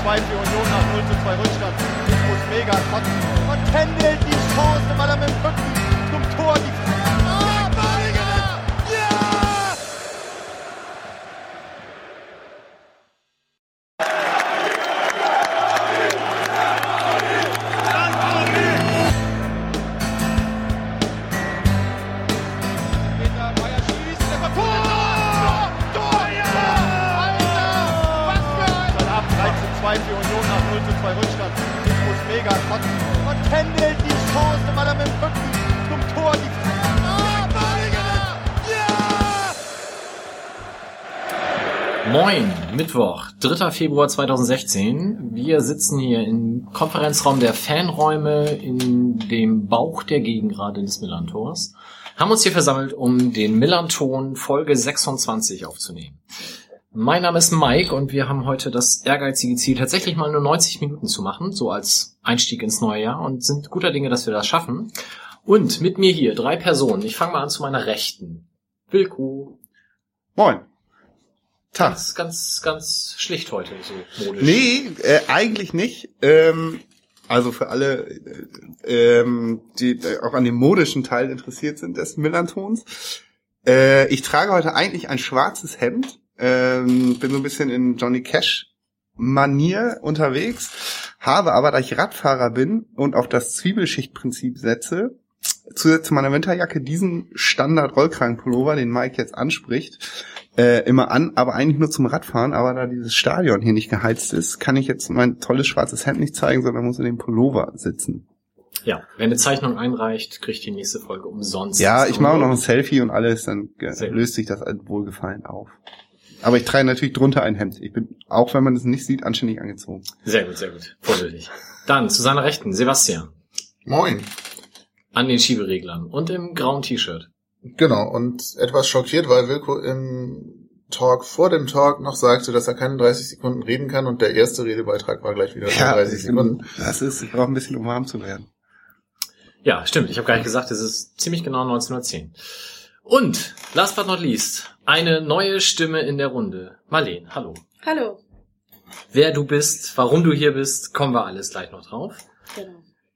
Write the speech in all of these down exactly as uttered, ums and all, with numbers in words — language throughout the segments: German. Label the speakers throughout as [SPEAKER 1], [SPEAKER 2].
[SPEAKER 1] zwei für Union nach null zu zwei Rückstand. Ich muss mega kotzen. Und Kendall die Chance, weil er mit dem Rücken zum Tor die... Ah, Balinger! Ja! zwei für Union nach null zu zwei Rückstand. Ich muss mega kotzen. Und Kendall die Chance, weil er mit dem Rücken zum Tor die... Ah, Balinger! Ja!
[SPEAKER 2] Moin, Mittwoch, dritter Februar zweitausendsechzehn. Wir sitzen hier im Konferenzraum der Fanräume in dem Bauch der Gegengrade des Millern-Tors. Haben uns hier versammelt, um den Millern-Ton Folge sechsundzwanzig aufzunehmen. Mein Name ist Mike und wir haben heute das ehrgeizige Ziel, tatsächlich mal nur neunzig Minuten zu machen, so als Einstieg ins neue Jahr, und sind guter Dinge, dass wir das schaffen. Und mit mir hier drei Personen. Ich fange mal an zu meiner Rechten. Wilko.
[SPEAKER 3] Moin. Tag.
[SPEAKER 2] Ganz, ganz, ganz schlicht heute, so modisch.
[SPEAKER 3] Nee, äh, eigentlich nicht. Ähm, also für alle, äh, ähm, die auch an dem modischen Teil interessiert sind des Millern-Tons. Äh, ich trage heute eigentlich ein schwarzes Hemd. Ähm, bin so ein bisschen in Johnny Cash-Manier unterwegs, habe aber, da ich Radfahrer bin und auf das Zwiebelschichtprinzip setze, zusätzlich zu meiner Winterjacke diesen Standard-Rollkragenpullover, den Mike jetzt anspricht, äh, immer an, aber eigentlich nur zum Radfahren. Aber da dieses Stadion hier nicht geheizt ist, kann ich jetzt mein tolles schwarzes Hemd nicht zeigen, sondern muss in dem Pullover sitzen.
[SPEAKER 2] Ja, wer eine Zeichnung einreicht, kriegt die nächste Folge umsonst.
[SPEAKER 3] Ja, ich mache noch ein Selfie und alles, dann löst sich das als Wohlgefallen auf. Aber ich trage natürlich drunter ein Hemd. Ich bin, auch wenn man es nicht sieht, anständig angezogen.
[SPEAKER 2] Sehr gut, sehr gut. Vorbildlich. Dann zu seiner Rechten, Sebastian.
[SPEAKER 4] Moin.
[SPEAKER 2] An den Schiebereglern und im grauen T-Shirt.
[SPEAKER 4] Genau, und etwas schockiert, weil Wilko im Talk vor dem Talk noch sagte, dass er keine dreißig Sekunden reden kann, und der erste Redebeitrag war gleich wieder
[SPEAKER 3] ja,
[SPEAKER 4] dreißig Sekunden.
[SPEAKER 3] Das ist, ich brauche ein bisschen, um warm zu werden.
[SPEAKER 2] Ja, stimmt. Ich habe gar nicht gesagt, es ist ziemlich genau neunzehn Uhr zehn. Und, last but not least, eine neue Stimme in der Runde. Marleen, hallo.
[SPEAKER 5] Hallo.
[SPEAKER 2] Wer du bist, warum du hier bist, kommen wir alles gleich noch drauf.
[SPEAKER 5] Genau.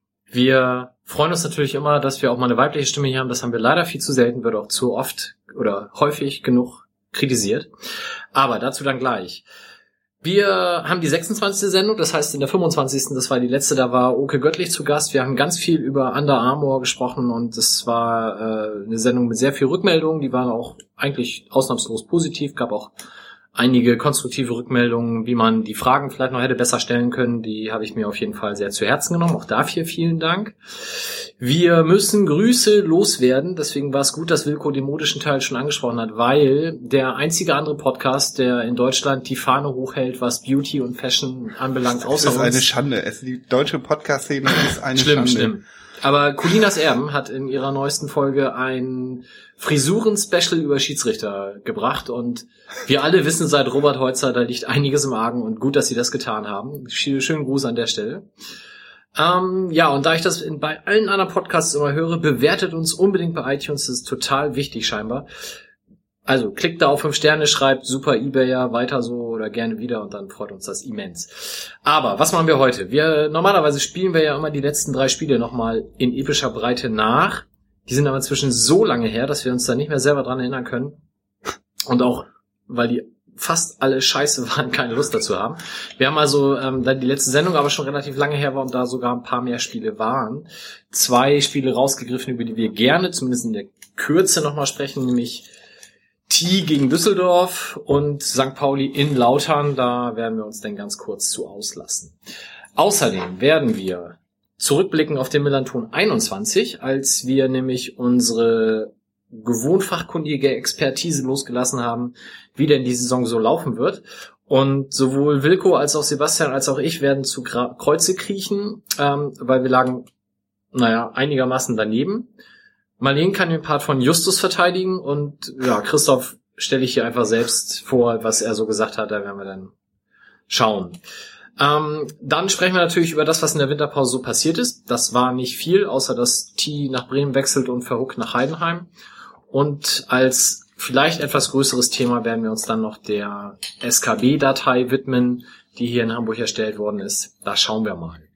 [SPEAKER 2] Wir freuen uns natürlich immer, dass wir auch mal eine weibliche Stimme hier haben. Das haben wir leider viel zu selten, wird auch zu oft oder häufig genug kritisiert. Aber dazu dann gleich. Wir haben die sechsundzwanzigste Sendung, das heißt in der fünfundzwanzigsten, das war die letzte, da war Oke Göttlich zu Gast. Wir haben ganz viel über Under Armour gesprochen und es war äh, eine Sendung mit sehr viel Rückmeldungen, die waren auch eigentlich ausnahmslos positiv, gab auch einige konstruktive Rückmeldungen, wie man die Fragen vielleicht noch hätte besser stellen können. Die habe ich mir auf jeden Fall sehr zu Herzen genommen. Auch dafür vielen Dank. Wir müssen Grüße loswerden. Deswegen war es gut, dass Wilko den modischen Teil schon angesprochen hat, weil der einzige andere Podcast, der in Deutschland die Fahne hochhält, was Beauty und Fashion anbelangt, außer uns.
[SPEAKER 3] Das ist eine Schande. Es, die deutsche Podcast-Szene ist eine
[SPEAKER 2] schlimm,
[SPEAKER 3] Schande.
[SPEAKER 2] Schlimm, schlimm. Aber Colinas Erben hat in ihrer neuesten Folge ein Frisuren-Special über Schiedsrichter gebracht und wir alle wissen seit Robert Heutzer, da liegt einiges im Argen und gut, dass sie das getan haben. Schönen Gruß an der Stelle. Ähm, ja, und da ich das in, bei allen anderen Podcasts immer höre, bewertet uns unbedingt bei iTunes, das ist total wichtig scheinbar. Also klickt da auf fünf Sterne, schreibt super eBayer, weiter so oder gerne wieder und dann freut uns das immens. Aber was machen wir heute? Wir normalerweise spielen wir ja immer die letzten drei Spiele nochmal in epischer Breite nach. Die sind aber inzwischen so lange her, dass wir uns da nicht mehr selber dran erinnern können. Und auch, weil die fast alle scheiße waren, keine Lust dazu haben. Wir haben also, ähm, da die letzte Sendung aber schon relativ lange her war und da sogar ein paar mehr Spiele waren, zwei Spiele rausgegriffen, über die wir gerne, zumindest in der Kürze nochmal sprechen, nämlich T gegen Düsseldorf und Sankt Pauli in Lautern. Da werden wir uns dann ganz kurz zu auslassen. Außerdem werden wir zurückblicken auf den Millern-Ton einundzwanzig, als wir nämlich unsere gewohnt fachkundige Expertise losgelassen haben, wie denn die Saison so laufen wird. Und sowohl Wilko als auch Sebastian als auch ich werden zu Gra- Kreuze kriechen, ähm, weil wir lagen, naja, einigermaßen daneben. Marleen kann den Part von Justus verteidigen und ja, Christoph stelle ich hier einfach selbst vor, was er so gesagt hat, da werden wir dann schauen. Ähm, dann sprechen wir natürlich über das, was in der Winterpause so passiert ist. Das war nicht viel, außer dass T nach Bremen wechselt und Verhoek nach Heidenheim. Und als vielleicht etwas größeres Thema werden wir uns dann noch der S K B-Datei widmen, die hier in Hamburg erstellt worden ist. Da schauen wir mal.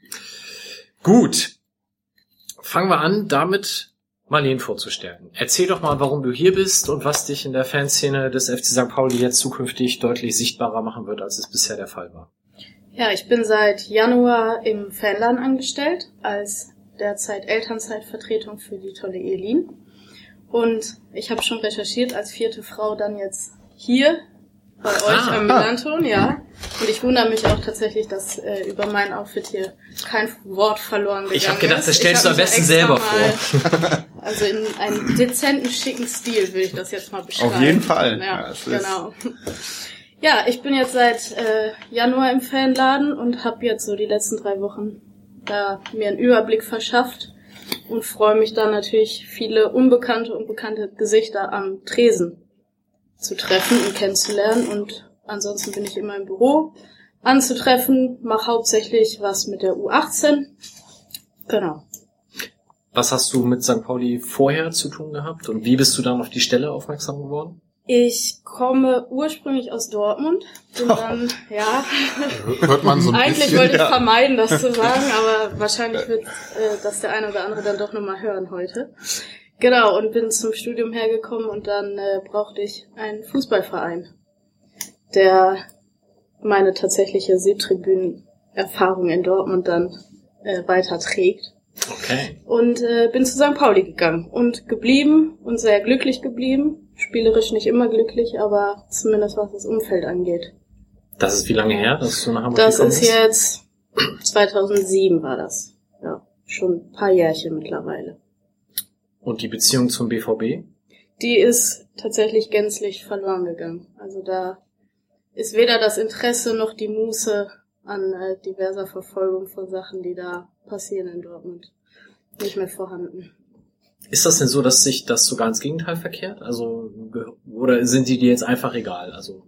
[SPEAKER 2] Gut. Fangen wir an, damit Marleen vorzustellen. Erzähl doch mal, warum du hier bist und was dich in der Fanszene des F C Sankt Pauli jetzt zukünftig deutlich sichtbarer machen wird, als es bisher der Fall war.
[SPEAKER 5] Ja, ich bin seit Januar im Fanladen angestellt, als derzeit Elternzeitvertretung für die tolle Elin. Und ich habe schon recherchiert, als vierte Frau dann jetzt hier bei euch am Melanton, ja. Und ich wundere mich auch tatsächlich, dass äh, über meinen Outfit hier kein Wort verloren gegangen ist.
[SPEAKER 2] Ich habe gedacht, das stellst du am besten selber vor.
[SPEAKER 5] Also in einem dezenten, schicken Stil will ich das jetzt mal beschreiben.
[SPEAKER 3] Auf jeden Fall.
[SPEAKER 5] Ja, ja genau. Ja, ich bin jetzt seit äh, Januar im Fanladen und habe jetzt so die letzten drei Wochen da mir einen Überblick verschafft und freue mich dann natürlich, viele unbekannte und bekannte Gesichter am Tresen zu treffen und kennenzulernen. Und ansonsten bin ich immer im Büro anzutreffen, mache hauptsächlich was mit der U achtzehn. Genau.
[SPEAKER 2] Was hast du mit Sankt Pauli vorher zu tun gehabt und wie bist du dann auf die Stelle aufmerksam geworden?
[SPEAKER 5] Ich komme ursprünglich aus Dortmund, bin dann, ja,
[SPEAKER 4] hört man so ein
[SPEAKER 5] eigentlich
[SPEAKER 4] bisschen,
[SPEAKER 5] wollte ich
[SPEAKER 4] ja.
[SPEAKER 5] vermeiden, das zu sagen, aber wahrscheinlich wird äh, das der eine oder andere dann doch nochmal hören heute. Genau, und bin zum Studium hergekommen und dann äh, brauchte ich einen Fußballverein, der meine tatsächliche Seetribünen-Erfahrung in Dortmund dann äh, weiterträgt.
[SPEAKER 2] Okay.
[SPEAKER 5] Und äh, bin zu Sankt Pauli gegangen und geblieben und sehr glücklich geblieben. Spielerisch nicht immer glücklich, aber zumindest was das Umfeld angeht.
[SPEAKER 2] Das ist wie lange her, dass du nach Hamburg
[SPEAKER 5] Das
[SPEAKER 2] gekommen
[SPEAKER 5] ist
[SPEAKER 2] bist?
[SPEAKER 5] jetzt zweitausendsieben war das. Ja, schon ein paar Jährchen mittlerweile.
[SPEAKER 2] Und die Beziehung zum B V B?
[SPEAKER 5] Die ist tatsächlich gänzlich verloren gegangen. Also da ist weder das Interesse noch die Muße an äh, diverser Verfolgung von Sachen, die da passieren in Dortmund, nicht mehr vorhanden.
[SPEAKER 2] Ist das denn so, dass sich das sogar ins Gegenteil verkehrt? Also, oder sind die dir jetzt einfach egal? Also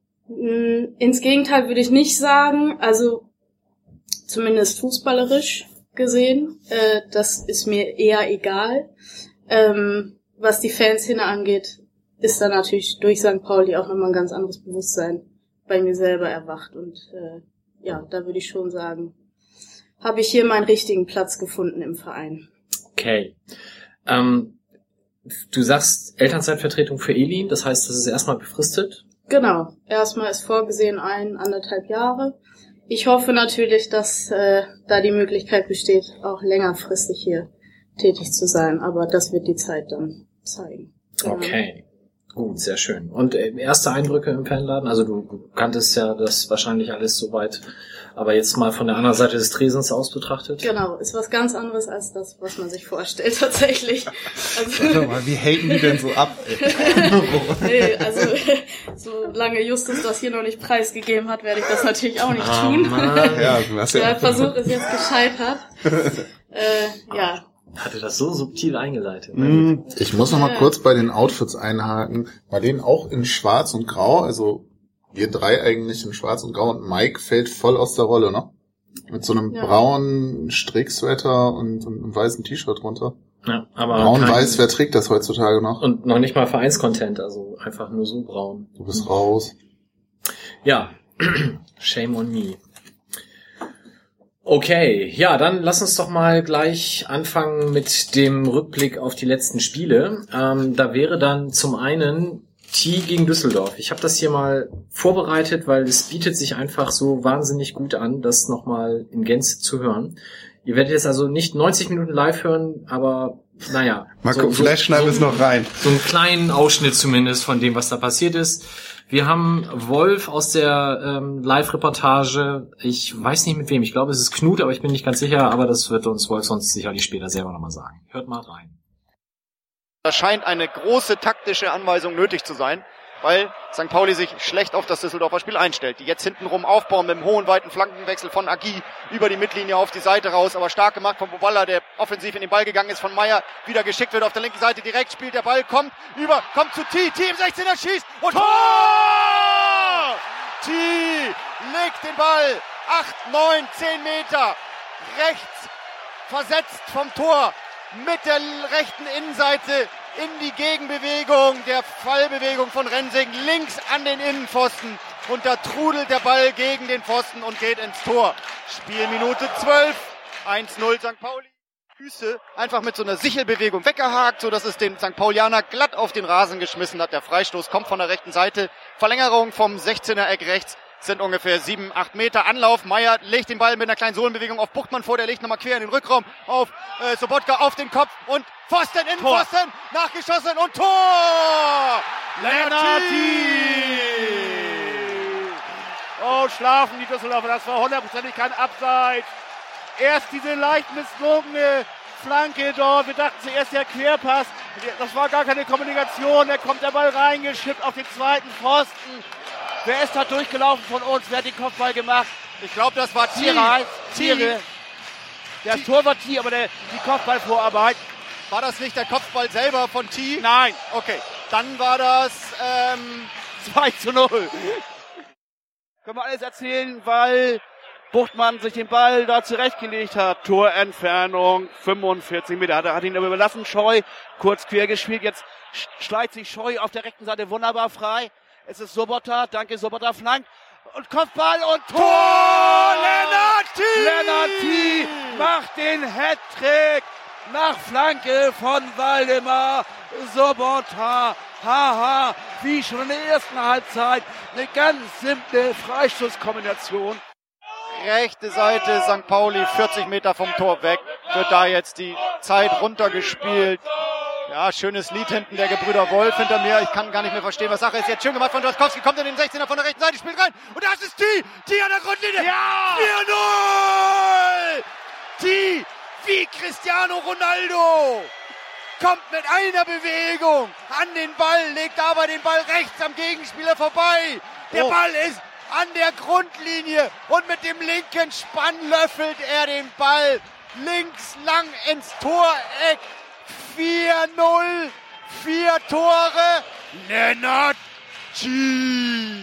[SPEAKER 5] Ins Gegenteil würde ich nicht sagen. Also zumindest fußballerisch gesehen, äh, das ist mir eher egal. Ähm, was die Fanszene angeht, ist da natürlich durch Sankt Pauli auch nochmal ein ganz anderes Bewusstsein bei mir selber erwacht. Und äh, ja, da würde ich schon sagen, habe ich hier meinen richtigen Platz gefunden im Verein.
[SPEAKER 2] Okay. Ähm, du sagst Elternzeitvertretung für Elin, das heißt, das ist erstmal befristet?
[SPEAKER 5] Genau. Erstmal ist vorgesehen ein, anderthalb Jahre. Ich hoffe natürlich, dass äh, da die Möglichkeit besteht, auch längerfristig hier tätig zu sein. Aber das wird die Zeit dann zeigen. Genau.
[SPEAKER 2] Okay. Gut, sehr schön. Und äh, erste Eindrücke im Fanladen? Also du, du kanntest ja das wahrscheinlich alles soweit, aber jetzt mal von der anderen Seite des Tresens aus betrachtet?
[SPEAKER 5] Genau, ist was ganz anderes als das, was man sich vorstellt tatsächlich. Also,
[SPEAKER 3] Warte mal, wie haten die denn so ab?
[SPEAKER 5] nee, also solange Justus das hier noch nicht preisgegeben hat, werde ich das natürlich auch nicht
[SPEAKER 2] Ah,
[SPEAKER 5] tun.
[SPEAKER 2] Mann.
[SPEAKER 3] Ja, du hast ja
[SPEAKER 5] Der Versuch ist jetzt gescheitert. äh, ja.
[SPEAKER 2] Hatte das so subtil eingeleitet.
[SPEAKER 3] Mm,
[SPEAKER 4] Ich muss noch mal
[SPEAKER 5] Ja.
[SPEAKER 4] kurz bei den Outfits einhaken. Bei denen auch in Schwarz und Grau, also wir drei eigentlich in Schwarz und Grau und Mike fällt voll aus der Rolle, ne? Mit so einem
[SPEAKER 5] Ja.
[SPEAKER 4] braunen Stricksweater und, und einem weißen T-Shirt drunter.
[SPEAKER 2] Ja, aber
[SPEAKER 4] Braun-Weiß,
[SPEAKER 2] kein-
[SPEAKER 4] wer trägt das heutzutage noch?
[SPEAKER 2] und noch nicht mal Vereinscontent, also einfach nur so braun.
[SPEAKER 4] Du bist raus.
[SPEAKER 2] Ja, shame on me. Okay, ja, dann lass uns doch mal gleich anfangen mit dem Rückblick auf die letzten Spiele. Ähm, da wäre dann zum einen T gegen Düsseldorf. Ich habe das hier mal vorbereitet, weil es bietet sich einfach so wahnsinnig gut an, das nochmal in Gänze zu hören. Ihr werdet jetzt also nicht neunzig Minuten live hören, aber naja.
[SPEAKER 3] mal
[SPEAKER 2] so-
[SPEAKER 3] gucken,
[SPEAKER 2] so-
[SPEAKER 3] vielleicht schneiden wir es
[SPEAKER 2] so-
[SPEAKER 3] noch rein.
[SPEAKER 2] So einen kleinen Ausschnitt zumindest von dem, was da passiert ist. Wir haben Wolf aus der ähm, Live-Reportage. Ich weiß nicht mit wem. Ich glaube, es ist Knut, aber ich bin nicht ganz sicher. Aber das wird uns Wolf sonst sicherlich später selber nochmal sagen. Hört mal rein.
[SPEAKER 1] Da scheint eine große taktische Anweisung nötig zu sein, weil Sankt Pauli sich schlecht auf das Düsseldorfer Spiel einstellt. Die jetzt hintenrum aufbauen mit dem hohen, weiten Flankenwechsel von Agi über die Mittellinie auf die Seite raus, aber stark gemacht von Boballa, der offensiv in den Ball gegangen ist, von Meier wieder geschickt wird auf der linken Seite, direkt spielt der Ball, kommt über, kommt zu T, T im sechzehner schießt und Tor! T legt den Ball acht, neun, zehn Meter rechts versetzt vom Tor mit der rechten Innenseite in die Gegenbewegung der Fallbewegung von Rensing links an den Innenpfosten. Und da trudelt der Ball gegen den Pfosten und geht ins Tor. Spielminute zwölf, eins null Sankt Pauli. Füße einfach mit so einer Sichelbewegung weggehakt, so dass es den Sankt Paulianer glatt auf den Rasen geschmissen hat. Der Freistoß kommt von der rechten Seite. Verlängerung vom sechzehner Eck rechts. Sind ungefähr sieben, acht Meter Anlauf. Meier legt den Ball mit einer kleinen Sohlenbewegung auf Buchtmann vor. Der legt nochmal quer in den Rückraum auf äh, Sobotka auf den Kopf und Pfosten, Innenpfosten, nachgeschossen und Tor!
[SPEAKER 6] Lennarty! Oh, schlafen die Düsseldorfer. Das war hundertprozentig kein Abseits. Erst diese leicht misslungene Flanke dort. Wir dachten zuerst der Querpass. Das war gar keine Kommunikation. Da kommt der Ball reingeschippt auf den zweiten Pfosten. Wer ist da durchgelaufen von uns? Wer hat den Kopfball gemacht?
[SPEAKER 1] Ich glaube, das war
[SPEAKER 6] Tiere. Tiere. Der Tor war T, aber der, die Kopfballvorarbeit.
[SPEAKER 1] War das nicht der Kopfball selber von T?
[SPEAKER 6] Nein.
[SPEAKER 1] Okay, dann war das ähm
[SPEAKER 6] zwei zu null. Können wir alles erzählen, weil Buchtmann sich den Ball da zurechtgelegt hat. Torentfernung fünfundvierzig Meter. Hat, hat ihn aber überlassen. Scheu kurz quer gespielt. Jetzt schleicht sich Scheu auf der rechten Seite wunderbar frei. Es ist Sobotta. Danke, Sobotta flankt. Und Kopfball und Tor!
[SPEAKER 1] Tor! Lennarty!
[SPEAKER 6] Lennarty macht den Hattrick nach Flanke von Waldemar Sobotta. Haha, wie schon in der ersten Halbzeit. Eine ganz simple Freistoßkombination.
[SPEAKER 1] Rechte Seite, Sankt Pauli, vierzig Meter vom Tor weg. Wird da jetzt die Zeit runtergespielt. Ja, schönes Lied hinten, der Gebrüder Wolf hinter mir. Ich kann gar nicht mehr verstehen, was Sache ist. Jetzt schön gemacht von Droskowski, kommt in den sechzehner von der rechten Seite, spielt rein. Und das ist T. T an der Grundlinie.
[SPEAKER 6] Ja!
[SPEAKER 1] vier null! T wie Cristiano Ronaldo. Kommt mit einer Bewegung an den Ball, legt aber den Ball rechts am Gegenspieler vorbei. Der
[SPEAKER 6] Oh.
[SPEAKER 1] Ball ist an der Grundlinie und mit dem linken Spann löffelt er den Ball links lang ins Toreck. vier null, vier Tore, Lennarty.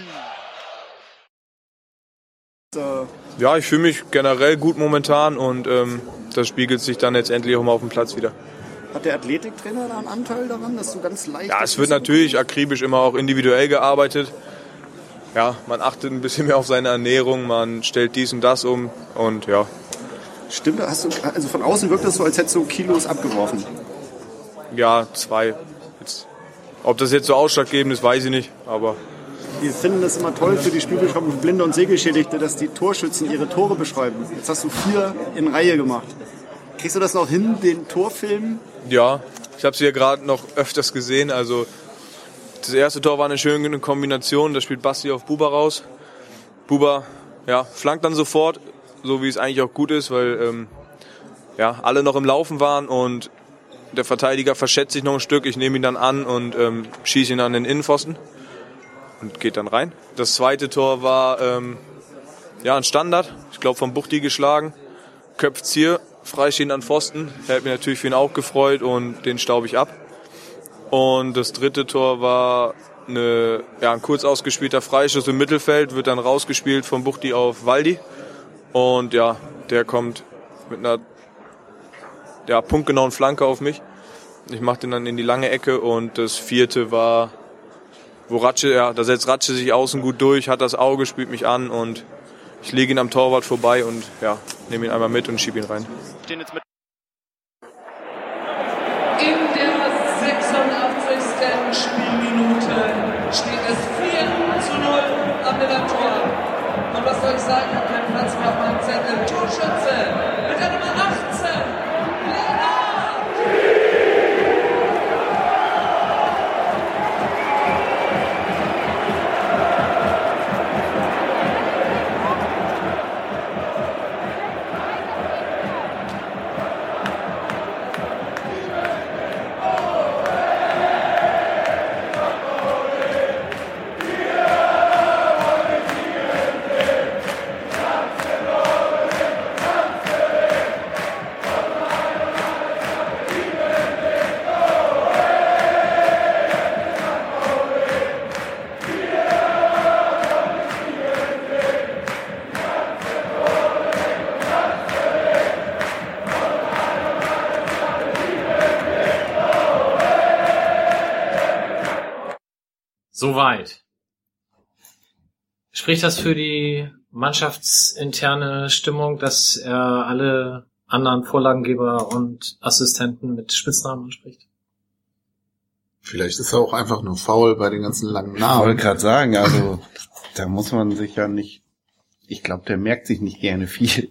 [SPEAKER 7] Ja, ich fühle mich generell gut momentan und ähm, das spiegelt sich dann jetzt endlich auch mal auf dem Platz wieder.
[SPEAKER 8] Hat der Athletiktrainer da einen Anteil daran, dass du ganz leicht...
[SPEAKER 7] Ja, es wird natürlich akribisch immer auch individuell gearbeitet. Ja, man achtet ein bisschen mehr auf seine Ernährung, man stellt dies und das um und ja.
[SPEAKER 8] Stimmt, hast du, also von außen wirkt das so, als hättest du Kilos abgeworfen.
[SPEAKER 7] Ja, zwei. Jetzt, ob das jetzt so ausschlaggebend ist, weiß ich nicht, aber...
[SPEAKER 8] Wir finden das immer toll für die Spielbeschreibung für Blinde und Sehgeschädigte, dass die Torschützen ihre Tore beschreiben. Jetzt hast du vier in Reihe gemacht. Kriegst du das noch hin, den Torfilm?
[SPEAKER 7] Ja, ich habe sie ja gerade noch öfters gesehen. Also das erste Tor war eine schöne Kombination. Da spielt Basti auf Buba raus. Buba, ja, flankt dann sofort, so wie es eigentlich auch gut ist, weil ähm, ja alle noch im Laufen waren und der Verteidiger verschätzt sich noch ein Stück. Ich nehme ihn dann an und ähm, schieße ihn an den Innenpfosten und geht dann rein. Das zweite Tor war ähm, ja ein Standard. Ich glaube vom Buchti geschlagen. Köpft's hier. Freistehend an Pfosten, er hat mich natürlich für ihn auch gefreut und den staube ich ab. Und das dritte Tor war eine, ja, ein kurz ausgespielter Freistoß im Mittelfeld, wird dann rausgespielt von Buchti auf Waldi. Und ja, der kommt mit einer ja, punktgenauen Flanke auf mich. Ich mache den dann in die lange Ecke und das vierte war, wo Ratsche, ja, da setzt Ratsche sich außen gut durch, hat das Auge, spielt mich an und ich lege ihn am Torwart vorbei und ja, nehme ihn einmal mit und schiebe ihn rein.
[SPEAKER 1] Stehen jetzt mit
[SPEAKER 9] In der sechsundachtzigsten Spielminute steht es vier zu null am Millantor. Und was soll ich sagen, ich habe keinen Platz mehr auf meinem Zettel. Torschütze mit der Nummer achtzehn, Lennarty!
[SPEAKER 2] Soweit. Spricht das für die mannschaftsinterne Stimmung, dass er alle anderen Vorlagengeber und Assistenten mit Spitznamen anspricht?
[SPEAKER 4] Vielleicht ist er auch einfach nur faul bei den ganzen langen
[SPEAKER 3] Ich
[SPEAKER 4] Namen.
[SPEAKER 3] wollte gerade sagen, also da muss man sich ja nicht, ich glaube, der merkt sich nicht gerne viel.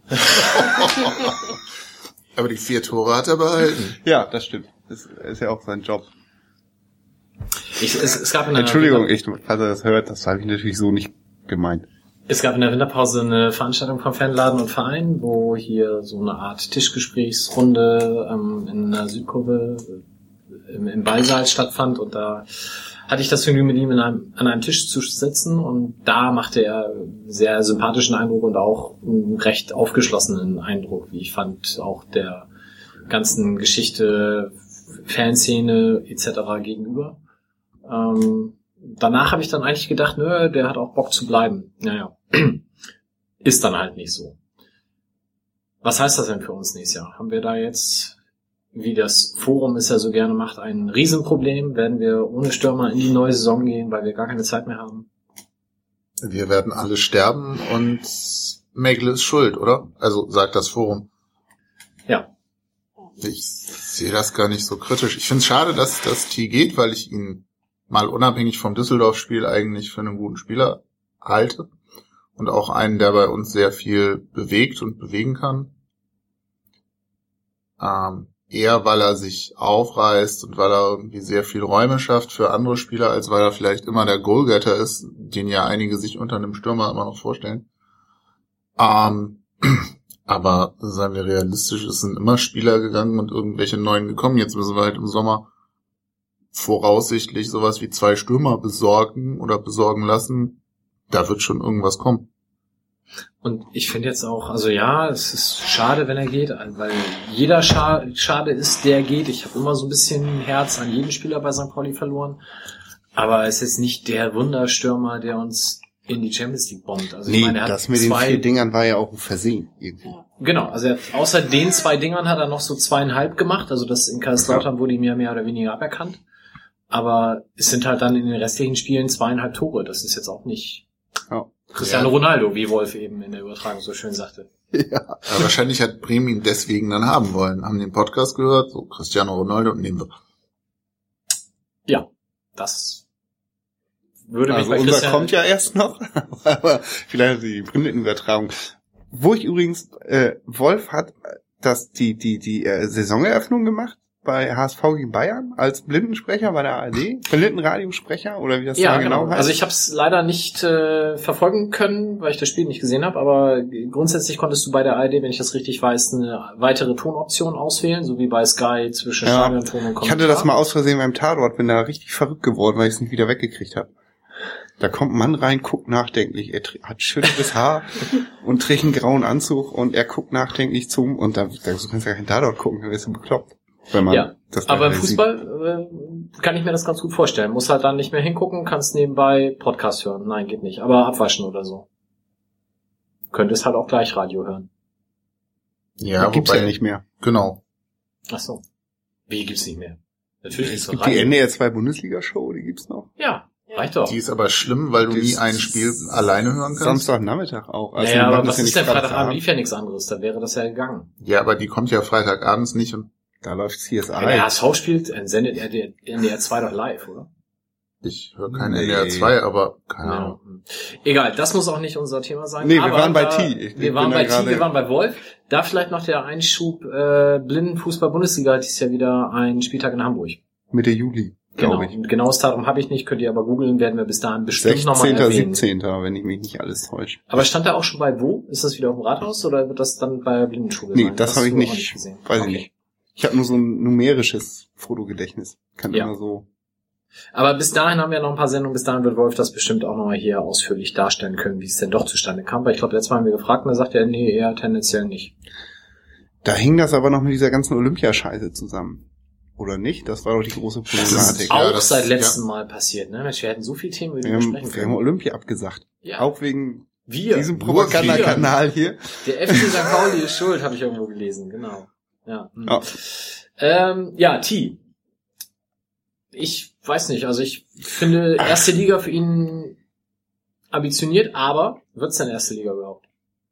[SPEAKER 4] Aber die vier Tore hat er behalten.
[SPEAKER 3] Ja, das stimmt. Das ist ja auch sein Job.
[SPEAKER 2] Ich, es, es gab in der
[SPEAKER 3] Entschuldigung,
[SPEAKER 2] Winter-
[SPEAKER 3] ich, falls er das hört, das habe ich natürlich so nicht gemeint.
[SPEAKER 2] Es gab in der Winterpause eine Veranstaltung vom Fanladen und Verein, wo hier so eine Art Tischgesprächsrunde ähm, in der Südkurve äh, im, im Ballsaal stattfand, und da hatte ich das Vergnügen, mit ihm in einem, an einem Tisch zu sitzen, und da machte er sehr sympathischen Eindruck und auch einen recht aufgeschlossenen Eindruck, wie ich fand, auch der ganzen Geschichte, Fanszene et cetera gegenüber. Ähm, danach habe ich dann eigentlich gedacht, nö, der hat auch Bock zu bleiben. Naja, ist dann halt nicht so. Was heißt das denn für uns nächstes Jahr? Haben wir da jetzt, wie das Forum es ja so gerne macht, ein Riesenproblem? Werden wir ohne Stürmer in die neue Saison gehen, weil wir gar keine Zeit mehr haben?
[SPEAKER 4] Wir werden alle sterben und Megle ist schuld, oder? Also sagt das Forum.
[SPEAKER 2] Ja.
[SPEAKER 4] Ich sehe das gar nicht so kritisch. Ich finde es schade, dass das T geht, weil ich ihn mal unabhängig vom Düsseldorf-Spiel eigentlich für einen guten Spieler halte. Und auch einen, der bei uns sehr viel bewegt und bewegen kann. Ähm, eher, weil er sich aufreißt und weil er irgendwie sehr viel Räume schafft für andere Spieler, als weil er vielleicht immer der Goalgetter ist, den ja einige sich unter einem Stürmer immer noch vorstellen. Ähm, aber seien wir realistisch, es sind immer Spieler gegangen und irgendwelche neuen gekommen. Jetzt müssen wir halt im Sommer voraussichtlich sowas wie zwei Stürmer besorgen oder besorgen lassen. Da wird schon irgendwas kommen.
[SPEAKER 2] Und ich finde jetzt auch, also ja, es ist schade, wenn er geht, weil jeder Scha- schade ist, der geht. Ich habe immer so ein bisschen Herz an jeden Spieler bei Sankt Pauli verloren. Aber es ist nicht der Wunderstürmer, der uns in die Champions League bombt. Also
[SPEAKER 3] Nee,
[SPEAKER 2] ich meine, er hat
[SPEAKER 3] das mit den
[SPEAKER 2] zwei,
[SPEAKER 3] vier Dingern war ja auch ein Versehen irgendwie.
[SPEAKER 2] Genau, also er hat, außer den zwei Dingern hat er noch so zweieinhalb gemacht. Also das in Kaiserslautern wurde ihm ja mehr oder weniger aberkannt. Aber es sind halt dann in den restlichen Spielen zweieinhalb Tore. Das ist jetzt auch nicht
[SPEAKER 3] Ja.
[SPEAKER 2] Cristiano
[SPEAKER 4] Ja.
[SPEAKER 2] Ronaldo, wie Wolf eben in der Übertragung so schön sagte.
[SPEAKER 4] Ja. Aber wahrscheinlich hat Bremen ihn deswegen dann haben wollen. Haben den Podcast gehört, so Cristiano Ronaldo nehmen wir.
[SPEAKER 2] Ja, das würde mich
[SPEAKER 3] Also
[SPEAKER 2] bei
[SPEAKER 3] unser
[SPEAKER 2] Christian...
[SPEAKER 3] kommt ja erst noch, aber vielleicht die Blindenübertragung. Wo ich übrigens, äh, Wolf hat das die die die äh, Saisoneröffnung gemacht bei H S V gegen Bayern als Blindensprecher bei der A R D, Blindenradiosprecher oder wie das
[SPEAKER 2] Ja,
[SPEAKER 3] da
[SPEAKER 2] genau.
[SPEAKER 3] genau heißt.
[SPEAKER 2] Also ich habe es leider nicht äh, verfolgen können, weil ich das Spiel nicht gesehen habe, aber grundsätzlich konntest du bei der A R D, wenn ich das richtig weiß, eine weitere Tonoption auswählen, so wie bei Sky zwischen
[SPEAKER 3] Ja.
[SPEAKER 2] Stadionton und Kommentar.
[SPEAKER 3] Ich hatte das mal aus Versehen beim Tatort, bin da richtig verrückt geworden, weil ich es nicht wieder weggekriegt habe. Da kommt ein Mann rein, guckt nachdenklich, er tr- hat schönes Haar und trägt einen grauen Anzug und er guckt nachdenklich zu und da, da kannst du ja kein Tatort gucken, dann wirst du bekloppt. Wenn man
[SPEAKER 2] Ja,
[SPEAKER 3] das da
[SPEAKER 2] aber im
[SPEAKER 3] sieht.
[SPEAKER 2] Fußball äh, kann ich mir das ganz gut vorstellen. Muss halt dann nicht mehr hingucken, kannst nebenbei Podcast hören. Nein, geht nicht. Aber abwaschen oder so. Könntest halt auch gleich Radio hören.
[SPEAKER 4] Ja,
[SPEAKER 3] gibt's
[SPEAKER 4] wobei,
[SPEAKER 3] ja nicht mehr.
[SPEAKER 4] Genau.
[SPEAKER 2] Ach so. Wie gibt's nicht mehr? Natürlich
[SPEAKER 3] Es
[SPEAKER 2] gibt's
[SPEAKER 3] gibt
[SPEAKER 2] noch
[SPEAKER 3] die
[SPEAKER 2] Radio.
[SPEAKER 3] N D R zwei Bundesliga-Show, die gibt's noch.
[SPEAKER 2] Ja, reicht doch.
[SPEAKER 4] Die ist aber schlimm, weil du
[SPEAKER 3] Die
[SPEAKER 4] nie
[SPEAKER 3] ist-
[SPEAKER 4] ein Spiel alleine hören kannst.
[SPEAKER 3] Samstagnachmittag auch. Also
[SPEAKER 2] naja,
[SPEAKER 3] die
[SPEAKER 2] aber
[SPEAKER 3] machen
[SPEAKER 2] was
[SPEAKER 3] das ja
[SPEAKER 2] ist
[SPEAKER 3] nicht
[SPEAKER 2] denn Freitagabend?
[SPEAKER 3] Freitagabend.
[SPEAKER 2] Lief ja nichts anderes. Da wäre das ja gegangen.
[SPEAKER 4] Ja, aber die kommt ja Freitagabends nicht und
[SPEAKER 3] Da läuft C S I.
[SPEAKER 2] Wenn der H S V spielt, dann sendet er der N D R zwei doch live, oder?
[SPEAKER 4] ich höre kein
[SPEAKER 3] Nee.
[SPEAKER 4] N D R zwei, aber keine Ahnung.
[SPEAKER 2] Ja. Egal, das muss auch nicht unser Thema sein.
[SPEAKER 3] Nee, wir
[SPEAKER 2] aber
[SPEAKER 3] waren bei
[SPEAKER 2] da,
[SPEAKER 3] T. Ich-
[SPEAKER 2] Wir
[SPEAKER 3] ich
[SPEAKER 2] waren
[SPEAKER 3] bin
[SPEAKER 2] bei
[SPEAKER 3] da
[SPEAKER 2] T,
[SPEAKER 3] gerade-
[SPEAKER 2] wir waren bei Wolf. Da vielleicht noch der Einschub, äh, Blindenfußball-Bundesliga hat dies ja wieder ein Spieltag in Hamburg.
[SPEAKER 3] Mitte Juli,
[SPEAKER 2] Genau.
[SPEAKER 3] glaube ich.
[SPEAKER 2] Ein genaues Datum habe ich nicht, könnt ihr aber googeln, werden wir bis dahin bestimmt nochmal
[SPEAKER 3] sechzehnter,
[SPEAKER 2] erwähnen.
[SPEAKER 3] siebzehnter, wenn ich mich nicht alles täusche.
[SPEAKER 2] Aber stand da auch schon bei wo? Ist das wieder auf dem Rathaus oder wird das dann bei der Blindenschule
[SPEAKER 3] Nee,
[SPEAKER 2] sein?
[SPEAKER 3] das
[SPEAKER 2] hast
[SPEAKER 3] habe ich
[SPEAKER 2] du auch
[SPEAKER 3] nicht,
[SPEAKER 2] gesehen.
[SPEAKER 3] weiß
[SPEAKER 2] Okay.
[SPEAKER 3] ich nicht. Ich habe nur so ein numerisches Fotogedächtnis. Kann
[SPEAKER 2] Ja.
[SPEAKER 3] immer so.
[SPEAKER 2] Aber bis dahin haben wir noch ein paar Sendungen, bis dahin wird Wolf das bestimmt auch nochmal hier ausführlich darstellen können, wie es denn doch zustande kam. Weil ich glaube, letztes Mal haben wir gefragt und da sagt er, nee, eher tendenziell nicht.
[SPEAKER 3] Da hing das aber noch mit dieser ganzen Olympiascheiße zusammen. Oder nicht? Das war doch die große
[SPEAKER 2] Das
[SPEAKER 3] Problematik.
[SPEAKER 2] ist auch
[SPEAKER 4] das-
[SPEAKER 2] seit letztem Mal passiert, ne? Mensch, wir hätten so viele Themen, über die
[SPEAKER 3] Wir
[SPEAKER 2] wir
[SPEAKER 3] haben,
[SPEAKER 2] sprechen
[SPEAKER 3] wir haben
[SPEAKER 2] können.
[SPEAKER 3] Olympia abgesagt.
[SPEAKER 2] Ja.
[SPEAKER 3] Auch wegen
[SPEAKER 2] Wir.
[SPEAKER 3] diesem
[SPEAKER 2] Nur
[SPEAKER 3] Propagandakanal hier.
[SPEAKER 2] wir. Der F C Sankt Pauli ist schuld, habe ich irgendwo gelesen, genau. Ja. Hm.
[SPEAKER 3] Ja.
[SPEAKER 2] Ähm, ja, T. Ich weiß nicht, also ich finde erste Liga für ihn ambitioniert, aber wird's denn erste Liga überhaupt?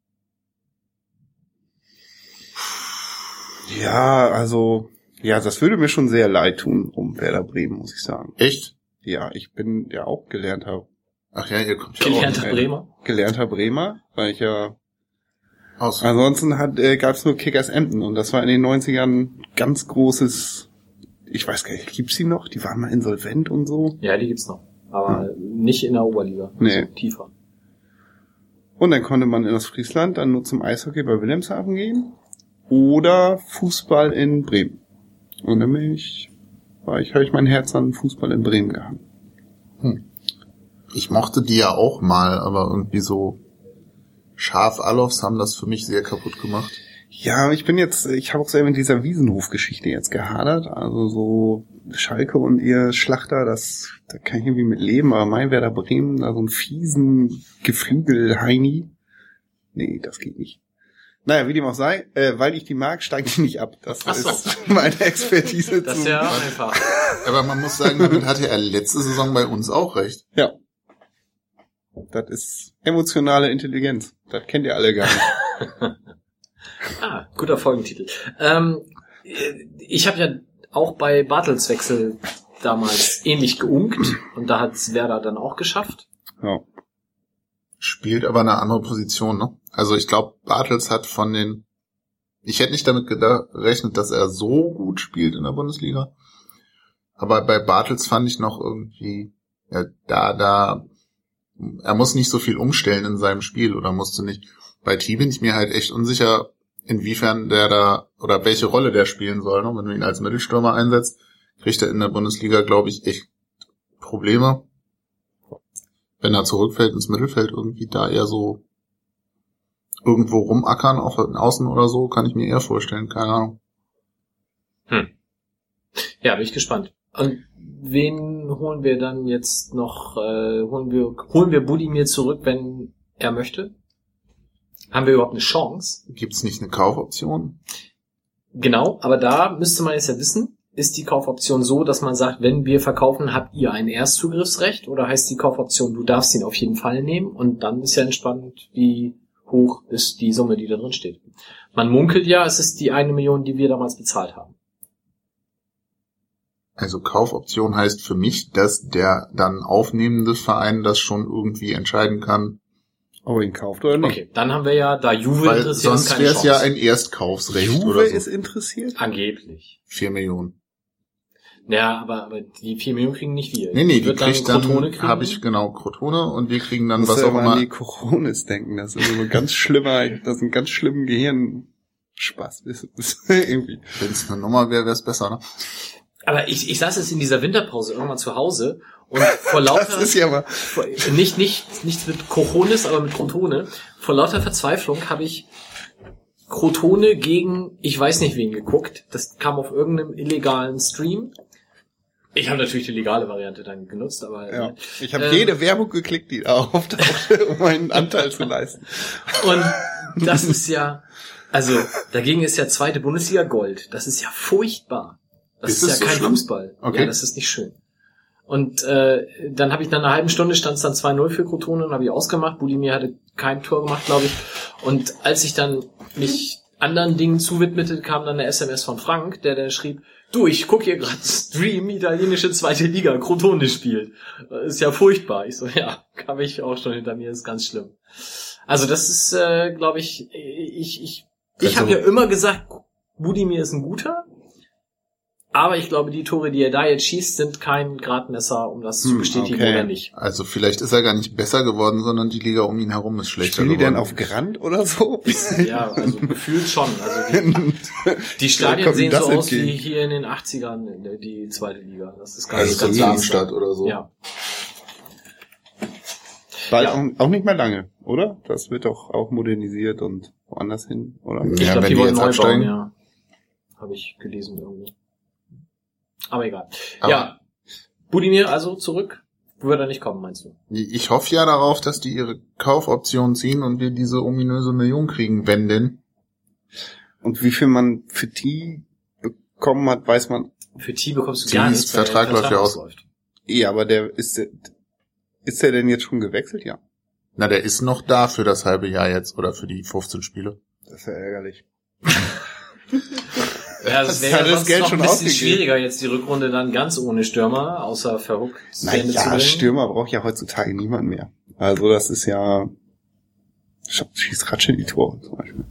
[SPEAKER 3] Ja, also, ja, das würde mir schon sehr leid tun um Werder Bremen, muss ich sagen.
[SPEAKER 4] Echt?
[SPEAKER 3] Ja, ich bin ja auch gelernter.
[SPEAKER 4] Ach ja, ihr kommt ja
[SPEAKER 2] Gelernter
[SPEAKER 3] auch,
[SPEAKER 2] Bremer?
[SPEAKER 3] Äh, gelernter Bremer, weil ich ja,
[SPEAKER 4] aus.
[SPEAKER 3] ansonsten hat, äh, gab's nur Kickers Emden und das war in den neunzigern ganz großes, ich weiß gar nicht, gibt's die noch? Die waren mal insolvent und so.
[SPEAKER 2] Ja, die gibt's noch. Aber hm. nicht in der Oberliga.
[SPEAKER 3] Nee.
[SPEAKER 2] Also tiefer.
[SPEAKER 3] Und dann konnte man in das Friesland dann nur zum Eishockey bei Wilhelmshaven gehen oder Fußball in Bremen. Und dann bin ich, war ich, habe ich mein Herz an Fußball in Bremen gehangen.
[SPEAKER 4] Hm. Ich mochte die ja auch mal, aber irgendwie so Schaf-Alofs haben das für mich sehr kaputt gemacht.
[SPEAKER 3] Ja, ich bin jetzt, ich habe auch selber mit dieser Wiesenhof-Geschichte jetzt gehadert. Also so Schalke und ihr Schlachter, das, da kann ich irgendwie mit leben. Aber mein Werder Bremen, da so einen fiesen Geflügel-Heini. Nee, das geht nicht. Naja, wie dem auch sei, äh, weil ich die mag, steige ich nicht ab. Das
[SPEAKER 2] Ach so.
[SPEAKER 3] ist meine Expertise.
[SPEAKER 2] Das
[SPEAKER 3] zu.
[SPEAKER 2] ist ja einfach.
[SPEAKER 4] Aber man muss sagen, damit hatte er letzte Saison bei uns auch recht.
[SPEAKER 3] Ja. Das ist emotionale Intelligenz. Das kennt ihr alle gar nicht.
[SPEAKER 2] Ah, guter Folgentitel. Ähm, ich habe ja auch bei Bartels Wechsel damals ähnlich geunkt und da hat's Werder dann auch geschafft.
[SPEAKER 3] Ja.
[SPEAKER 4] Spielt aber eine andere Position, ne? Also ich glaube, Bartels hat von den, ich hätte nicht damit gerechnet, dass er so gut spielt in der Bundesliga. Aber bei Bartels fand ich noch irgendwie, ja, da, da, er muss nicht so viel umstellen in seinem Spiel oder musste nicht. Bei T bin ich mir halt echt unsicher, inwiefern der da, oder welche Rolle der spielen soll, ne? Wenn du ihn als Mittelstürmer einsetzt, kriegt er in der Bundesliga, glaube ich, echt Probleme. Wenn er zurückfällt ins Mittelfeld, irgendwie da eher so irgendwo rumackern, auf den Außen oder so, kann ich mir eher vorstellen, keine Ahnung.
[SPEAKER 2] Hm. Ja, bin ich gespannt. Und wen holen wir dann jetzt noch, äh, holen wir, holen wir Budimir zurück, wenn er möchte? Haben wir überhaupt eine Chance?
[SPEAKER 4] Gibt's nicht eine Kaufoption?
[SPEAKER 2] Genau, aber da müsste man jetzt ja wissen, ist die Kaufoption so, dass man sagt, wenn wir verkaufen, habt ihr ein Erstzugriffsrecht? Oder heißt die Kaufoption, du darfst ihn auf jeden Fall nehmen? Und dann ist ja entspannt, wie hoch ist die Summe, die da drin steht. Man munkelt ja, es ist die eine Million, die wir damals bezahlt haben.
[SPEAKER 4] Also Kaufoption heißt für mich, dass der dann aufnehmende Verein das schon irgendwie entscheiden kann.
[SPEAKER 3] Ob er ihn kauft oder nicht.
[SPEAKER 2] Okay, dann haben wir ja, da Juve
[SPEAKER 4] Weil
[SPEAKER 2] interessiert,
[SPEAKER 4] sonst
[SPEAKER 2] keine
[SPEAKER 4] wäre es ja
[SPEAKER 2] Chance.
[SPEAKER 4] ein Erstkaufsrecht
[SPEAKER 3] Juve
[SPEAKER 4] oder so.
[SPEAKER 3] ist interessiert?
[SPEAKER 2] Angeblich.
[SPEAKER 4] Vier Millionen.
[SPEAKER 2] Ja, aber, aber die vier Millionen kriegen nicht wir.
[SPEAKER 4] Nee, nee, die
[SPEAKER 2] wird
[SPEAKER 4] kriegt
[SPEAKER 2] dann
[SPEAKER 4] dann,
[SPEAKER 2] Crotone kriegen.
[SPEAKER 4] habe ich genau, Crotone und wir kriegen dann
[SPEAKER 3] Muss
[SPEAKER 4] was
[SPEAKER 3] ja
[SPEAKER 4] auch
[SPEAKER 3] immer
[SPEAKER 4] immer.
[SPEAKER 3] an die Coronis denken. Das ist so ein ganz schlimmer, das ist ein ganz schlimmer Gehirnspaß. Das ist irgendwie.
[SPEAKER 4] Wenn es eine Nummer wäre, wäre es besser, ne?
[SPEAKER 2] Aber ich, ich saß jetzt in dieser Winterpause irgendwann zu Hause und vor lauter,
[SPEAKER 3] Das ist ja mal.
[SPEAKER 2] vor, nicht, nicht, nichts mit Coronis, aber mit Crotone. Vor lauter Verzweiflung habe ich Crotone gegen, ich weiß nicht wen geguckt. Das kam auf irgendeinem illegalen Stream. Ich habe natürlich die legale Variante dann genutzt, aber
[SPEAKER 3] Ja. Ich habe
[SPEAKER 2] Ähm,
[SPEAKER 3] jede Werbung geklickt, die da auftauchte, um meinen Anteil zu leisten.
[SPEAKER 2] und das ist ja, also dagegen ist ja zweite Bundesliga Gold. Das ist ja furchtbar. Das
[SPEAKER 4] Ist
[SPEAKER 2] ist,
[SPEAKER 4] es
[SPEAKER 2] ja
[SPEAKER 4] so
[SPEAKER 2] kein
[SPEAKER 4] schlimm?
[SPEAKER 2] Fußball.
[SPEAKER 4] Okay.
[SPEAKER 2] Ja, das ist nicht schön. Und äh, dann habe ich nach einer halben Stunde stand es dann zwei null für Crotone und habe ich ausgemacht. Budimir hatte kein Tor gemacht, glaube ich. Und als ich dann mich anderen Dingen zuwidmete, kam dann eine S M S von Frank, der der schrieb, du, ich guck hier gerade Stream, italienische zweite Liga, Crotone spielt. Ist ja furchtbar. Ich so, ja, habe ich auch schon hinter mir, ist ganz schlimm. Also das ist, äh, glaube ich, ich ich ich
[SPEAKER 4] Also-
[SPEAKER 2] habe ja immer gesagt, Budimir ist ein guter. Aber ich glaube, die Tore, die er da jetzt schießt, sind kein Gradmesser, um das zu
[SPEAKER 3] Hm,
[SPEAKER 2] bestätigen
[SPEAKER 3] okay.
[SPEAKER 2] oder nicht.
[SPEAKER 4] Also vielleicht ist er gar nicht besser geworden, sondern die Liga um ihn herum ist schlechter
[SPEAKER 3] Spielen die
[SPEAKER 4] geworden.
[SPEAKER 3] denn auf Grand oder so?
[SPEAKER 2] Ja, also gefühlt schon. Also die, die Stadien
[SPEAKER 3] kommt
[SPEAKER 2] sehen
[SPEAKER 3] das
[SPEAKER 2] so aus
[SPEAKER 3] entgegen?
[SPEAKER 2] wie hier in den achtzigern, in der- die zweite Liga. Das ist gar
[SPEAKER 4] Also
[SPEAKER 2] nicht
[SPEAKER 4] so
[SPEAKER 2] ganz
[SPEAKER 4] Darmstadt oder so.
[SPEAKER 2] Ja.
[SPEAKER 3] Bald
[SPEAKER 2] Ja.
[SPEAKER 3] auch, auch nicht mehr lange, oder? Das wird doch auch modernisiert und woanders hin, oder?
[SPEAKER 4] Ja,
[SPEAKER 2] Ich glaube,
[SPEAKER 4] wenn
[SPEAKER 2] die
[SPEAKER 4] die
[SPEAKER 2] wollen
[SPEAKER 4] jetzt
[SPEAKER 2] neu bauen,
[SPEAKER 4] absteigen.
[SPEAKER 2] ja. Habe ich gelesen irgendwo. Aber egal.
[SPEAKER 4] Aber-
[SPEAKER 2] ja. Budimir also zurück. Würde er nicht kommen, meinst du?
[SPEAKER 4] Ich hoffe ja darauf, dass die ihre Kaufoption ziehen und wir diese ominöse Million kriegen, wenn denn.
[SPEAKER 3] Und wie viel man für die bekommen hat, weiß man.
[SPEAKER 2] Für T bekommst du
[SPEAKER 4] T
[SPEAKER 2] gar
[SPEAKER 4] ist
[SPEAKER 2] nichts, weil der
[SPEAKER 4] Vertrag läuft ja aus.
[SPEAKER 2] ausläuft.
[SPEAKER 3] Ja, aber der ist, ist der denn jetzt schon gewechselt? Ja.
[SPEAKER 4] Na, der ist noch da für das halbe Jahr jetzt oder für die fünfzehn Spiele.
[SPEAKER 3] Das ist ja ärgerlich.
[SPEAKER 2] Ja, das wäre
[SPEAKER 3] Hat
[SPEAKER 2] ja
[SPEAKER 3] das
[SPEAKER 2] sonst
[SPEAKER 3] Geld
[SPEAKER 2] noch
[SPEAKER 3] schon
[SPEAKER 2] ein bisschen
[SPEAKER 3] ausgegeben?
[SPEAKER 2] schwieriger, jetzt die Rückrunde dann ganz ohne Stürmer, außer Verhoek. zu Ende zu
[SPEAKER 3] Naja,
[SPEAKER 2] bringen.
[SPEAKER 3] Stürmer braucht ja heutzutage niemand mehr. Also das ist ja... Schießt Ratsche die Tore zum Beispiel.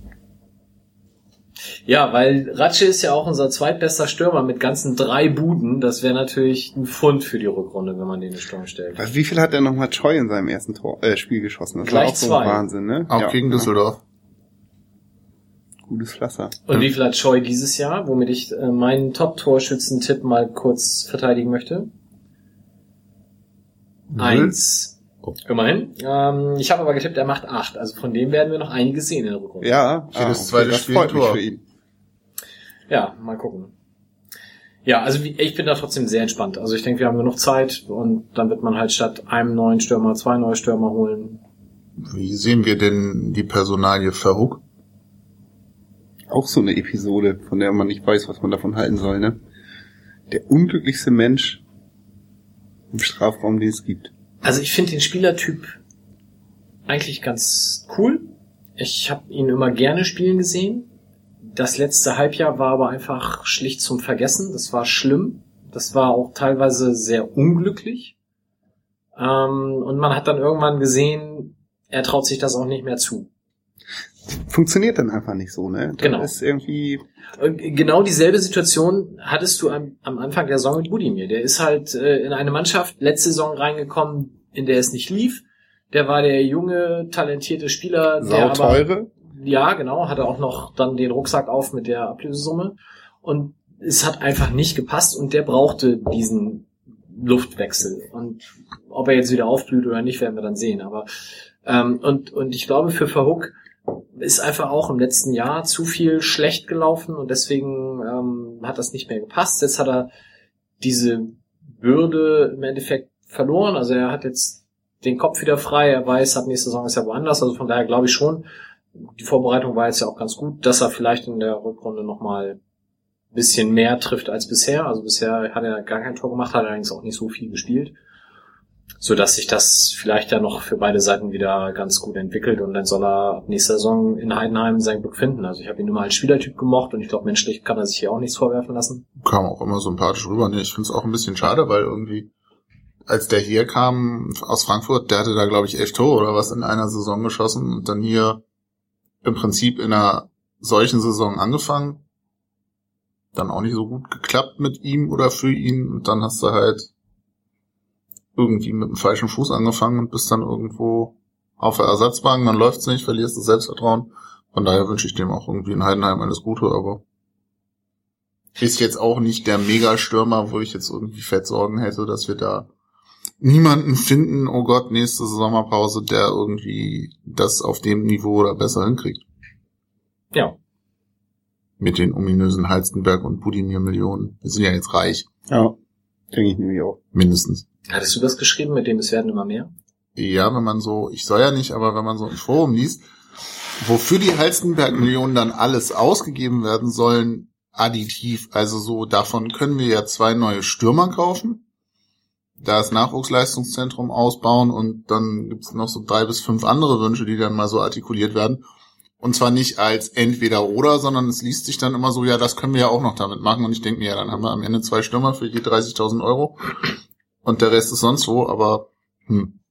[SPEAKER 2] Ja, weil Ratsche ist ja auch unser zweitbester Stürmer mit ganzen drei Buden. Das wäre natürlich ein Pfund für die Rückrunde, wenn man den in den Sturm stellt.
[SPEAKER 3] Weil wie viel hat er nochmal Choi in seinem ersten Tor, äh, Spiel geschossen? Das
[SPEAKER 2] Gleich
[SPEAKER 3] war auch so
[SPEAKER 2] zwei.
[SPEAKER 3] ein Wahnsinn, ne?
[SPEAKER 4] Auch
[SPEAKER 3] Ja,
[SPEAKER 4] gegen
[SPEAKER 3] ja.
[SPEAKER 4] Düsseldorf.
[SPEAKER 3] Gutes Pflaster.
[SPEAKER 2] Und wie viel hat Choi dieses Jahr, womit ich äh, meinen Top-Torschützen-Tipp mal kurz verteidigen möchte?
[SPEAKER 4] Null.
[SPEAKER 2] Eins.
[SPEAKER 4] Oh.
[SPEAKER 2] Immerhin. Ähm, ich habe aber getippt, er macht acht. Also von dem werden wir noch einiges sehen in der Rückrunde.
[SPEAKER 3] Ja,
[SPEAKER 4] Jedes zweite
[SPEAKER 3] das
[SPEAKER 4] Spiel
[SPEAKER 3] freut
[SPEAKER 4] ein
[SPEAKER 3] mich
[SPEAKER 4] Tor.
[SPEAKER 3] für ihn.
[SPEAKER 2] Ja, mal gucken. Ja, also wie- ich bin da trotzdem sehr entspannt. Also ich denke, wir haben genug Zeit und dann wird man halt statt einem neuen Stürmer zwei neue Stürmer holen.
[SPEAKER 4] Wie sehen wir denn die Personalie Verhoek?
[SPEAKER 3] Auch so eine Episode, von der man nicht weiß, was man davon halten soll, ne? Der unglücklichste Mensch im Strafraum, den es gibt.
[SPEAKER 2] Also ich finde den Spielertyp eigentlich ganz cool. Ich habe ihn immer gerne spielen gesehen. Das letzte Halbjahr war aber einfach schlicht zum Vergessen. Das war schlimm. Das war auch teilweise sehr unglücklich. Ähm, und man hat dann irgendwann gesehen, er traut sich das auch nicht mehr zu.
[SPEAKER 3] Funktioniert dann einfach nicht so, ne? Das
[SPEAKER 2] Genau.
[SPEAKER 3] ist irgendwie...
[SPEAKER 2] Und genau dieselbe Situation hattest du am, am Anfang der Saison mit Budimir. Der ist halt äh, in eine Mannschaft letzte Saison reingekommen, in der es nicht lief. Der war der junge, talentierte Spieler, der aber,
[SPEAKER 3] Sauteure.
[SPEAKER 2] ja, genau, hatte auch noch dann den Rucksack auf mit der Ablösesumme. Und es hat einfach nicht gepasst und der brauchte diesen Luftwechsel. Und ob er jetzt wieder aufblüht oder nicht, werden wir dann sehen. Aber ähm, und und ich glaube, für Verhoek ist einfach auch im letzten Jahr zu viel schlecht gelaufen und deswegen ähm, hat das nicht mehr gepasst. Jetzt hat er diese Bürde im Endeffekt verloren. Also er hat jetzt den Kopf wieder frei. Er weiß, ab nächster Saison ist er woanders. Also von daher glaube ich schon, die Vorbereitung war jetzt ja auch ganz gut, dass er vielleicht in der Rückrunde nochmal ein bisschen mehr trifft als bisher. Also bisher hat er gar kein Tor gemacht, hat allerdings auch nicht so viel gespielt. So dass sich das vielleicht ja noch für beide Seiten wieder ganz gut entwickelt und dann soll er ab nächster Saison in Heidenheim sein Glück finden. Also ich habe ihn immer als Spielertyp gemocht und ich glaube, menschlich kann er sich hier auch nichts vorwerfen lassen.
[SPEAKER 4] Kam auch immer sympathisch rüber. Nee, ich finde es auch ein bisschen schade, weil irgendwie, als der hier kam aus Frankfurt, der hatte da, glaube ich, elf Tore oder was in einer Saison geschossen und dann hier im Prinzip in einer solchen Saison angefangen. Dann auch nicht so gut geklappt mit ihm oder für ihn und dann hast du halt irgendwie mit dem falschen Fuß angefangen und bist dann irgendwo auf der Ersatzbank, dann läuft's nicht, verlierst das Selbstvertrauen. Von daher wünsche ich dem auch irgendwie in Heidenheim alles Gute, aber ist jetzt auch nicht der Megastürmer, wo ich jetzt irgendwie Fettsorgen hätte, dass wir da niemanden finden, oh Gott, nächste Sommerpause, der irgendwie das auf dem Niveau oder besser hinkriegt.
[SPEAKER 2] Ja.
[SPEAKER 4] Mit den ominösen Halstenberg und Budimir Millionen. Wir sind ja jetzt reich.
[SPEAKER 3] Ja, denke ich nämlich auch.
[SPEAKER 4] Mindestens.
[SPEAKER 2] Hattest du das geschrieben, mit dem es werden immer mehr?
[SPEAKER 4] Ja, wenn man so, ich soll ja nicht, aber wenn man so ein Forum liest, wofür die Halstenberg-Millionen dann alles ausgegeben werden sollen, additiv, also so, davon können wir ja zwei neue Stürmer kaufen, das Nachwuchsleistungszentrum ausbauen und dann gibt's noch so drei bis fünf andere Wünsche, die dann mal so artikuliert werden. Und zwar nicht als entweder oder, sondern es liest sich dann immer so, ja, das können wir ja auch noch damit machen. Und ich denke mir, ja, dann haben wir am Ende zwei Stürmer für je dreißigtausend Euro. Und der Rest ist sonst wo, aber hm.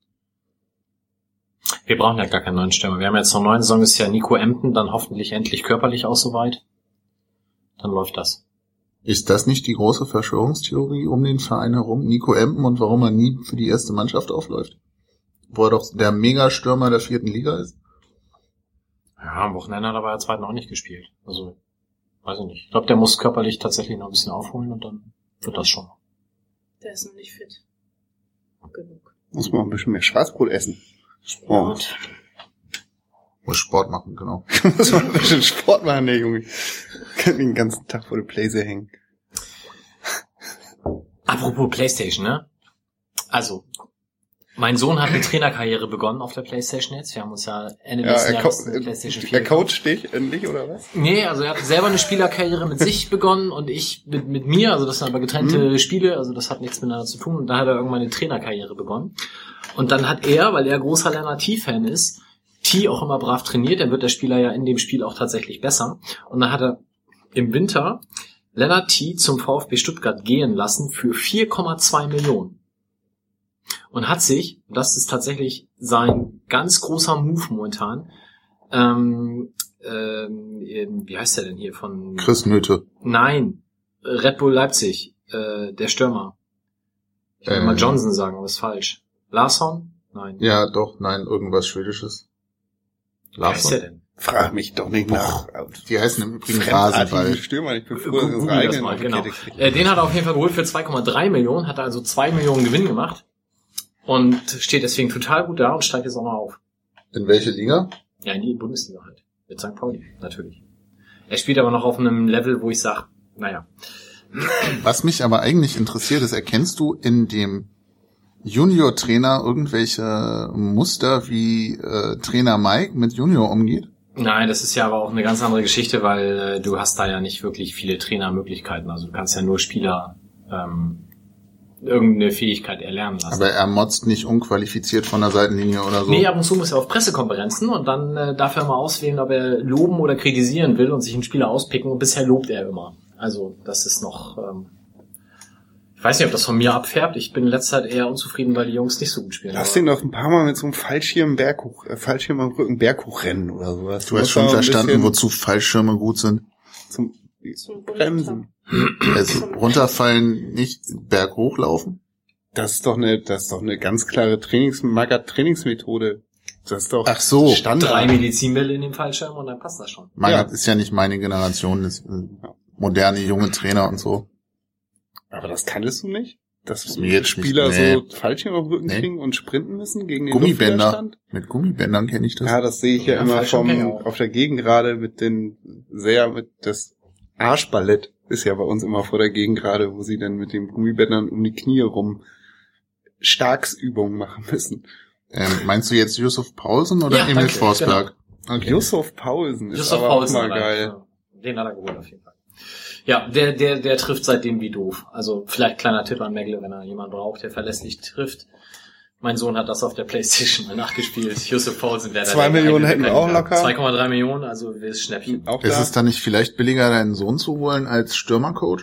[SPEAKER 2] Wir brauchen ja gar keinen neuen Stürmer. Wir haben jetzt noch neun Saison, ist ja Nico Emden, dann hoffentlich endlich körperlich auch soweit. Dann läuft das.
[SPEAKER 4] Ist das nicht die große Verschwörungstheorie um den Verein herum? Nico Emden und warum er nie für die erste Mannschaft aufläuft? Wo er doch der Megastürmer der vierten Liga ist?
[SPEAKER 2] Ja, am Wochenende hat er bei der zweiten auch nicht gespielt. Also, weiß ich nicht. Ich glaube, der muss körperlich tatsächlich noch ein bisschen aufholen und dann wird das schon.
[SPEAKER 5] Der ist noch nicht fit. Genug.
[SPEAKER 3] Muss man ein bisschen mehr Schwarzbrot essen. Sport.
[SPEAKER 4] Muss Sport machen, genau.
[SPEAKER 3] Muss man ein bisschen Sport machen, der Junge. Kann den ganzen Tag vor der Playsee hängen.
[SPEAKER 2] Apropos PlayStation, ne? Also, Mein Sohn hat eine Trainerkarriere begonnen auf der PlayStation jetzt. Wir haben uns ja Ende
[SPEAKER 3] Ja,
[SPEAKER 2] des
[SPEAKER 3] er,
[SPEAKER 2] Jahres
[SPEAKER 3] co
[SPEAKER 2] eine PlayStation vier
[SPEAKER 3] er coacht dich endlich, oder was?
[SPEAKER 2] Nee, also er hat selber eine Spielerkarriere mit sich begonnen und ich mit, mit mir, also das sind aber getrennte mhm. Spiele, also das hat nichts miteinander zu tun. Und da hat er irgendwann eine Trainerkarriere begonnen. Und dann hat er, weil er großer Lennart T-Fan ist, T auch immer brav trainiert, dann wird der Spieler ja in dem Spiel auch tatsächlich besser. Und dann hat er im Winter Lennart T zum VfB Stuttgart gehen lassen für vier Komma zwei Millionen. Und hat sich, das ist tatsächlich sein ganz großer Move momentan, ähm, ähm, wie heißt der denn hier von...
[SPEAKER 4] Chris Nöte.
[SPEAKER 2] Nein, Red Bull Leipzig, äh, der Stürmer. Ich will ähm. mal Johnson sagen, aber ist falsch. Larsson? Nein.
[SPEAKER 4] Ja, doch, nein, irgendwas Schwedisches.
[SPEAKER 2] Larsson? Wie heißt der denn?
[SPEAKER 3] Frag mich doch nicht nach.
[SPEAKER 4] Die heißen im Übrigen Rasenball.
[SPEAKER 3] Stürmer, ich bin froh, dass
[SPEAKER 2] Google das
[SPEAKER 3] eigenen
[SPEAKER 2] mal, genau. Äh, den hat er auf jeden Fall geholt für zwei Komma drei Millionen, hat er also zwei Millionen Gewinn gemacht. Und steht deswegen total gut da und steigt jetzt auch mal auf.
[SPEAKER 4] In welche Liga?
[SPEAKER 2] Ja, in die Bundesliga halt. Mit Sankt Pauli, natürlich. Er spielt aber noch auf einem Level, wo ich sage, naja.
[SPEAKER 4] Was mich aber eigentlich interessiert ist, erkennst du in dem Junior-Trainer irgendwelche Muster, wie äh, Trainer Mike mit Junior umgeht?
[SPEAKER 2] Nein, das ist ja aber auch eine ganz andere Geschichte, weil äh, du hast da ja nicht wirklich viele Trainermöglichkeiten. Also du kannst ja nur Spieler ähm, irgendeine Fähigkeit erlernen lassen.
[SPEAKER 4] Aber er motzt nicht unqualifiziert von der Seitenlinie oder so?
[SPEAKER 2] Nee, ab und zu muss er auf Pressekonferenzen und dann äh, darf er mal auswählen, ob er loben oder kritisieren will und sich einen Spieler auspicken und bisher lobt er immer. Also das ist noch... Ähm, ich weiß nicht, ob das von mir abfärbt. Ich bin in letzter Zeit eher unzufrieden, weil die Jungs nicht so gut spielen.
[SPEAKER 3] Lass den doch ein paar Mal mit so einem Fallschirm Berghoch, äh, Fallschirm am Rücken Berghoch rennen oder sowas.
[SPEAKER 4] Du hast schon verstanden, wozu Fallschirme gut sind.
[SPEAKER 3] Zum, zum Bremsen.
[SPEAKER 4] Also runterfallen, nicht berghoch laufen?
[SPEAKER 3] Das ist doch eine, das ist doch eine ganz klare Trainings, Trainingsmethode. Das ist doch
[SPEAKER 4] Ach so.
[SPEAKER 2] Standard. Drei Medizinbälle in dem Fallschirm und dann passt das schon.
[SPEAKER 4] Magath ja. ist ja nicht meine Generation, das äh, moderne junge Trainer und so.
[SPEAKER 3] Aber das kanntest du nicht? Dass
[SPEAKER 4] das mir jetzt
[SPEAKER 3] Spieler
[SPEAKER 4] nicht, nee.
[SPEAKER 3] so Fallschirm auf den Rücken
[SPEAKER 4] nee.
[SPEAKER 3] kriegen und sprinten müssen gegen den
[SPEAKER 4] Gummibänder.
[SPEAKER 3] Luftwiderstand?
[SPEAKER 4] Mit Gummibändern kenne ich das.
[SPEAKER 3] Ja, das sehe ich ja, ja immer vom
[SPEAKER 2] genau.
[SPEAKER 3] auf der Gegengrade mit den sehr mit das Arschballett ist ja bei uns immer vor der Gegengrade, wo sie dann mit den Gummibändern um die Knie rum Starksübungen machen müssen.
[SPEAKER 4] Ähm, meinst du jetzt Yusuf Paulsen oder
[SPEAKER 2] ja,
[SPEAKER 4] Emil Forsberg?
[SPEAKER 3] Genau. Okay. Yusuf Paulsen ist
[SPEAKER 2] Yusuf
[SPEAKER 3] aber
[SPEAKER 2] Paulsen
[SPEAKER 3] auch mal geil.
[SPEAKER 2] Den hat er geholt auf jeden Fall. Ja, der, der, der trifft seitdem wie doof. Also vielleicht kleiner Tipp an Megle, wenn er jemanden braucht, der verlässlich trifft. Mein Sohn hat das auf der PlayStation mal nachgespielt. Yusuf Paulsen wäre da.
[SPEAKER 3] Zwei Millionen hätten wir auch locker.
[SPEAKER 2] zwei Komma drei Millionen, also wir ist Schnäppchen.
[SPEAKER 3] Auch
[SPEAKER 4] ist
[SPEAKER 3] da.
[SPEAKER 4] es dann nicht vielleicht billiger, deinen Sohn zu holen als Stürmercoach?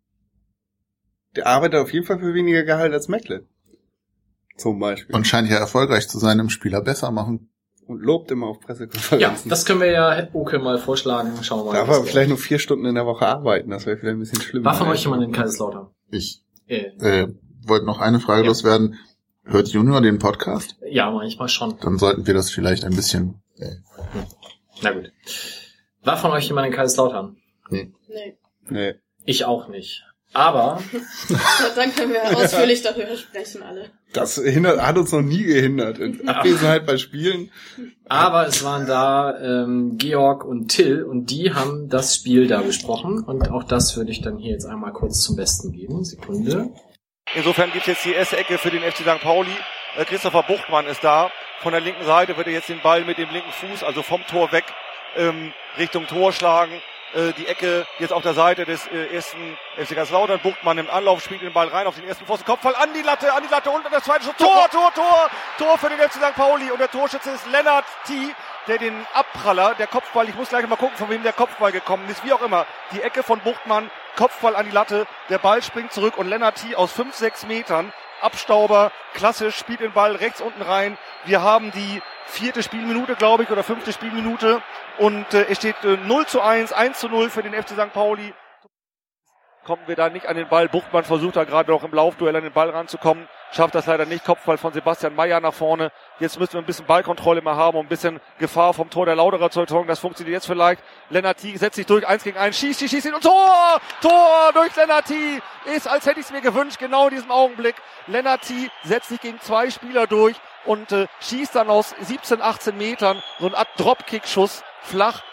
[SPEAKER 3] Der arbeitet auf jeden Fall für weniger Gehalt als Meckle. Zum Beispiel.
[SPEAKER 4] Und scheint ja erfolgreich zu sein, im Spieler besser machen.
[SPEAKER 3] Und lobt immer auf Pressekonferenzen.
[SPEAKER 2] Ja, das können wir ja Hedbuke mal vorschlagen. Schauen wir mal.
[SPEAKER 3] Darf er vielleicht nur vier Stunden in der Woche arbeiten, das wäre vielleicht ein bisschen schlimmer.
[SPEAKER 2] War von euch jemand in Kaiserslautern?
[SPEAKER 4] Ich
[SPEAKER 2] äh,
[SPEAKER 4] äh, wollte noch eine Frage
[SPEAKER 2] ja.
[SPEAKER 4] loswerden. Hört Junior den Podcast?
[SPEAKER 2] Ja, manchmal schon.
[SPEAKER 4] Dann sollten wir das vielleicht ein bisschen... Äh.
[SPEAKER 2] Na gut. War von euch jemand in Kaiserslautern?
[SPEAKER 4] Nee.
[SPEAKER 5] Nee.
[SPEAKER 3] Nee.
[SPEAKER 2] Ich auch nicht. Aber...
[SPEAKER 5] Ja, dann können wir ausführlich darüber sprechen, alle.
[SPEAKER 3] Das hindert, hat uns noch nie gehindert. In Abwesenheit bei Spielen.
[SPEAKER 2] Aber es waren da ähm, Georg und Till und die haben das Spiel da besprochen. Und auch das würde ich dann hier jetzt einmal kurz zum Besten geben. Sekunde.
[SPEAKER 10] Insofern gibt's jetzt die erste Ecke für den F C Sankt Pauli. Äh, Christopher Buchtmann ist da. Von der linken Seite wird er jetzt den Ball mit dem linken Fuß, also vom Tor weg, ähm, Richtung Tor schlagen. Äh, die Ecke jetzt auf der Seite des äh, ersten F C Kaiserslautern. Buchtmann im Anlauf, spielt den Ball rein auf den ersten Pfosten. Kopfball an die Latte, an die Latte und das zweite Schuss. Tor, Tor, Tor, Tor für den F C Sankt Pauli. Und der Torschütze ist Lennart T., der den Abpraller, der Kopfball, ich muss gleich mal gucken, von wem der Kopfball gekommen ist, wie auch immer. Die Ecke von Buchtmann, Kopfball an die Latte, der Ball springt zurück und Lennart T. aus fünf, sechs Metern, Abstauber, klassisch, spielt den Ball rechts unten rein. Wir haben die vierte Spielminute, glaube ich, oder fünfte Spielminute und äh, es steht äh, null zu eins, eins zu null für den F C Sankt Pauli. Kommen wir da nicht an den Ball. Buchtmann versucht da gerade noch im Laufduell an den Ball ranzukommen. Schafft das leider nicht. Kopfball von Sebastian Meyer nach vorne. Jetzt müssen wir ein bisschen Ballkontrolle mehr haben und ein bisschen Gefahr vom Tor der Lauderer zu erzeugen. Das funktioniert jetzt vielleicht. Lennart T. setzt sich durch. Eins gegen eins. Schießt, schießt, schießt. Und Tor! Tor durch Lennart T. Ist, als hätte ich es mir gewünscht, genau in diesem Augenblick. Lennart T. setzt sich gegen zwei Spieler durch und äh, schießt dann aus siebzehn, achtzehn Metern so eine Art Dropkick-Schuss flach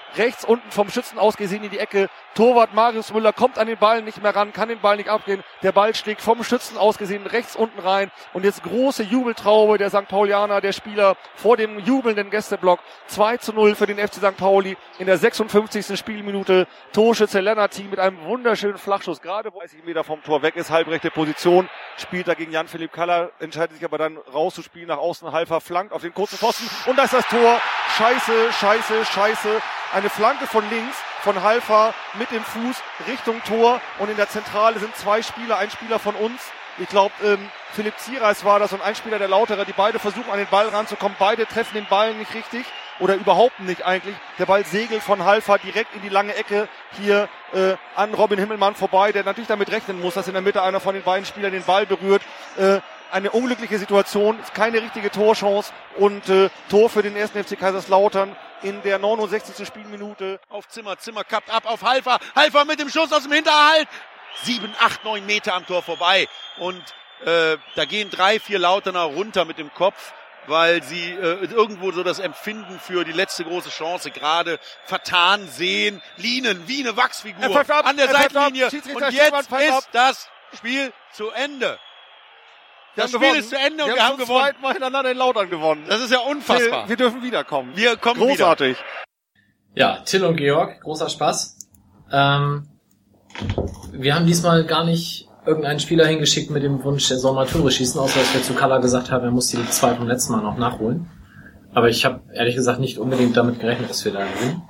[SPEAKER 10] rechts unten vom Schützen aus gesehen in die Ecke. Torwart Marius Müller kommt an den Ball nicht mehr ran, kann den Ball nicht abgehen. Der Ball schlägt vom Schützen aus gesehen rechts unten rein. Und jetzt große Jubeltraube der Sankt Paulianer, der Spieler vor dem jubelnden Gästeblock. zwei zu null für den F C Sankt Pauli in der sechsundfünfzigsten Spielminute. Torschütze Lennarty mit einem wunderschönen Flachschuss, gerade dreißig Meter vom Tor weg ist, halbrechte Position. Spielt da gegen Jan-Philipp Kaller, entscheidet sich aber dann rauszuspielen, nach außen Halfer flankt auf den kurzen Pfosten. Und da ist das Tor. Scheiße, scheiße, scheiße. Eine Flanke von links von Halfer mit dem Fuß Richtung Tor. Und in der Zentrale sind zwei Spieler, ein Spieler von uns. Ich glaube, ähm, Philipp Ziereis war das und ein Spieler der Lauterer. Die beide versuchen an den Ball ranzukommen. Beide treffen den Ball nicht richtig. Oder überhaupt nicht eigentlich. Der Ball segelt von Halfer direkt in die lange Ecke hier äh, an Robin Himmelmann vorbei, der natürlich damit rechnen muss, dass in der Mitte einer von den beiden Spielern den Ball berührt. Äh, eine unglückliche Situation, ist keine richtige Torchance und äh, Tor für den ersten F C Kaiserslautern in der neunundsechzigsten Spielminute.
[SPEAKER 11] Auf Zimmer, Zimmer kappt ab auf Halfer. Halfer mit dem Schuss aus dem Hinterhalt. Sieben, acht, neun Meter am Tor vorbei. Und äh, da gehen drei, vier Lauterner runter mit dem Kopf, weil sie äh, irgendwo so das Empfinden für die letzte große Chance gerade vertan sehen. Lienen wie eine Wachsfigur
[SPEAKER 10] ab,
[SPEAKER 11] an der Seitenlinie. Und jetzt
[SPEAKER 10] ist
[SPEAKER 11] ab. das Spiel zu Ende. Das Spiel
[SPEAKER 10] gewonnen.
[SPEAKER 11] ist zu Ende und
[SPEAKER 10] wir,
[SPEAKER 11] wir haben gewonnen.
[SPEAKER 10] Wir haben Mal hintereinander in Lautern gewonnen.
[SPEAKER 11] Das ist ja unfassbar.
[SPEAKER 10] Wir, wir dürfen wiederkommen.
[SPEAKER 11] Wir kommen
[SPEAKER 10] Großartig.
[SPEAKER 11] wieder.
[SPEAKER 2] Ja, Till und Georg, großer Spaß. Ähm, wir haben diesmal gar nicht irgendeinen Spieler hingeschickt mit dem Wunsch, er soll mal Tore schießen, außer dass wir zu Kalla gesagt haben, er muss die zwei vom letzten Mal noch nachholen. Aber ich habe ehrlich gesagt nicht unbedingt damit gerechnet, dass wir da gewinnen.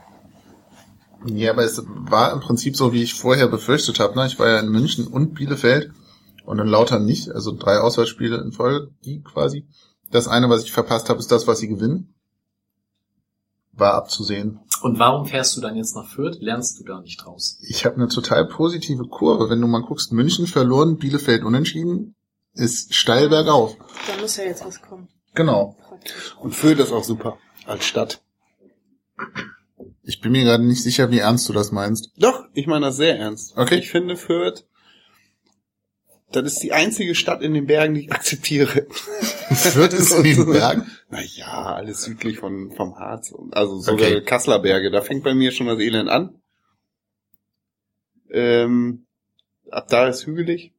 [SPEAKER 4] Ja, aber es war im Prinzip so, wie ich vorher befürchtet habe. Ne? Ich war ja in München und Bielefeld und in Lautern nicht, also drei Auswärtsspiele in Folge, die quasi. Das eine, was ich verpasst habe, ist das, was sie gewinnen. War abzusehen.
[SPEAKER 2] Und warum fährst du dann jetzt nach Fürth? Lernst du da nicht draus?
[SPEAKER 4] Ich habe eine total positive Kurve. Wenn du mal guckst, München verloren, Bielefeld unentschieden, ist steil bergauf.
[SPEAKER 5] Da muss ja jetzt was kommen.
[SPEAKER 4] Genau.
[SPEAKER 3] Und Fürth ist auch super als Stadt.
[SPEAKER 4] Ich bin mir gerade nicht sicher, wie ernst du das meinst.
[SPEAKER 3] Doch, ich meine das sehr ernst.
[SPEAKER 4] Okay.
[SPEAKER 3] Ich finde Fürth, das ist die einzige Stadt in den Bergen, die ich akzeptiere.
[SPEAKER 4] Fürth ist in den Bergen?
[SPEAKER 3] Naja, alles südlich von, vom Harz. Also sogar
[SPEAKER 4] Okay.
[SPEAKER 3] Kasseler Berge. Da fängt bei mir schon das Elend an. Ähm, ab da ist hügelig.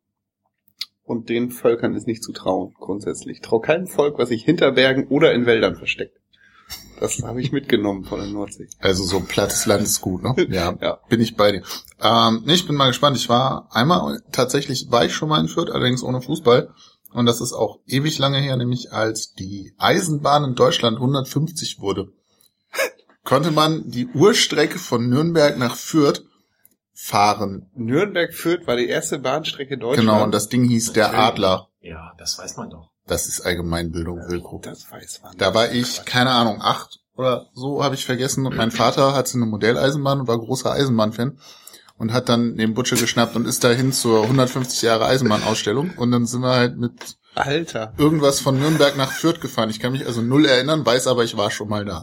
[SPEAKER 3] Und den Völkern ist nicht zu trauen, grundsätzlich. Ich traue keinem Volk, was sich hinter Bergen oder in Wäldern versteckt. Das habe ich mitgenommen von der Nordsee.
[SPEAKER 4] Also so plattes Land ist gut, ne? Ja,
[SPEAKER 3] Ja.
[SPEAKER 4] bin ich bei dir. Ähm, nee, ich bin mal gespannt. Ich war einmal, tatsächlich war ich schon mal in Fürth, allerdings ohne Fußball. Und das ist auch ewig lange her, nämlich als die Eisenbahn in Deutschland hundertfünfzig wurde. Konnte man die Urstrecke von Nürnberg nach Fürth fahren.
[SPEAKER 3] Nürnberg-Fürth war die erste Bahnstrecke Deutschlands.
[SPEAKER 4] Genau, und das Ding hieß der Adler.
[SPEAKER 2] Ja, das weiß man doch.
[SPEAKER 4] Das ist Allgemeinbildung, Wilko.
[SPEAKER 3] Das weiß man.
[SPEAKER 4] Da war ich, keine Ahnung, acht oder so, habe ich vergessen. Und mein Vater hatte eine Modelleisenbahn und war großer Eisenbahnfan und hat dann den Butsche geschnappt und ist dahin zur hundertfünfzig Jahre Eisenbahnausstellung. Und dann sind wir halt mit
[SPEAKER 3] Alter.
[SPEAKER 4] irgendwas von Nürnberg nach Fürth gefahren. Ich kann mich also null erinnern, weiß aber, ich war schon mal da.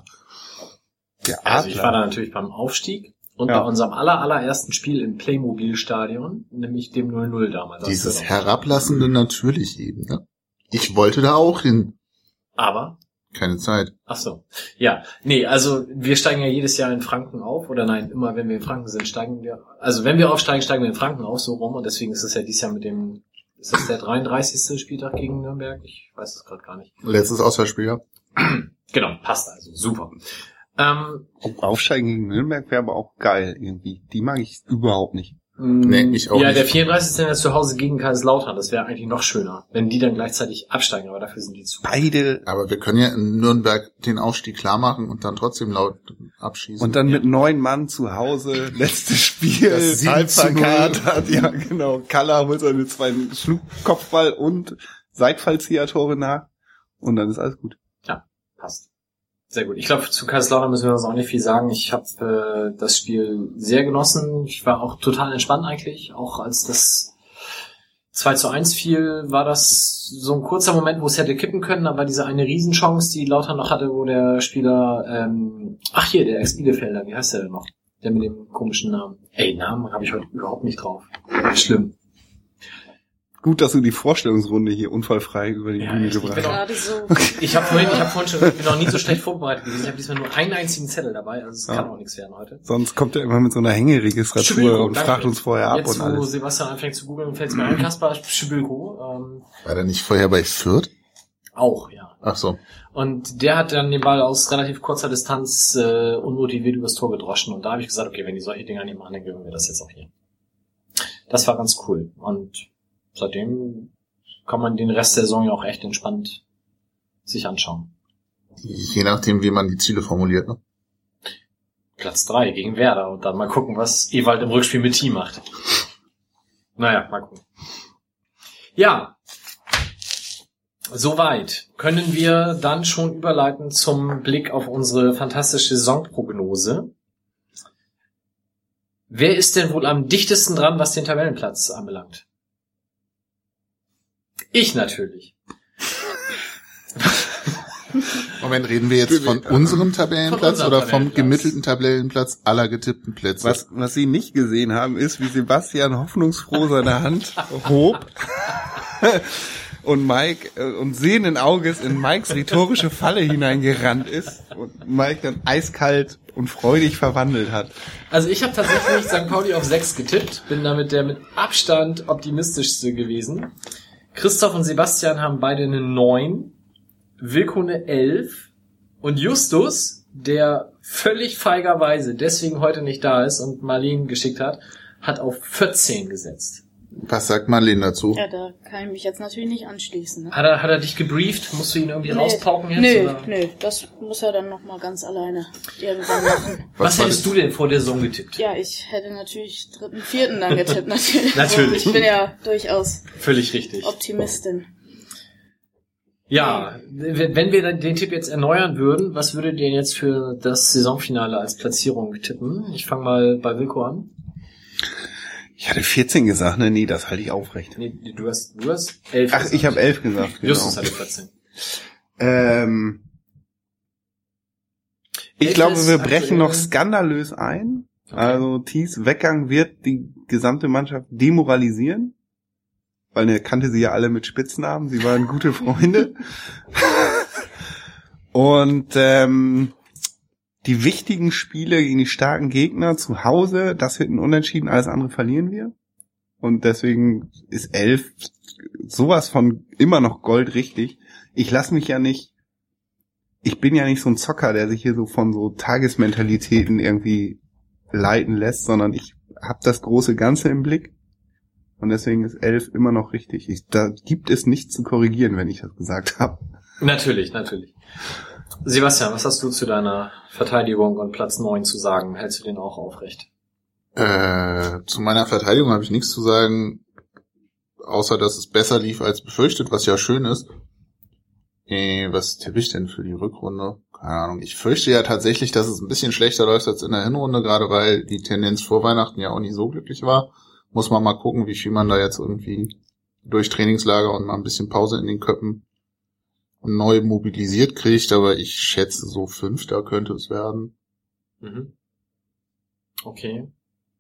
[SPEAKER 3] Der
[SPEAKER 2] Also ich war da natürlich beim Aufstieg und
[SPEAKER 3] Ja.
[SPEAKER 2] bei unserem aller, allerersten Spiel im Playmobil-Stadion, nämlich dem null null damals.
[SPEAKER 4] Dieses
[SPEAKER 2] Also,
[SPEAKER 4] Herablassende natürlich eben, ne? Ich wollte da auch hin.
[SPEAKER 2] Aber,
[SPEAKER 4] Keine Zeit.
[SPEAKER 2] ach so, ja, nee, also wir steigen ja jedes Jahr in Franken auf, oder nein, immer wenn wir in Franken sind, steigen wir, also wenn wir aufsteigen, steigen wir in Franken auf, so rum, und deswegen ist es ja dieses Jahr mit dem, ist das der dreiunddreißigste Spieltag gegen Nürnberg? Ich weiß es gerade gar nicht.
[SPEAKER 4] Letztes Auswärtsspiel, ja.
[SPEAKER 2] Genau, passt also, super. Ähm,
[SPEAKER 3] Aufsteigen gegen Nürnberg wäre aber auch geil irgendwie. Die mag ich überhaupt nicht.
[SPEAKER 4] Nee, ich auch
[SPEAKER 2] ja,
[SPEAKER 4] nicht.
[SPEAKER 2] der vierunddreißigste ist ja zu Hause gegen Kaiserslautern. Das wäre eigentlich noch schöner, wenn die dann gleichzeitig absteigen, aber dafür sind die zu.
[SPEAKER 3] Beide.
[SPEAKER 4] Aber wir können ja in Nürnberg den Aufstieg klar machen und dann trotzdem laut abschießen.
[SPEAKER 3] Und dann mit neun Mann zu Hause, letztes Spiel,
[SPEAKER 4] Das sieben
[SPEAKER 3] halb
[SPEAKER 4] zu null.
[SPEAKER 3] verkatert, ja genau. Kalla holt seine zwei Schlugkopfball und Seitfallzieher-Tore nach und dann ist alles gut.
[SPEAKER 2] Ja, passt. Sehr gut. Ich glaube, zu Kaiserslautern müssen wir uns auch nicht viel sagen. Ich habe äh, das Spiel sehr genossen. Ich war auch total entspannt eigentlich. Auch als das zwei zu eins fiel, war das so ein kurzer Moment, wo es hätte kippen können. Aber diese eine Riesenchance, die Lautern noch hatte, wo der Spieler, ähm, ach hier, der Ex-Bielefelder, wie heißt der denn noch? Der mit dem komischen Namen. Ey, Namen habe ich heute überhaupt nicht drauf. Schlimm.
[SPEAKER 3] gut, dass du die Vorstellungsrunde hier unfallfrei über die
[SPEAKER 2] Ja,
[SPEAKER 3] Bühne
[SPEAKER 2] echt, ich
[SPEAKER 3] gebracht
[SPEAKER 2] bin
[SPEAKER 3] hast.
[SPEAKER 5] Gerade so.
[SPEAKER 2] Ich habe vorhin, ich habe vorhin schon, ich bin noch nie so schlecht vorbereitet gewesen. Ich habe diesmal nur einen einzigen Zettel dabei, also es
[SPEAKER 3] Ja.
[SPEAKER 2] kann auch nichts werden heute.
[SPEAKER 3] Sonst kommt er immer mit so einer Hängeregistratur
[SPEAKER 2] Schibylko,
[SPEAKER 3] und
[SPEAKER 2] danke.
[SPEAKER 3] fragt uns vorher ab
[SPEAKER 2] Jetzt,
[SPEAKER 3] und
[SPEAKER 2] wo
[SPEAKER 3] alles.
[SPEAKER 2] Sebastian anfängt zu googeln, fällt es mir ein, Kaspar Schibylko, ähm,
[SPEAKER 4] War der nicht vorher bei Fürth?
[SPEAKER 2] auch, ja.
[SPEAKER 4] Ach so.
[SPEAKER 2] Und der hat dann den Ball aus relativ kurzer Distanz äh, unmotiviert übers Tor gedroschen. Und da habe ich gesagt, okay, wenn die solche Dinger nicht machen, dann gewinnen wir das jetzt auch hier. Das war ganz cool. Und seitdem kann man den Rest der Saison ja auch echt entspannt sich anschauen.
[SPEAKER 4] Je nachdem, wie man die Ziele formuliert, ne?
[SPEAKER 2] Platz drei gegen Werder. Und dann mal gucken, was Ewald im Rückspiel mit Team macht. Naja, mal gucken. Ja. Soweit können wir dann schon überleiten zum Blick auf unsere fantastische Saisonprognose. Wer ist denn wohl am dichtesten dran, was den Tabellenplatz anbelangt? Ich natürlich.
[SPEAKER 4] Moment, reden wir jetzt von unserem Tabellenplatz
[SPEAKER 2] Von unserem
[SPEAKER 4] oder vom
[SPEAKER 2] Tabellenplatz.
[SPEAKER 4] gemittelten Tabellenplatz aller getippten Plätze?
[SPEAKER 3] Was, was Sie nicht gesehen haben, ist, wie Sebastian hoffnungsfroh seine Hand hob und Mike äh, und sehenden Auges in Mikes rhetorische Falle hineingerannt ist und Mike dann eiskalt und freudig verwandelt hat.
[SPEAKER 2] Also ich habe tatsächlich Sankt Pauli auf sechs getippt, bin damit der mit Abstand optimistischste gewesen. Christoph und Sebastian haben beide eine neun, Wilko eine elf und Justus, der völlig feigerweise deswegen heute nicht da ist und Marlene geschickt hat, hat auf vierzehn gesetzt.
[SPEAKER 4] Was sagt Marlene dazu?
[SPEAKER 5] Ja, da kann ich mich jetzt natürlich nicht anschließen. Ne?
[SPEAKER 2] Hat er, hat er dich gebrieft? Musst du ihn irgendwie
[SPEAKER 5] Nee,
[SPEAKER 2] rauspauken jetzt?
[SPEAKER 5] Nö,
[SPEAKER 2] oder?
[SPEAKER 5] nö, das muss er dann nochmal ganz alleine irgendwann machen.
[SPEAKER 2] Was, Was hättest du denn vor der Saison getippt?
[SPEAKER 5] Ja, ich hätte natürlich dritten, vierten dann getippt, natürlich.
[SPEAKER 2] Natürlich.
[SPEAKER 5] Ich bin ja durchaus
[SPEAKER 2] Völlig richtig.
[SPEAKER 5] Optimistin.
[SPEAKER 2] Ja, wenn wir den Tipp jetzt erneuern würden, was würdet ihr jetzt für das Saisonfinale als Platzierung tippen? Ich fange mal bei Wilko an.
[SPEAKER 3] Ich hatte vierzehn gesagt, ne? Nee, das halte ich aufrecht.
[SPEAKER 2] Nee, du hast, du hast elf
[SPEAKER 3] Ach,
[SPEAKER 2] gesagt.
[SPEAKER 3] ich habe elf gesagt. Genau.
[SPEAKER 2] Justus hatte vierzehn.
[SPEAKER 3] Ähm, ich
[SPEAKER 2] Elf
[SPEAKER 3] glaube,
[SPEAKER 2] ist
[SPEAKER 3] wir brechen
[SPEAKER 2] aktuell-
[SPEAKER 3] noch skandalös ein. Also Thies Weggang wird die gesamte Mannschaft demoralisieren. Weil er kannte sie ja alle mit Spitznamen. Sie waren gute Freunde. Und ähm, die wichtigen Spiele gegen die starken Gegner zu Hause, das wird ein Unentschieden, alles andere verlieren wir. Und deswegen ist elf sowas von immer noch Gold richtig. Ich lasse mich ja nicht, ich bin ja nicht so ein Zocker, der sich hier so von so Tagesmentalitäten irgendwie leiten lässt, sondern ich habe das große Ganze im Blick. Und deswegen ist elf immer noch richtig. Ich, da gibt es nichts zu korrigieren, wenn ich das gesagt habe.
[SPEAKER 2] Natürlich, natürlich. Sebastian, was hast du zu deiner Verteidigung und Platz neun zu sagen? Hältst du den auch aufrecht?
[SPEAKER 4] Äh, zu meiner Verteidigung habe ich nichts zu sagen, außer dass es besser lief als befürchtet, was ja schön ist. Äh, was tippe ich denn für die Rückrunde? Keine Ahnung. Ich fürchte ja tatsächlich, dass es ein bisschen schlechter läuft als in der Hinrunde, gerade weil die Tendenz vor Weihnachten ja auch nicht so glücklich war. Muss man mal gucken, wie viel man da jetzt irgendwie durch Trainingslager und mal ein bisschen Pause in den Köpfen neu mobilisiert kriegt, aber ich schätze, so Fünfter könnte es werden.
[SPEAKER 2] Mhm. Okay.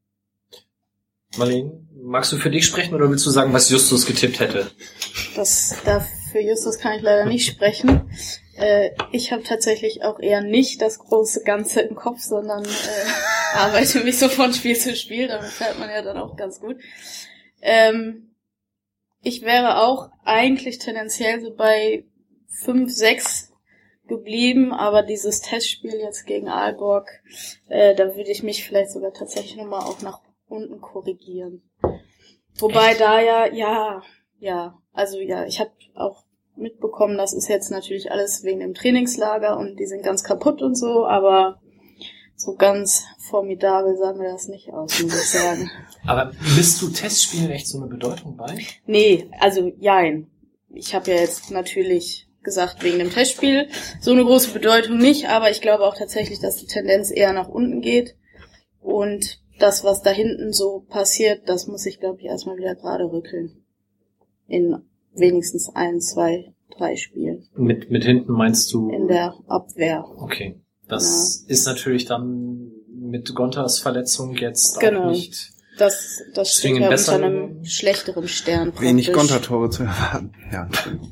[SPEAKER 2] Marlene, magst du für dich sprechen oder willst du sagen, was Justus getippt hätte?
[SPEAKER 5] Das, da für Justus kann ich leider nicht sprechen. Äh, ich habe tatsächlich auch eher nicht das große Ganze im Kopf, sondern äh, arbeite mich so von Spiel zu Spiel. Damit fährt man ja dann auch ganz gut. Ähm, ich wäre auch eigentlich tendenziell so bei fünf, sechs geblieben, aber dieses Testspiel jetzt gegen Aalborg, äh, da würde ich mich vielleicht sogar tatsächlich nochmal auch nach unten korrigieren. Wobei
[SPEAKER 2] Echt?
[SPEAKER 5] da ja, ja, ja, also ja, ich habe auch mitbekommen, das ist jetzt natürlich alles wegen dem Trainingslager und die sind ganz kaputt und so, aber so ganz formidabel sah mir das nicht aus, muss ich sagen.
[SPEAKER 2] Aber misst du Testspielen echt so eine Bedeutung bei?
[SPEAKER 5] Nee, also jein. Ich habe ja jetzt natürlich gesagt, wegen dem Testspiel so eine große Bedeutung nicht, aber ich glaube auch tatsächlich, dass die Tendenz eher nach unten geht und das, was da hinten so passiert, das muss ich, glaube ich, erstmal wieder gerade rückeln. In wenigstens ein, zwei, drei Spielen.
[SPEAKER 2] Mit, mit hinten meinst du?
[SPEAKER 5] In der Abwehr.
[SPEAKER 2] Okay. Das ja. ist natürlich dann mit Gontas Verletzung jetzt
[SPEAKER 5] genau.
[SPEAKER 2] auch nicht
[SPEAKER 5] Das, das steht
[SPEAKER 2] Zwingend
[SPEAKER 5] ja
[SPEAKER 2] besser
[SPEAKER 5] unter einem schlechteren Stern.
[SPEAKER 3] Wenig
[SPEAKER 5] praktisch.
[SPEAKER 3] Gonta-Tore zu erwarten. Ja.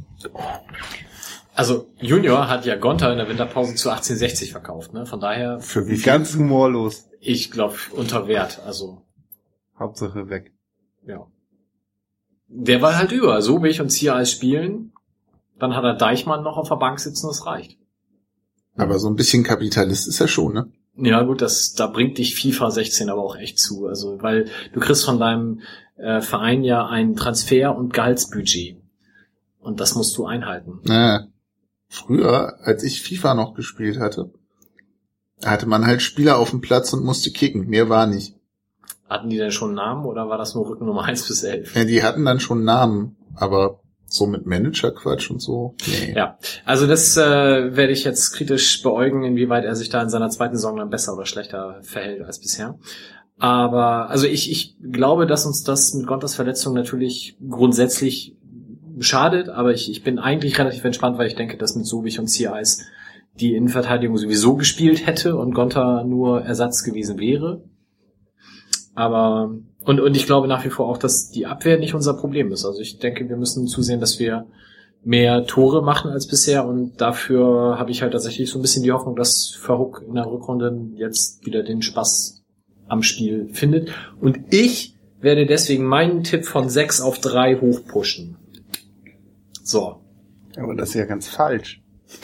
[SPEAKER 2] Also Junior hat ja Gonta in der Winterpause zu achtzehn sechzig verkauft, ne? Von daher,
[SPEAKER 3] Für wie ganz humorlos.
[SPEAKER 2] ich glaube, unter Wert. Also,
[SPEAKER 3] Hauptsache weg.
[SPEAKER 2] ja. Der war halt über. Sobich und Zia als spielen. Dann hat er Deichmann noch auf der Bank sitzen, das reicht.
[SPEAKER 4] Aber so ein bisschen Kapitalist ist er schon, ne?
[SPEAKER 2] Ja gut, das da bringt dich FIFA sechzehn aber auch echt zu. Also, weil du kriegst von deinem äh, Verein ja ein Transfer- und Gehaltsbudget. Und das musst du einhalten.
[SPEAKER 4] Naja. Früher, als ich FIFA noch gespielt hatte, hatte man halt Spieler auf dem Platz und musste kicken. Mehr war nicht.
[SPEAKER 2] Hatten die denn schon einen Namen oder war das nur Rücken Nummer eins bis elf?
[SPEAKER 4] Ja, die hatten dann schon Namen, aber so mit Manager-Quatsch und so. Nee.
[SPEAKER 2] Ja, also das äh, werde ich jetzt kritisch beäugen, inwieweit er sich da in seiner zweiten Saison dann besser oder schlechter verhält als bisher. Aber also ich ich glaube, dass uns das mit Gontas Verletzung natürlich grundsätzlich schadet, aber ich ich bin eigentlich relativ entspannt, weil ich denke, dass mit Sobich und C Is die Innenverteidigung sowieso gespielt hätte und Gonta nur Ersatz gewesen wäre. Aber und und ich glaube nach wie vor auch, dass die Abwehr nicht unser Problem ist. Also ich denke, wir müssen zusehen, dass wir mehr Tore machen als bisher und dafür habe ich halt tatsächlich so ein bisschen die Hoffnung, dass Verhoek in der Rückrunde jetzt wieder den Spaß am Spiel findet. Und ich werde deswegen meinen Tipp von sechs auf drei hochpushen. So.
[SPEAKER 3] Aber das ist ja ganz falsch.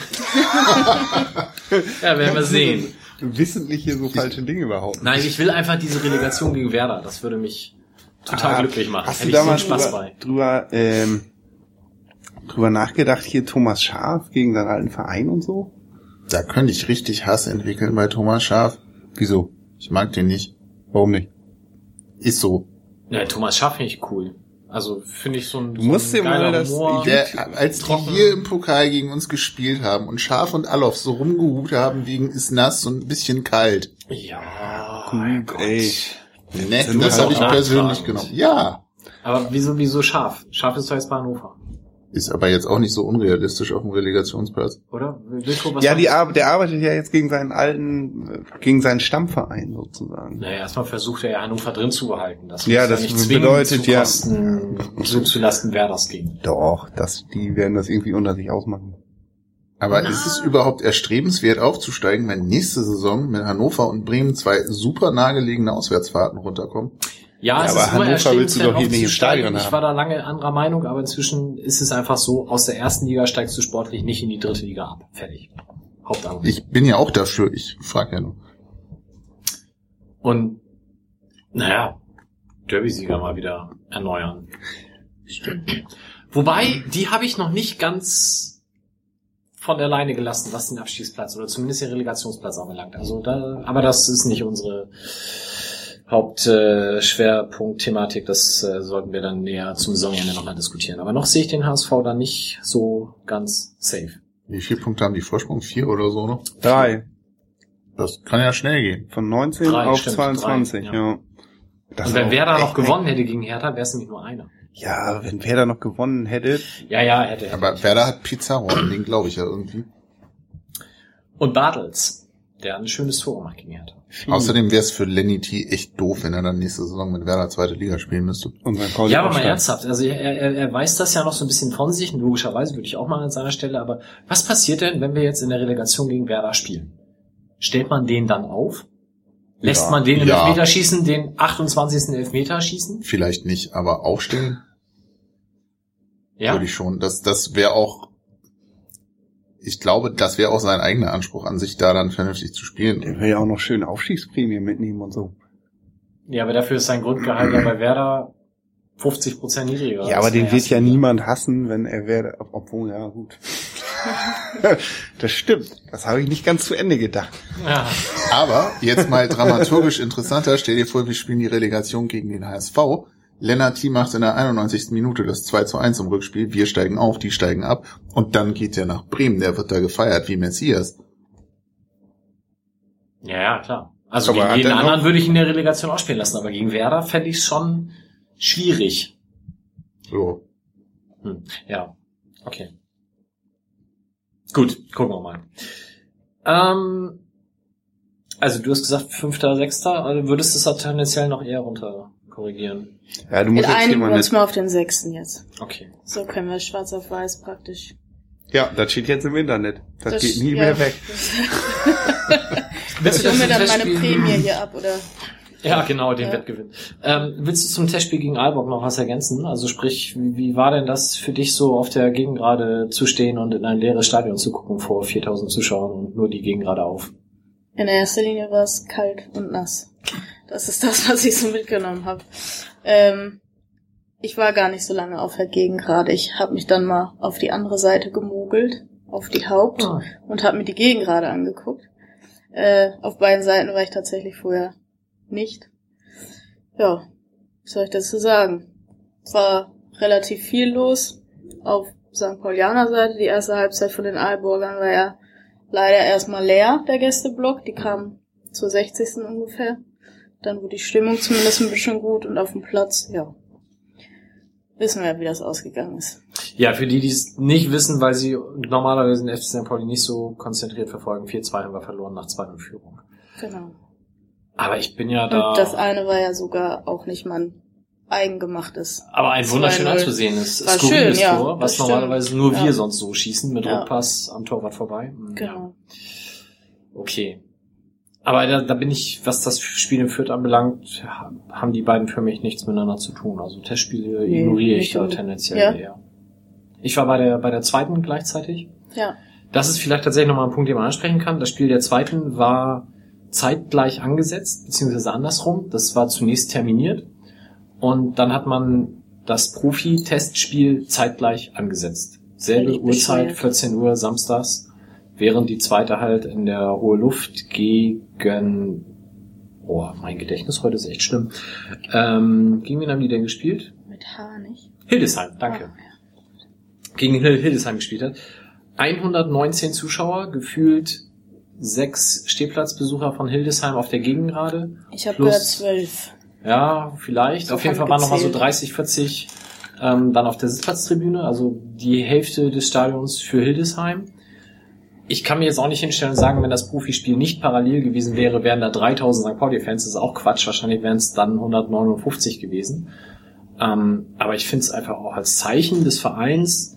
[SPEAKER 2] Ja, werden wir sehen.
[SPEAKER 3] Wissentlich hier so falsche Dinge überhaupt.
[SPEAKER 2] Nein, ich will einfach diese Relegation gegen Werder. Das würde mich total
[SPEAKER 3] Ah,
[SPEAKER 2] glücklich machen.
[SPEAKER 3] Hast
[SPEAKER 2] Hätte
[SPEAKER 3] du
[SPEAKER 2] ich so
[SPEAKER 3] da
[SPEAKER 2] einen
[SPEAKER 3] mal
[SPEAKER 2] Spaß
[SPEAKER 3] drüber,
[SPEAKER 2] bei.
[SPEAKER 3] drüber, ähm, drüber nachgedacht, hier Thomas Schaaf gegen seinen alten Verein und so?
[SPEAKER 4] Da könnte ich richtig Hass entwickeln bei Thomas Schaaf.
[SPEAKER 3] Wieso?
[SPEAKER 4] Ich mag den nicht.
[SPEAKER 3] Warum nicht?
[SPEAKER 4] Ist so.
[SPEAKER 2] Ja, Thomas Schaff finde ich cool. Also finde ich so ein,
[SPEAKER 3] Du musst
[SPEAKER 2] so ein
[SPEAKER 3] dir mal
[SPEAKER 2] geiler
[SPEAKER 3] das-
[SPEAKER 2] Humor.
[SPEAKER 4] Der, als die
[SPEAKER 2] trocken.
[SPEAKER 4] hier im Pokal gegen uns gespielt haben und Schaf und Allof so rumgehupt haben wegen ist nass und ein bisschen kalt.
[SPEAKER 2] Ja,
[SPEAKER 3] Gut, ey.
[SPEAKER 4] Ne,
[SPEAKER 3] Sind
[SPEAKER 4] das
[SPEAKER 3] halt
[SPEAKER 4] habe ich
[SPEAKER 2] auch
[SPEAKER 4] persönlich
[SPEAKER 2] nachtragend.
[SPEAKER 4] genommen. Ja.
[SPEAKER 2] aber wieso, wieso Schaf? Schaf ist doch jetzt bei Hannover,
[SPEAKER 4] Ist aber jetzt auch nicht so unrealistisch auf dem Relegationsplatz.
[SPEAKER 2] oder? Wilko, was
[SPEAKER 3] Ja,
[SPEAKER 2] war
[SPEAKER 3] die
[SPEAKER 2] das?
[SPEAKER 3] Ar- der arbeitet ja jetzt gegen seinen alten, äh, gegen seinen Stammverein sozusagen.
[SPEAKER 2] Naja, erstmal versucht er ja Hannover drin zu behalten. Das
[SPEAKER 3] Ja,
[SPEAKER 2] muss
[SPEAKER 3] das
[SPEAKER 2] nicht zwingend
[SPEAKER 3] bedeutet
[SPEAKER 2] zu
[SPEAKER 3] ja-
[SPEAKER 2] Kosten, so zu Lasten Werders gehen.
[SPEAKER 3] Doch, das, die werden das irgendwie unter sich ausmachen.
[SPEAKER 4] Aber ist es überhaupt erstrebenswert aufzusteigen, wenn nächste Saison mit Hannover und Bremen zwei super nahegelegene Auswärtsfahrten runterkommen?
[SPEAKER 2] Ja,
[SPEAKER 3] Ja,
[SPEAKER 2] es
[SPEAKER 3] aber
[SPEAKER 2] ist immer
[SPEAKER 3] Hannover
[SPEAKER 2] erstrebenswert,
[SPEAKER 3] willst du doch hier nicht im
[SPEAKER 2] aufzusteigen.
[SPEAKER 3] Stadion
[SPEAKER 2] Ich
[SPEAKER 3] haben.
[SPEAKER 2] war da lange anderer Meinung, aber inzwischen ist es einfach so, aus der ersten Liga steigst du sportlich nicht in die dritte Liga ab. Fertig. Hauptargument.
[SPEAKER 4] Ich bin ja auch dafür, ich frage ja nur.
[SPEAKER 2] Und, naja, Derby-Sieger mal wieder erneuern. Wobei, die habe ich noch nicht ganz von der Leine gelassen, was den Abstiegsplatz oder zumindest den Relegationsplatz anbelangt. Also da, aber das ist nicht unsere Hauptschwerpunkt-Thematik. Das äh, sollten wir dann näher zum Saisonende nochmal diskutieren. Aber noch sehe ich den H S V da nicht so ganz safe.
[SPEAKER 4] Wie viele Punkte haben die Vorsprung? Vier oder so noch?
[SPEAKER 3] Drei.
[SPEAKER 4] Das kann ja schnell gehen.
[SPEAKER 3] Von neunzehn
[SPEAKER 2] Drei,
[SPEAKER 3] auf
[SPEAKER 2] stimmt,
[SPEAKER 3] zweiundzwanzig,
[SPEAKER 2] drei,
[SPEAKER 3] ja.
[SPEAKER 2] ja.
[SPEAKER 3] Das
[SPEAKER 2] Und
[SPEAKER 3] ist
[SPEAKER 2] wenn
[SPEAKER 3] auch
[SPEAKER 2] Werder noch
[SPEAKER 3] echt
[SPEAKER 2] gewonnen hätte gegen Hertha, wäre es nämlich nur einer.
[SPEAKER 3] Ja, wenn Werder noch gewonnen hätte.
[SPEAKER 2] Ja, ja, hätte er.
[SPEAKER 4] Aber Werder hat Pizarro, an den glaube ich ja irgendwie.
[SPEAKER 2] Und Bartels, der hat ein schönes Tor gemacht gegen Hertha.
[SPEAKER 4] Außerdem wäre es für Lenny T echt doof, wenn er dann nächste Saison mit Werder zweite Liga spielen müsste.
[SPEAKER 3] Und sein Pauli
[SPEAKER 2] Ja, aber mal
[SPEAKER 3] aufsteigt.
[SPEAKER 2] ernsthaft, also er, er, er weiß das ja noch so ein bisschen von sich, und logischerweise würde ich auch mal an seiner Stelle, aber was passiert denn, wenn wir jetzt in der Relegation gegen Werder spielen? Stellt man den dann auf? Lässt
[SPEAKER 3] Ja.
[SPEAKER 2] man den im
[SPEAKER 4] Ja.
[SPEAKER 2] Elfmeterschießen, den achtundzwanzigsten Elfmeter schießen?
[SPEAKER 4] Vielleicht nicht, aber aufstellen
[SPEAKER 2] Ja.
[SPEAKER 4] würde ich schon. Das, das wäre auch, ich glaube, das wäre auch sein eigener Anspruch an sich, da dann vernünftig zu spielen.
[SPEAKER 3] Der will ja auch noch schön Aufstiegsprämie mitnehmen und so.
[SPEAKER 2] Ja, aber dafür ist sein Grundgehalt ja bei Werder fünfzig Prozent niedriger.
[SPEAKER 3] Ja, aber
[SPEAKER 2] als in
[SPEAKER 3] den
[SPEAKER 2] der
[SPEAKER 3] wird
[SPEAKER 2] ersten
[SPEAKER 3] ja
[SPEAKER 2] Liga.
[SPEAKER 3] niemand hassen, wenn er wäre, obwohl, ja, gut. Das stimmt. Das habe ich nicht ganz zu Ende gedacht.
[SPEAKER 2] Ja.
[SPEAKER 4] Aber jetzt mal dramaturgisch interessanter, stell dir vor, wir spielen die Relegation gegen den H S V. Lennart T. macht in der einundneunzigsten Minute das zwei zu eins im Rückspiel, wir steigen auf, die steigen ab und dann geht der nach Bremen, der wird da gefeiert wie Messias.
[SPEAKER 2] Ja, ja, klar. Also
[SPEAKER 3] Aber
[SPEAKER 2] gegen
[SPEAKER 3] hat
[SPEAKER 2] jeden
[SPEAKER 3] er noch-
[SPEAKER 2] anderen würde ich in der Relegation auch spielen lassen, aber gegen Werder fände ich es schon schwierig.
[SPEAKER 4] So.
[SPEAKER 2] Hm, ja, okay. Gut, gucken wir mal. Ähm, also du hast gesagt fünfter, sechster, also würdest du es tendenziell noch eher runter korrigieren.
[SPEAKER 3] Ja, du
[SPEAKER 5] Wir
[SPEAKER 3] musst jetzt
[SPEAKER 5] einigen
[SPEAKER 3] jemanden...
[SPEAKER 5] uns mal auf den sechsten jetzt.
[SPEAKER 2] Okay.
[SPEAKER 5] So können wir schwarz auf weiß praktisch.
[SPEAKER 3] Ja, das steht jetzt im Internet. Das,
[SPEAKER 5] Das-
[SPEAKER 3] geht nie
[SPEAKER 5] ja.
[SPEAKER 3] mehr weg.
[SPEAKER 2] Willst
[SPEAKER 5] Ich hol mir
[SPEAKER 2] zum
[SPEAKER 5] dann meine
[SPEAKER 2] Testspiel-
[SPEAKER 5] Prämie hier ab, oder?
[SPEAKER 2] Ja, genau, den
[SPEAKER 5] Ja.
[SPEAKER 2] Wettgewinn. Ähm, willst du zum Testspiel gegen Aalborg noch was ergänzen? Also sprich, wie, wie war denn das für dich so, auf der Gegengrade zu stehen und in ein leeres Stadion zu gucken vor viertausend Zuschauern und nur die Gegengrade auf?
[SPEAKER 5] In erster Linie war es kalt und nass. Das ist das, was ich so mitgenommen habe. Ähm, ich war gar nicht so lange auf der Gegengrade. Ich habe mich dann mal auf die andere Seite gemogelt, auf die Haupt,
[SPEAKER 2] Ah.
[SPEAKER 5] und habe mir die Gegengrade angeguckt. Äh, auf beiden Seiten war ich tatsächlich vorher nicht. Ja, was soll ich dazu sagen? Es war relativ viel los auf Sankt Paulianer Seite. Die erste Halbzeit von den Aalborgern war ja leider erstmal leer, der Gästeblock. Die kamen zur sechzigsten ungefähr. Dann wurde die Stimmung zumindest ein bisschen gut und auf dem Platz, ja, wissen wir, wie das ausgegangen ist.
[SPEAKER 2] Ja, für die, die es nicht wissen, weil sie normalerweise den F C Sankt Pauli nicht so konzentriert verfolgen, vier zwei haben wir verloren nach zwei null Führung.
[SPEAKER 5] Genau.
[SPEAKER 2] Aber ich bin ja da...
[SPEAKER 5] Und das eine war ja sogar auch nicht mal ein eigengemachtes.
[SPEAKER 2] Aber ein wunderschön
[SPEAKER 5] zwei null.
[SPEAKER 2] anzusehendes,
[SPEAKER 5] War
[SPEAKER 2] skurriles
[SPEAKER 5] schön, ja,
[SPEAKER 2] Tor, was
[SPEAKER 5] das stimmt.
[SPEAKER 2] normalerweise nur
[SPEAKER 5] Ja.
[SPEAKER 2] wir sonst so schießen, mit
[SPEAKER 5] Ja.
[SPEAKER 2] Rückpass am Torwart vorbei. Hm,
[SPEAKER 5] Genau.
[SPEAKER 2] Ja. Okay. Aber da, da bin ich, was das Spiel in Fürth anbelangt, haben die beiden für mich nichts miteinander zu tun. Also Testspiele
[SPEAKER 5] Nee,
[SPEAKER 2] ignoriere ich
[SPEAKER 5] nicht
[SPEAKER 2] da
[SPEAKER 5] unbedingt.
[SPEAKER 2] tendenziell
[SPEAKER 5] Ja.
[SPEAKER 2] eher. Ich war bei der bei der zweiten gleichzeitig.
[SPEAKER 5] Ja.
[SPEAKER 2] Das ist vielleicht tatsächlich nochmal ein Punkt, den man ansprechen kann. Das Spiel der zweiten war zeitgleich angesetzt, beziehungsweise andersrum. Das war zunächst terminiert und dann hat man das Profi-Testspiel zeitgleich angesetzt. Selbe
[SPEAKER 5] Völlig
[SPEAKER 2] Uhrzeit,
[SPEAKER 5] bescheuert.
[SPEAKER 2] vierzehn Uhr samstags, während die zweite halt in der Hohe Luft gegen... Oh, mein Gedächtnis heute ist echt schlimm. Ähm, gegen wen haben die denn gespielt?
[SPEAKER 5] Mit H nicht.
[SPEAKER 2] Hildesheim, danke. Gegen Hild- Hildesheim gespielt hat. hundertneunzehn Zuschauer, gefühlt sechs Stehplatzbesucher von Hildesheim auf der Gegengrade.
[SPEAKER 5] Ich habe
[SPEAKER 2] Plus-
[SPEAKER 5] gehört zwölf.
[SPEAKER 2] Ja, vielleicht.
[SPEAKER 5] So
[SPEAKER 2] auf jeden
[SPEAKER 5] haben
[SPEAKER 2] Fall waren nochmal so
[SPEAKER 5] gezählt.
[SPEAKER 2] dreißig, vierzig ähm, dann auf der Sitzplatztribüne. Also die Hälfte des Stadions für Hildesheim. Ich kann mir jetzt auch nicht hinstellen und sagen, wenn das Profispiel nicht parallel gewesen wäre, wären da dreitausend Sankt Pauli-Fans. Das ist auch Quatsch. Wahrscheinlich wären es dann hundertneunundfünfzig gewesen. Ähm, aber ich finde es einfach auch als Zeichen des Vereins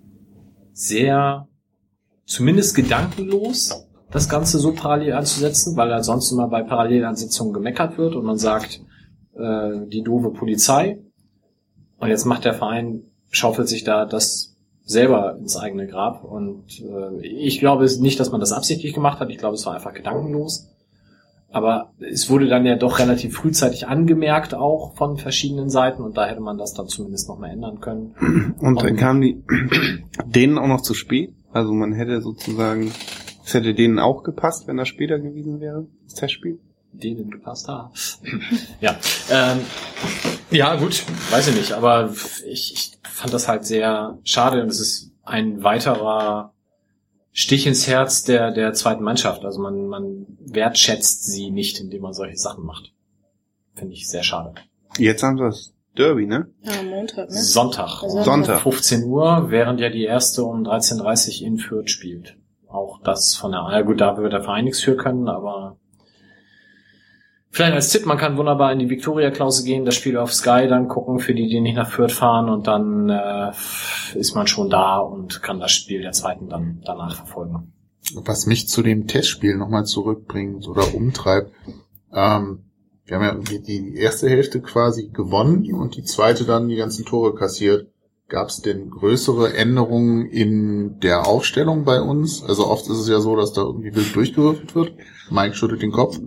[SPEAKER 2] sehr, zumindest gedankenlos, das Ganze so parallel anzusetzen, weil halt sonst immer bei Parallelansetzungen gemeckert wird und man sagt, äh, die doofe Polizei. Und jetzt macht der Verein, schaufelt sich da das selber ins eigene Grab. Und äh, ich glaube nicht, dass man das absichtlich gemacht hat. Ich glaube, es war einfach gedankenlos. Aber es wurde dann ja doch relativ frühzeitig angemerkt, auch von verschiedenen Seiten. Und da hätte man das dann zumindest noch mal ändern können.
[SPEAKER 3] Und dann kamen die denen auch noch zu spät. Also man hätte sozusagen, es hätte denen auch gepasst, wenn das später gewesen wäre, das Testspiel.
[SPEAKER 2] Denen gepasst haben. Ja, ähm, ja gut, weiß ich nicht, aber ich, ich fand das halt sehr schade und es ist ein weiterer Stich ins Herz der der zweiten Mannschaft. Also man man wertschätzt sie nicht, indem man solche Sachen macht. Finde ich sehr schade.
[SPEAKER 3] Jetzt haben sie das Derby, ne?
[SPEAKER 5] Ja, Montag, ne?
[SPEAKER 2] Sonntag.
[SPEAKER 5] Also
[SPEAKER 2] um
[SPEAKER 3] Sonntag.
[SPEAKER 2] fünfzehn Uhr, während ja die erste um dreizehn Uhr dreißig in Fürth spielt. Auch das von der, ja gut, da wird der Verein nichts für können, aber vielleicht als Tipp, man kann wunderbar in die Viktoria-Klause gehen, das Spiel auf Sky dann gucken, für die, die nicht nach Fürth fahren und dann äh, ist man schon da und kann das Spiel der zweiten dann danach verfolgen.
[SPEAKER 4] Was mich zu dem Testspiel nochmal zurückbringt oder umtreibt, ähm, wir haben ja irgendwie die erste Hälfte quasi gewonnen und die zweite dann die ganzen Tore kassiert. Gab es denn größere Änderungen in der Aufstellung bei uns? Also oft ist es ja so, dass da irgendwie wild durchgewürfelt wird. Mike schüttelt den Kopf.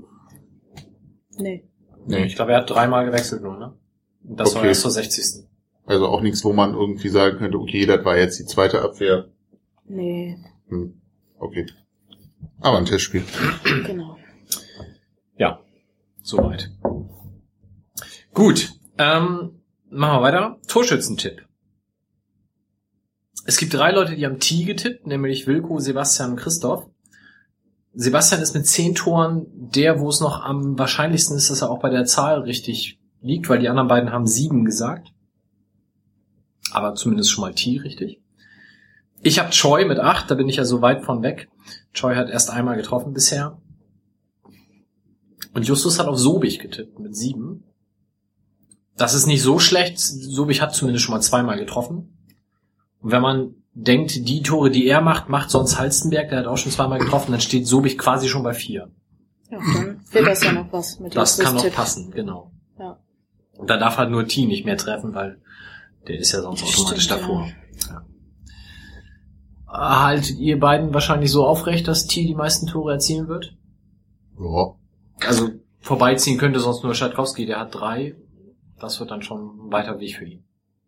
[SPEAKER 5] Nee.
[SPEAKER 4] Nee.
[SPEAKER 2] Ich glaube, er hat dreimal gewechselt nur, ne? Und das war
[SPEAKER 4] Okay.
[SPEAKER 2] erst zur sechzigsten
[SPEAKER 4] Also auch nichts, wo man irgendwie sagen könnte, okay, das war jetzt die zweite Abwehr.
[SPEAKER 5] Nee,
[SPEAKER 4] Hm. Okay. Aber ein Testspiel.
[SPEAKER 5] genau.
[SPEAKER 2] Ja, soweit. Gut, ähm, machen wir weiter. Torschützentipp. Es gibt drei Leute, die haben T getippt, nämlich Wilko, Sebastian und Christoph. Sebastian ist mit zehn Toren der, wo es noch am wahrscheinlichsten ist, dass er auch bei der Zahl richtig liegt, weil die anderen beiden haben sieben gesagt. Aber zumindest schon mal T richtig. Ich habe Choi mit acht, da bin ich ja so weit von weg. Choi hat erst einmal getroffen bisher. Und Justus hat auf Sobich getippt mit sieben. Das ist nicht so schlecht. Sobich hat zumindest schon mal zweimal getroffen. Und wenn man denkt, die Tore, die er macht, macht sonst Halstenberg, der hat auch schon zweimal getroffen, dann steht Sobich quasi schon bei vier.
[SPEAKER 5] Ja, dann fehlt das ja noch was mit dem
[SPEAKER 2] Das kann noch
[SPEAKER 5] Tipp.
[SPEAKER 2] passen, genau.
[SPEAKER 5] Ja.
[SPEAKER 2] Und da darf halt nur T nicht mehr treffen, weil der ist ja sonst automatisch
[SPEAKER 5] Stimmt,
[SPEAKER 2] davor. Ja. Haltet ihr beiden wahrscheinlich so aufrecht, dass T die meisten Tore erzielen wird?
[SPEAKER 4] Ja.
[SPEAKER 2] Also vorbeiziehen könnte sonst nur Schatkowski, der hat drei. Das wird dann schon ein weiter Weg für ihn.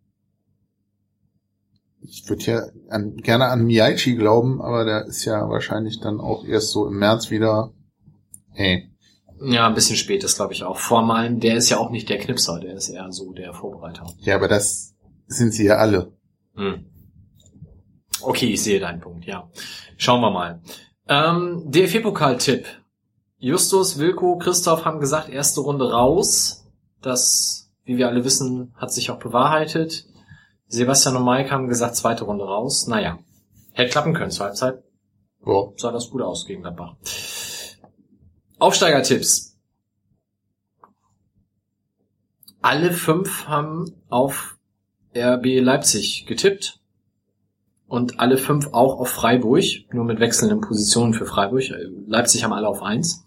[SPEAKER 4] Ich würde ja an, gerne an Miyaichi glauben, aber der ist ja wahrscheinlich dann auch erst so im März wieder. Hey.
[SPEAKER 2] Ja, ein bisschen spät ist, glaube ich, auch. Vor allem, der ist ja auch nicht der Knipser, der ist eher so der Vorbereiter.
[SPEAKER 4] Ja, aber das sind sie ja alle.
[SPEAKER 2] Hm. Okay, ich sehe deinen Punkt, ja. Schauen wir mal. Ähm, D F B-Pokal-Tipp. Justus, Wilko, Christoph haben gesagt, erste Runde raus. Das, wie wir alle wissen, hat sich auch bewahrheitet. Sebastian und Mike haben gesagt, zweite Runde raus. Naja, hätte klappen können zur Halbzeit.
[SPEAKER 4] Ja.
[SPEAKER 2] Sah das gut aus gegen Gladbach. Aufsteigertipps. Alle fünf haben auf R B Leipzig getippt. Und alle fünf auch auf Freiburg, nur mit wechselnden Positionen für Freiburg. Leipzig haben alle auf eins.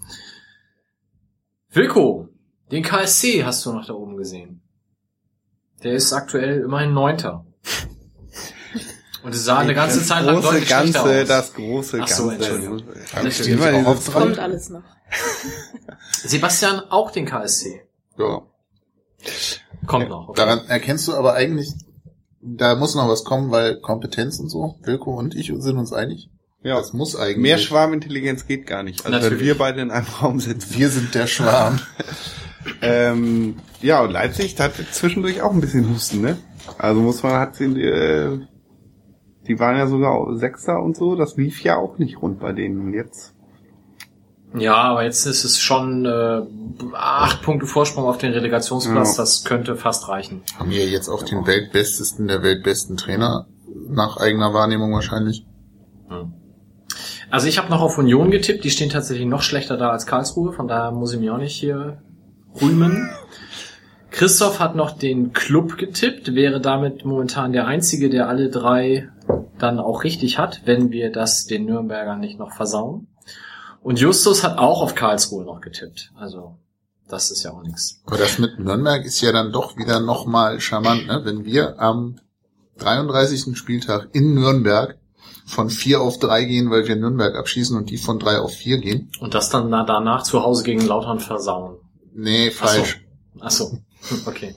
[SPEAKER 2] Wilko, den K S C hast du noch da oben gesehen. Der ist aktuell immerhin Neunter. Und es sah eine ganze Zeit lang deutlich schlechter aus.
[SPEAKER 3] Das große Ganze,
[SPEAKER 2] Ach so, Entschuldigung.
[SPEAKER 3] das
[SPEAKER 5] Das kommt alles noch.
[SPEAKER 2] Sebastian auch den K S C.
[SPEAKER 4] Ja.
[SPEAKER 2] Kommt noch. Okay.
[SPEAKER 4] Daran erkennst du aber eigentlich, da muss noch was kommen, weil Kompetenz und so, Wilko und ich sind uns einig.
[SPEAKER 3] Ja.
[SPEAKER 4] Das muss eigentlich.
[SPEAKER 3] Mehr Schwarmintelligenz geht gar nicht. Also
[SPEAKER 2] Natürlich.
[SPEAKER 3] wenn wir beide in einem Raum sitzen.
[SPEAKER 4] Wir sind der Schwarm.
[SPEAKER 3] ähm, ja, und Leipzig hat zwischendurch auch ein bisschen Husten, ne? Also muss man, hat sie, äh, die waren ja sogar Sechster und so, das lief ja auch nicht rund bei denen. Und jetzt.
[SPEAKER 2] Ja, aber jetzt ist es schon äh, acht Punkte Vorsprung auf den Relegationsplatz,
[SPEAKER 3] Ja.
[SPEAKER 2] das könnte fast reichen.
[SPEAKER 4] Haben wir jetzt auch den weltbestesten der weltbesten Trainer nach eigener Wahrnehmung wahrscheinlich.
[SPEAKER 2] Hm. Also ich habe noch auf Union getippt, die stehen tatsächlich noch schlechter da als Karlsruhe, von daher muss ich mich auch nicht hier rühmen. Christoph hat noch den Club getippt, wäre damit momentan der Einzige, der alle drei dann auch richtig hat, wenn wir das den Nürnbergern nicht noch versauen. Und Justus hat auch auf Karlsruhe noch getippt. Also, das ist ja auch nichts.
[SPEAKER 4] Aber das mit Nürnberg ist ja dann doch wieder nochmal charmant, ne? Wenn wir am dreiunddreißigsten Spieltag in Nürnberg von vier auf drei gehen, weil wir Nürnberg abschießen und die von drei auf vier gehen.
[SPEAKER 2] Und das dann danach zu Hause gegen Lautern versauen.
[SPEAKER 4] Nee, falsch.
[SPEAKER 2] Ach so, Ach so. Okay.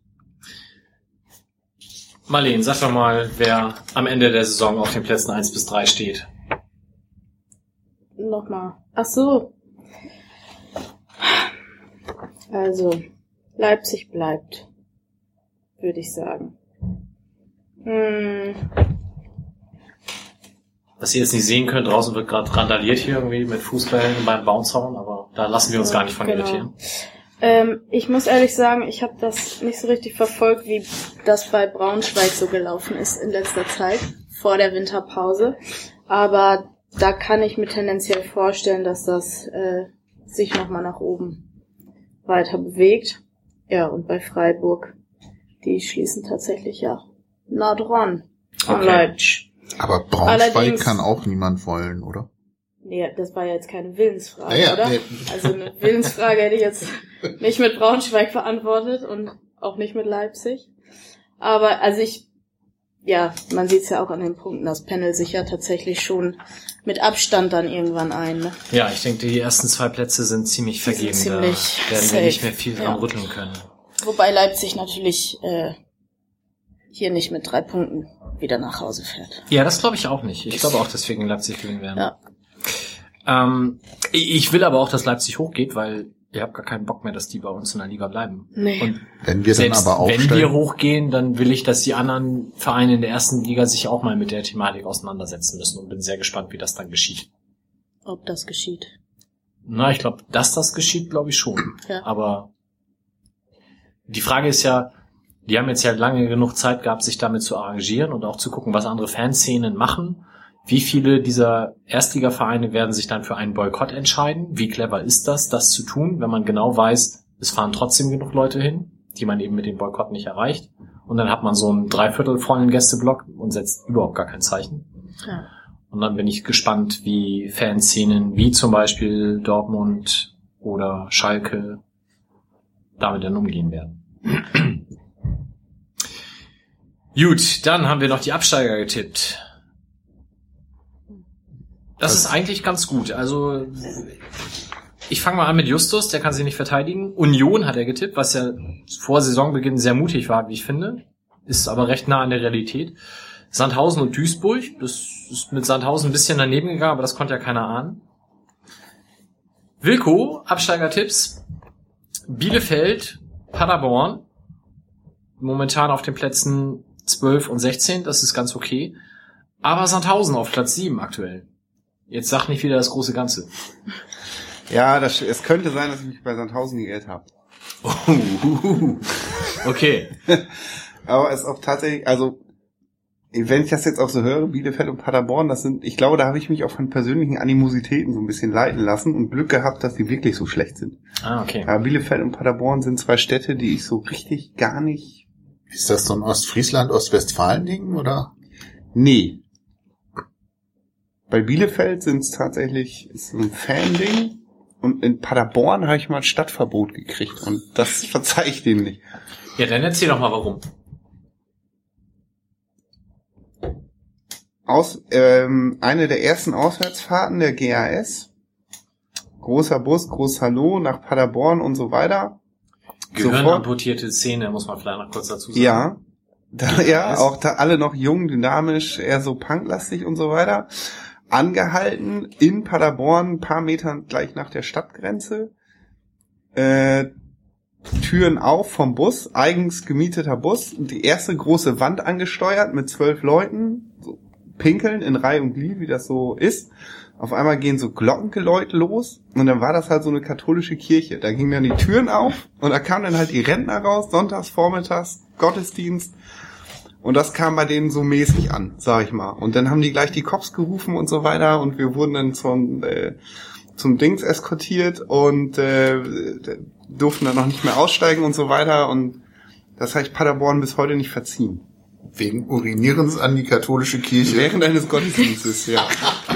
[SPEAKER 2] Marleen, sag doch mal, wer am Ende der Saison auf den Plätzen eins bis drei steht.
[SPEAKER 5] Nochmal. Ach so. Also, Leipzig bleibt, würde ich sagen. Hm.
[SPEAKER 2] Was ihr jetzt nicht sehen könnt, draußen wird gerade randaliert hier irgendwie mit Fußballen beim Bouncehauen, aber da lassen wir uns gar nicht von
[SPEAKER 5] Genau.
[SPEAKER 2] irritieren.
[SPEAKER 5] Ähm, ich muss ehrlich sagen, ich habe das nicht so richtig verfolgt, wie das bei Braunschweig so gelaufen ist in letzter Zeit, vor der Winterpause. Aber da kann ich mir tendenziell vorstellen, dass das äh, sich nochmal nach oben weiter bewegt. Ja, und bei Freiburg, die schließen tatsächlich ja nah dran an
[SPEAKER 2] Okay.
[SPEAKER 5] Leipzig.
[SPEAKER 4] Aber Braunschweig
[SPEAKER 5] Allerdings-
[SPEAKER 4] kann auch niemand wollen, oder?
[SPEAKER 5] Nee, das war ja jetzt keine Willensfrage,
[SPEAKER 4] Ja, ja,
[SPEAKER 5] oder?
[SPEAKER 4] nee.
[SPEAKER 5] Also eine Willensfrage hätte ich jetzt nicht mit Braunschweig beantwortet und auch nicht mit Leipzig. Aber also ich, ja, man sieht es ja auch an den Punkten, das Panel sich ja tatsächlich schon mit Abstand dann irgendwann ein. Ne?
[SPEAKER 2] Ja, ich denke, die ersten zwei Plätze sind ziemlich
[SPEAKER 5] Die sind
[SPEAKER 2] vergeben.
[SPEAKER 5] ziemlich
[SPEAKER 2] da werden
[SPEAKER 5] safe.
[SPEAKER 2] wir nicht mehr viel dran
[SPEAKER 5] Ja.
[SPEAKER 2] rütteln können.
[SPEAKER 5] Wobei Leipzig natürlich äh, hier nicht mit drei Punkten wieder nach Hause fährt.
[SPEAKER 2] Ja, das glaube ich auch nicht. Ich glaube auch, dass wir gegen Leipzig gewinnen werden.
[SPEAKER 5] Ja.
[SPEAKER 2] Ähm, ich will aber auch, dass Leipzig hochgeht, weil ihr habt gar keinen Bock mehr, dass die bei uns in der Liga bleiben.
[SPEAKER 5] Nee.
[SPEAKER 2] Und
[SPEAKER 4] Wenn wir dann
[SPEAKER 2] selbst
[SPEAKER 4] aber
[SPEAKER 2] wenn
[SPEAKER 4] aufsteigen.
[SPEAKER 2] wir hochgehen, dann will ich, dass die anderen Vereine in der ersten Liga sich auch mal mit der Thematik auseinandersetzen müssen und bin sehr gespannt, wie das dann geschieht.
[SPEAKER 5] Ob das geschieht.
[SPEAKER 2] Na, ich glaube, dass das geschieht, glaube ich schon.
[SPEAKER 5] Ja.
[SPEAKER 2] Aber die Frage ist ja, die haben jetzt ja lange genug Zeit gehabt, sich damit zu arrangieren und auch zu gucken, was andere Fanszenen machen. Wie viele dieser Erstligavereine werden sich dann für einen Boykott entscheiden? Wie clever ist das, das zu tun, wenn man genau weiß, es fahren trotzdem genug Leute hin? die man eben mit dem Boykott nicht erreicht. Und dann hat man so einen dreiviertel vollen Gästeblock und setzt überhaupt gar kein Zeichen.
[SPEAKER 5] Ja.
[SPEAKER 2] Und dann bin ich gespannt, wie Fanszenen wie zum Beispiel Dortmund oder Schalke damit dann umgehen werden. Gut, dann haben wir noch die Absteiger getippt. Das ist eigentlich ganz gut. Also ich fange mal an mit Justus, der kann sich nicht verteidigen. Union hat er getippt, was ja vor Saisonbeginn sehr mutig war, wie ich finde. Ist aber recht nah an der Realität. Sandhausen und Duisburg, das ist mit Sandhausen ein bisschen daneben gegangen, aber das konnte ja keiner ahnen. Wilko, Absteigertipps. Bielefeld, Paderborn, momentan auf den Plätzen zwölf und sechzehn, das ist ganz okay. Aber Sandhausen auf Platz sieben aktuell. Jetzt sag nicht wieder das große Ganze.
[SPEAKER 3] Ja, das, es könnte sein, dass ich mich bei Sandhausen geirrt habe.
[SPEAKER 2] Oh, okay.
[SPEAKER 3] Aber es ist auch tatsächlich, also wenn ich das jetzt auch so höre, Bielefeld und Paderborn, das sind, ich glaube, da habe ich mich auch von persönlichen Animositäten so ein bisschen leiten lassen und Glück gehabt, dass die wirklich so schlecht sind.
[SPEAKER 2] Ah, okay.
[SPEAKER 3] Aber Bielefeld und Paderborn sind zwei Städte, die ich so richtig gar nicht...
[SPEAKER 4] Ist das so ein Ostfriesland, Ostwestfalen-Ding, oder?
[SPEAKER 3] Nee. Bei Bielefeld sind es tatsächlich ist so ein Fan-Ding und in Paderborn habe ich mal ein Stadtverbot gekriegt und das verzeih ich dem nicht.
[SPEAKER 2] Ja, dann erzähl doch mal warum.
[SPEAKER 3] Aus, ähm, eine der ersten Auswärtsfahrten der G A S. Großer Bus, groß Hallo nach Paderborn und so weiter.
[SPEAKER 2] Gehirnamputierte Szene, muss man vielleicht noch kurz dazu sagen.
[SPEAKER 3] Ja, da, ja, auch da alle noch jung, dynamisch, eher so punklastig und so weiter. Angehalten in Paderborn, ein paar Metern gleich nach der Stadtgrenze. Äh, Türen auf vom Bus, eigens gemieteter Bus. Die erste große Wand angesteuert mit zwölf Leuten. So pinkeln in Reihe und Glied, wie das so ist. Auf einmal gehen so Glockengeläute los und dann war das halt so eine katholische Kirche. Da gingen dann die Türen auf und da kamen dann halt die Rentner raus, sonntags, vormittags, Gottesdienst. Und das kam bei denen so mäßig an, sag ich mal. Und dann haben die gleich die Cops gerufen und so weiter und wir wurden dann zum, äh, zum Dings eskortiert und äh, durften dann noch nicht mehr aussteigen und so weiter. Und das habe ich Paderborn bis heute nicht verziehen.
[SPEAKER 4] Wegen Urinierens an die katholische Kirche.
[SPEAKER 3] Während eines Gottesdienstes, ja.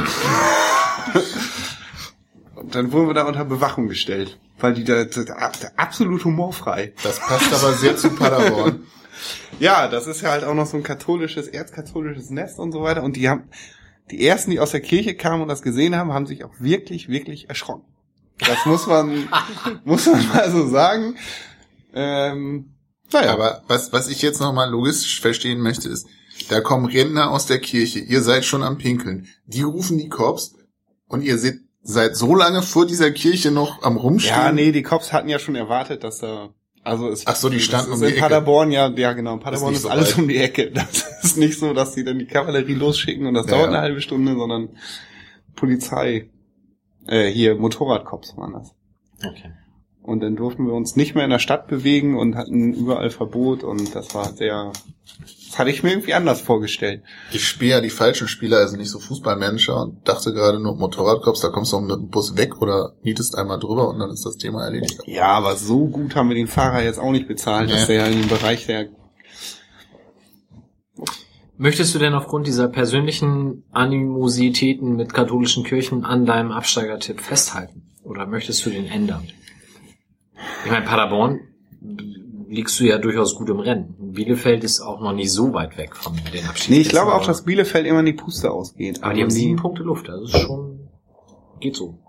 [SPEAKER 3] Und dann wurden wir da unter Bewachung gestellt, weil die da, da, da absolut humorfrei.
[SPEAKER 4] Das passt aber sehr zu Paderborn.
[SPEAKER 3] Ja, das ist ja halt auch noch so ein katholisches, erzkatholisches Nest und so weiter. Und die haben, die ersten, die aus der Kirche kamen und das gesehen haben, haben sich auch wirklich, wirklich erschrocken. Das muss man, muss man mal so sagen. Ähm,
[SPEAKER 4] Naja, aber was, was ich jetzt nochmal logistisch verstehen möchte, ist, da kommen Rentner aus der Kirche, ihr seid schon am Pinkeln, die rufen die Cops und ihr seid, seid so lange vor dieser Kirche noch am Rumstehen.
[SPEAKER 3] Ja, nee, die Cops hatten ja schon erwartet, dass da, also es,
[SPEAKER 4] ach so, die standen um die
[SPEAKER 3] in
[SPEAKER 4] Ecke.
[SPEAKER 3] Paderborn, ja, ja genau, in Paderborn ist,
[SPEAKER 4] ist
[SPEAKER 3] ist alles
[SPEAKER 4] so
[SPEAKER 3] um die Ecke. Das ist nicht so, dass die dann die Kavallerie losschicken und das
[SPEAKER 4] ja,
[SPEAKER 3] dauert
[SPEAKER 4] ja.
[SPEAKER 3] eine halbe Stunde, sondern Polizei, äh, hier Motorradcops waren das.
[SPEAKER 2] Okay.
[SPEAKER 3] Und dann durften wir uns nicht mehr in der Stadt bewegen und hatten überall Verbot und das war sehr, das hatte ich mir irgendwie anders vorgestellt.
[SPEAKER 4] Ich spiele ja die falschen Spieler, also nicht so Fußballmanager und dachte gerade nur Motorradcops, da kommst du mit dem Bus weg oder nietest einmal drüber und dann ist das Thema erledigt.
[SPEAKER 3] Ja, aber so gut haben wir den Fahrer jetzt auch nicht bezahlt,
[SPEAKER 2] Nee.
[SPEAKER 3] dass der ja in dem Bereich der...
[SPEAKER 2] Möchtest du denn aufgrund dieser persönlichen Animositäten mit katholischen Kirchen an deinem Absteigertipp festhalten? Oder möchtest du den ändern? Ich meine, Paderborn liegst du ja durchaus gut im Rennen. Bielefeld ist auch noch nicht so weit weg von den Abstiegsplätzen.
[SPEAKER 3] Nee, ich glaube auch, dass Bielefeld immer in die Puste ausgeht.
[SPEAKER 2] Aber die haben sieben Punkte Luft, das ist schon, geht so.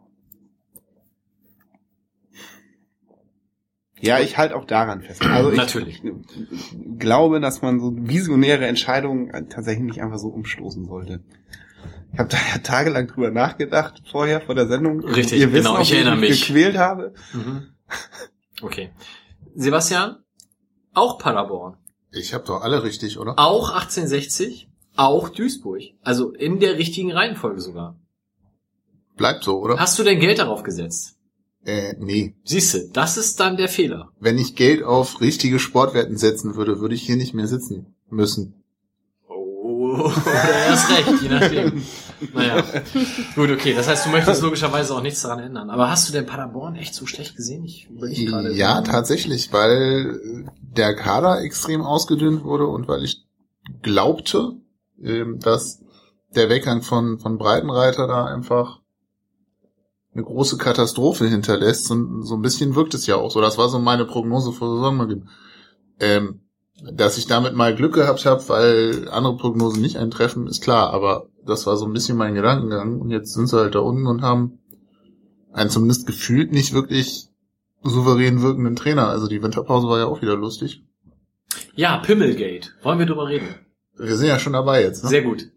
[SPEAKER 3] Ja, ich halte auch daran fest. Also ich
[SPEAKER 2] Natürlich.
[SPEAKER 3] glaube, dass man so visionäre Entscheidungen tatsächlich nicht einfach so umstoßen sollte. Ich habe da ja tagelang drüber nachgedacht, vorher, vor der Sendung.
[SPEAKER 2] Richtig,
[SPEAKER 3] Ihr wisst
[SPEAKER 2] genau,
[SPEAKER 3] noch,
[SPEAKER 2] ich
[SPEAKER 3] wie
[SPEAKER 2] erinnere mich.
[SPEAKER 3] gequält habe.
[SPEAKER 2] Mhm. Okay. Sebastian, auch Paderborn.
[SPEAKER 4] Ich habe doch alle richtig, oder?
[SPEAKER 2] Auch achtzehnhundertsechzig, auch Duisburg. Also in der richtigen Reihenfolge sogar.
[SPEAKER 4] Bleibt so, oder?
[SPEAKER 2] Hast du denn Geld darauf gesetzt?
[SPEAKER 4] Äh, nee.
[SPEAKER 2] Siehste, das ist dann der Fehler.
[SPEAKER 4] Wenn ich Geld auf richtige Sportwetten setzen würde, würde ich hier nicht mehr sitzen müssen.
[SPEAKER 2] Oh, oder erst recht, je nachdem. Naja. Gut, okay. Das heißt, du möchtest logischerweise auch nichts daran ändern. Aber hast du denn Paderborn echt so schlecht gesehen? Ich überlege gerade.
[SPEAKER 4] Ja, tatsächlich, weil der Kader extrem ausgedünnt wurde und weil ich glaubte, dass der Weggang von, von Breitenreiter da einfach eine große Katastrophe hinterlässt. Und so ein bisschen wirkt es ja auch so. Das war so meine Prognose vor Saisonbeginn. Ähm, dass ich damit mal Glück gehabt habe, weil andere Prognosen nicht eintreffen, ist klar. Aber das war so ein bisschen mein Gedankengang. Und jetzt sind sie halt da unten und haben einen zumindest gefühlt nicht wirklich souverän wirkenden Trainer. Also die Winterpause war ja auch wieder lustig.
[SPEAKER 2] Ja, Pimmelgate. Wollen wir drüber reden?
[SPEAKER 4] Wir sind ja schon dabei jetzt. Ne?
[SPEAKER 2] Sehr gut.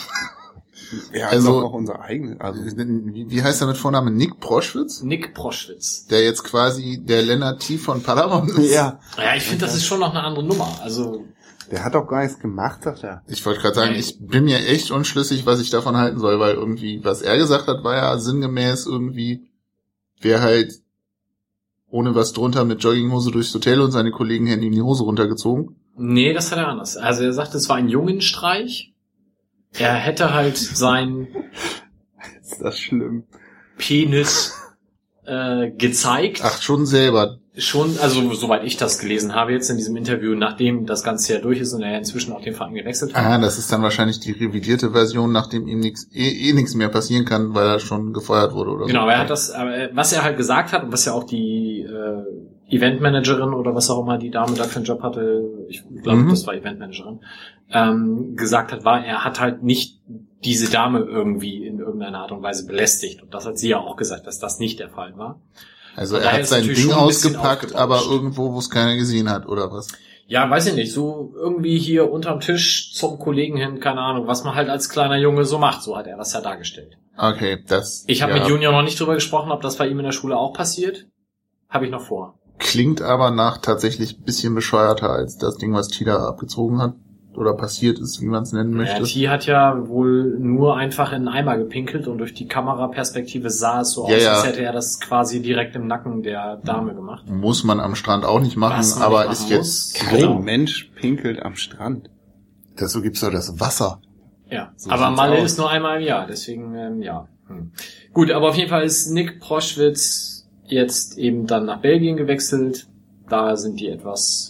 [SPEAKER 3] Ja,
[SPEAKER 4] also
[SPEAKER 3] auch unser eigenes. Also
[SPEAKER 4] wie, wie heißt er mit Vornamen? Nick Proschwitz?
[SPEAKER 2] Nick Proschwitz.
[SPEAKER 4] Der jetzt quasi der Lennart T. von Paderborn ist.
[SPEAKER 3] Ja.
[SPEAKER 2] Ja, ich finde, das ist schon noch eine andere Nummer. Also
[SPEAKER 3] der hat doch gar nichts gemacht, sagt er.
[SPEAKER 4] Ich wollte gerade sagen, ich bin mir echt unschlüssig, was ich davon halten soll, weil irgendwie, was er gesagt hat, war ja sinngemäß irgendwie, wer halt ohne was drunter mit Jogginghose durchs Hotel und seine Kollegen hätten ihm die Hose runtergezogen.
[SPEAKER 2] Nee, das hat er anders. Also er sagte, es war ein Jungenstreich. Er hätte halt sein
[SPEAKER 3] ist das schlimm.
[SPEAKER 2] Penis äh, gezeigt.
[SPEAKER 4] Ach, schon selber.
[SPEAKER 2] Schon, also soweit ich das gelesen habe jetzt in diesem Interview, nachdem das Ganze ja durch ist und er inzwischen auch den Verein gewechselt hat.
[SPEAKER 4] Ah, das ist dann wahrscheinlich die revidierte Version, nachdem ihm nichts eh, eh nichts mehr passieren kann, weil er schon gefeuert wurde oder
[SPEAKER 2] genau, so. Genau, er hat das, aber was er halt gesagt hat und was ja auch die äh, Eventmanagerin oder was auch immer die Dame da für einen Job hatte, ich glaube, mhm. das war Eventmanagerin, ähm, gesagt hat, war, er hat halt nicht diese Dame irgendwie in irgendeiner Art und Weise belästigt. Und das hat sie ja auch gesagt, dass das nicht der Fall war.
[SPEAKER 4] Also er hat sein Ding ausgepackt, aber irgendwo, wo es keiner gesehen hat, oder was?
[SPEAKER 2] Ja, weiß ich nicht. So irgendwie hier unterm Tisch zum Kollegen hin, keine Ahnung, was man halt als kleiner Junge so macht. So hat er das ja dargestellt.
[SPEAKER 4] Okay, das...
[SPEAKER 2] Ich habe
[SPEAKER 4] ja.
[SPEAKER 2] mit Junior noch nicht drüber gesprochen, ob das bei ihm in der Schule auch passiert. Habe ich noch vor.
[SPEAKER 4] Klingt aber nach tatsächlich ein bisschen bescheuerter als das Ding, was Tida abgezogen hat. Oder passiert ist, wie man es nennen möchte.
[SPEAKER 2] Ja, T hat ja wohl nur einfach in einen Eimer gepinkelt und durch die Kameraperspektive sah es so
[SPEAKER 4] ja,
[SPEAKER 2] aus,
[SPEAKER 4] ja.
[SPEAKER 2] als hätte er das quasi direkt im Nacken der Dame gemacht.
[SPEAKER 4] Muss man am Strand auch nicht machen, aber ist jetzt...
[SPEAKER 3] Kein genau. Mensch pinkelt am Strand.
[SPEAKER 4] Dazu gibt's doch das Wasser.
[SPEAKER 2] Ja, so aber Malle ist nur einmal im Jahr, deswegen, ähm, ja. Hm. Gut, aber auf jeden Fall ist Nick Proschwitz jetzt eben dann nach Belgien gewechselt. Da sind die etwas...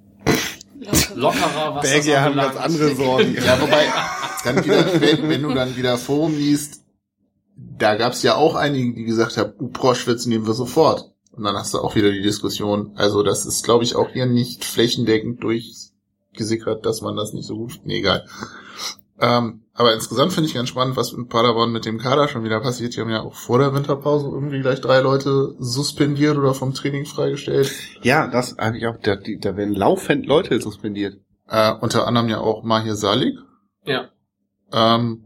[SPEAKER 2] lockerer, was
[SPEAKER 3] Belgier haben ganz andere Sorgen.
[SPEAKER 4] Ja, wobei, dann wieder, wenn, wenn du dann wieder Forum liest, da gab's ja auch einige, die gesagt haben, uh, Proschwitz nehmen wir sofort. Und dann hast du auch wieder die Diskussion. Also das ist, glaube ich, auch hier nicht flächendeckend durchgesickert, dass man das nicht so gut... Nee, egal. Ähm, aber insgesamt finde ich ganz spannend, was in Paderborn mit dem Kader schon wieder passiert. Die haben ja auch vor der Winterpause irgendwie gleich drei Leute suspendiert oder vom Training freigestellt.
[SPEAKER 3] Ja, das eigentlich auch. Da, da werden laufend Leute suspendiert.
[SPEAKER 4] Äh, unter anderem ja auch Mahir Salik.
[SPEAKER 2] Ja.
[SPEAKER 4] Ähm,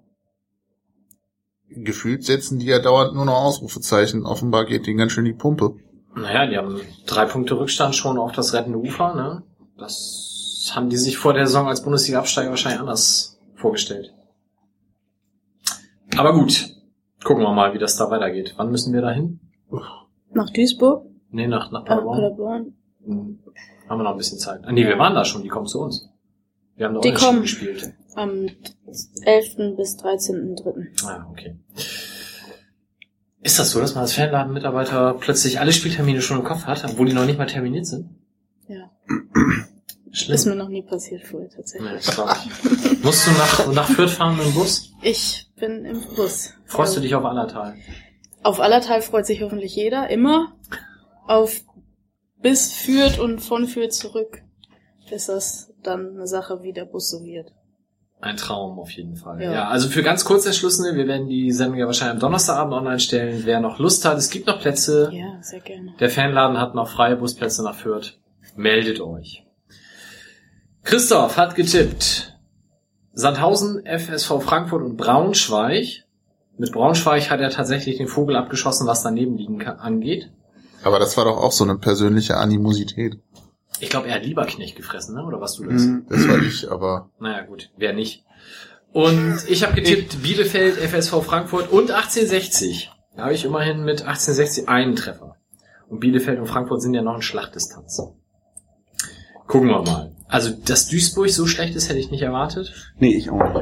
[SPEAKER 4] gefühlt setzen die ja dauernd nur noch Ausrufezeichen. Offenbar geht denen ganz schön die Pumpe.
[SPEAKER 2] Naja, die haben drei Punkte Rückstand schon auf das rettende Ufer, ne? Das haben die sich vor der Saison als Bundesliga-Absteiger wahrscheinlich anders vorgestellt. Aber gut, gucken wir mal, wie das da weitergeht. Wann müssen wir da hin?
[SPEAKER 5] Nach Duisburg?
[SPEAKER 2] Nee, nach, nach Paderborn.
[SPEAKER 5] Ah, Paderborn.
[SPEAKER 2] Hm. Haben wir noch ein bisschen Zeit. Ah, nee, wir waren da schon, die kommen zu uns. Wir haben da
[SPEAKER 5] die
[SPEAKER 2] auch
[SPEAKER 5] kommen
[SPEAKER 2] gespielt.
[SPEAKER 5] Am elften bis dreizehnten dritten
[SPEAKER 2] Ah, okay. Ist das so, dass man als Fanladen-Mitarbeiter plötzlich alle Spieltermine schon im Kopf hat, obwohl die noch nicht mal terminiert sind?
[SPEAKER 5] Ja.
[SPEAKER 2] Schlimm.
[SPEAKER 5] Ist mir noch nie passiert vorher, tatsächlich.
[SPEAKER 2] Nee, das glaub ich. Musst du nach, nach Fürth fahren mit dem Bus?
[SPEAKER 5] Ich bin im Bus.
[SPEAKER 2] Freust
[SPEAKER 5] also,
[SPEAKER 2] du dich auf Allertal?
[SPEAKER 5] Auf Allertal freut sich hoffentlich jeder, immer. Auf bis Fürth und von Fürth zurück ist das dann eine Sache, wie der Bus so wird.
[SPEAKER 2] Ein Traum auf jeden Fall.
[SPEAKER 5] Ja,
[SPEAKER 2] ja, also für ganz Kurzentschlossene, wir werden die Sendung ja wahrscheinlich am Donnerstagabend online stellen. Wer noch Lust hat, es gibt noch Plätze.
[SPEAKER 5] Ja, sehr gerne. Der
[SPEAKER 2] Fanladen hat noch freie Busplätze nach Fürth. Meldet euch. Christoph hat getippt. Sandhausen, F S V Frankfurt und Braunschweig. Mit Braunschweig hat er tatsächlich den Vogel abgeschossen, was daneben liegen kann, angeht.
[SPEAKER 4] Aber das war doch auch so eine persönliche Animosität.
[SPEAKER 2] Ich glaube, er hat Lieberknecht gefressen, ne? Oder was du das?
[SPEAKER 4] Mm, das war ich, aber...
[SPEAKER 2] Naja, gut. Wer nicht? Und ich habe getippt Bielefeld, F S V Frankfurt und achtzehnhundertsechzig. Da habe ich immerhin mit achtzehnhundertsechzig einen Treffer. Und Bielefeld und Frankfurt sind ja noch in Schlachtdistanz. Gucken wir mal. Also, dass Duisburg so schlecht ist, hätte ich nicht erwartet.
[SPEAKER 3] Nee, ich auch nicht.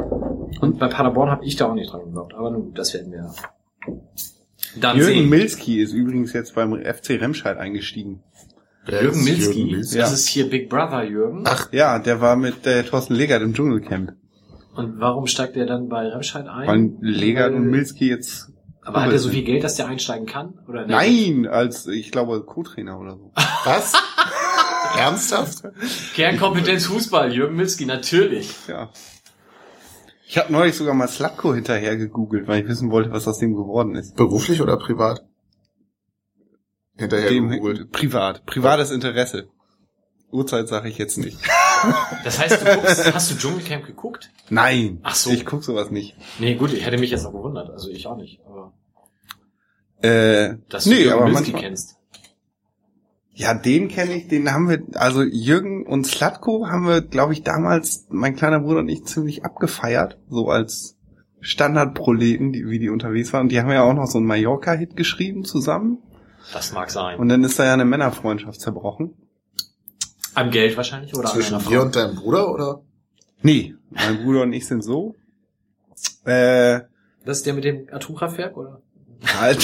[SPEAKER 2] Und bei Paderborn habe ich da auch nicht dran geglaubt. Aber nun, das werden wir dann
[SPEAKER 3] Jürgen
[SPEAKER 2] sehen.
[SPEAKER 3] Milski ist übrigens jetzt beim F C Remscheid eingestiegen.
[SPEAKER 2] Jürgen Milski?
[SPEAKER 4] Jürgen Milski?
[SPEAKER 2] Das
[SPEAKER 3] Ja.
[SPEAKER 2] ist hier Big Brother Jürgen.
[SPEAKER 3] Ach ja, der war mit äh, Thorsten Legert im Dschungelcamp.
[SPEAKER 2] Und warum steigt er dann bei Remscheid ein?
[SPEAKER 3] Weil Legert
[SPEAKER 2] Weil-
[SPEAKER 3] und Milski jetzt...
[SPEAKER 2] Aber hat er so viel Geld, dass der einsteigen kann? Oder nicht?
[SPEAKER 3] Nein, als, ich glaube, Co-Trainer oder so.
[SPEAKER 4] Was? Ernsthaft?
[SPEAKER 2] Kernkompetenz Fußball, Jürgen Milski, natürlich.
[SPEAKER 3] Ja. Ich habe neulich sogar mal Slatko hinterher gegoogelt, weil ich wissen wollte, was aus dem geworden ist.
[SPEAKER 4] Beruflich oder privat? Hinterher
[SPEAKER 3] Dem,
[SPEAKER 4] gegoogelt.
[SPEAKER 3] privat. Privates Interesse. Uhrzeit sage ich jetzt nicht.
[SPEAKER 2] Das heißt, du guckst, hast du Dschungelcamp geguckt?
[SPEAKER 3] Nein.
[SPEAKER 2] Ach so.
[SPEAKER 3] Ich guck sowas nicht.
[SPEAKER 2] Nee, gut, ich hätte mich jetzt noch gewundert. Also ich auch nicht. Aber
[SPEAKER 3] Äh,
[SPEAKER 2] dass du
[SPEAKER 3] nee,
[SPEAKER 2] Jürgen
[SPEAKER 3] aber
[SPEAKER 2] Milski
[SPEAKER 3] manchmal,
[SPEAKER 2] kennst.
[SPEAKER 3] ja, den kenne ich, den haben wir, also Jürgen und Slatko haben wir, glaube ich, damals, mein kleiner Bruder und ich, ziemlich abgefeiert, so als Standardproleten, die, wie die unterwegs waren. Und die haben ja auch noch so einen Mallorca-Hit geschrieben zusammen.
[SPEAKER 2] Das mag sein.
[SPEAKER 3] Und dann ist da ja eine Männerfreundschaft zerbrochen.
[SPEAKER 2] Am Geld wahrscheinlich oder
[SPEAKER 4] Zwischen
[SPEAKER 2] an einer
[SPEAKER 4] dir
[SPEAKER 2] Frau?
[SPEAKER 4] und deinem Bruder, oder?
[SPEAKER 3] Nee, mein Bruder und ich sind so. Äh,
[SPEAKER 2] Das ist der mit dem Atomkraftwerk, oder?
[SPEAKER 3] halt.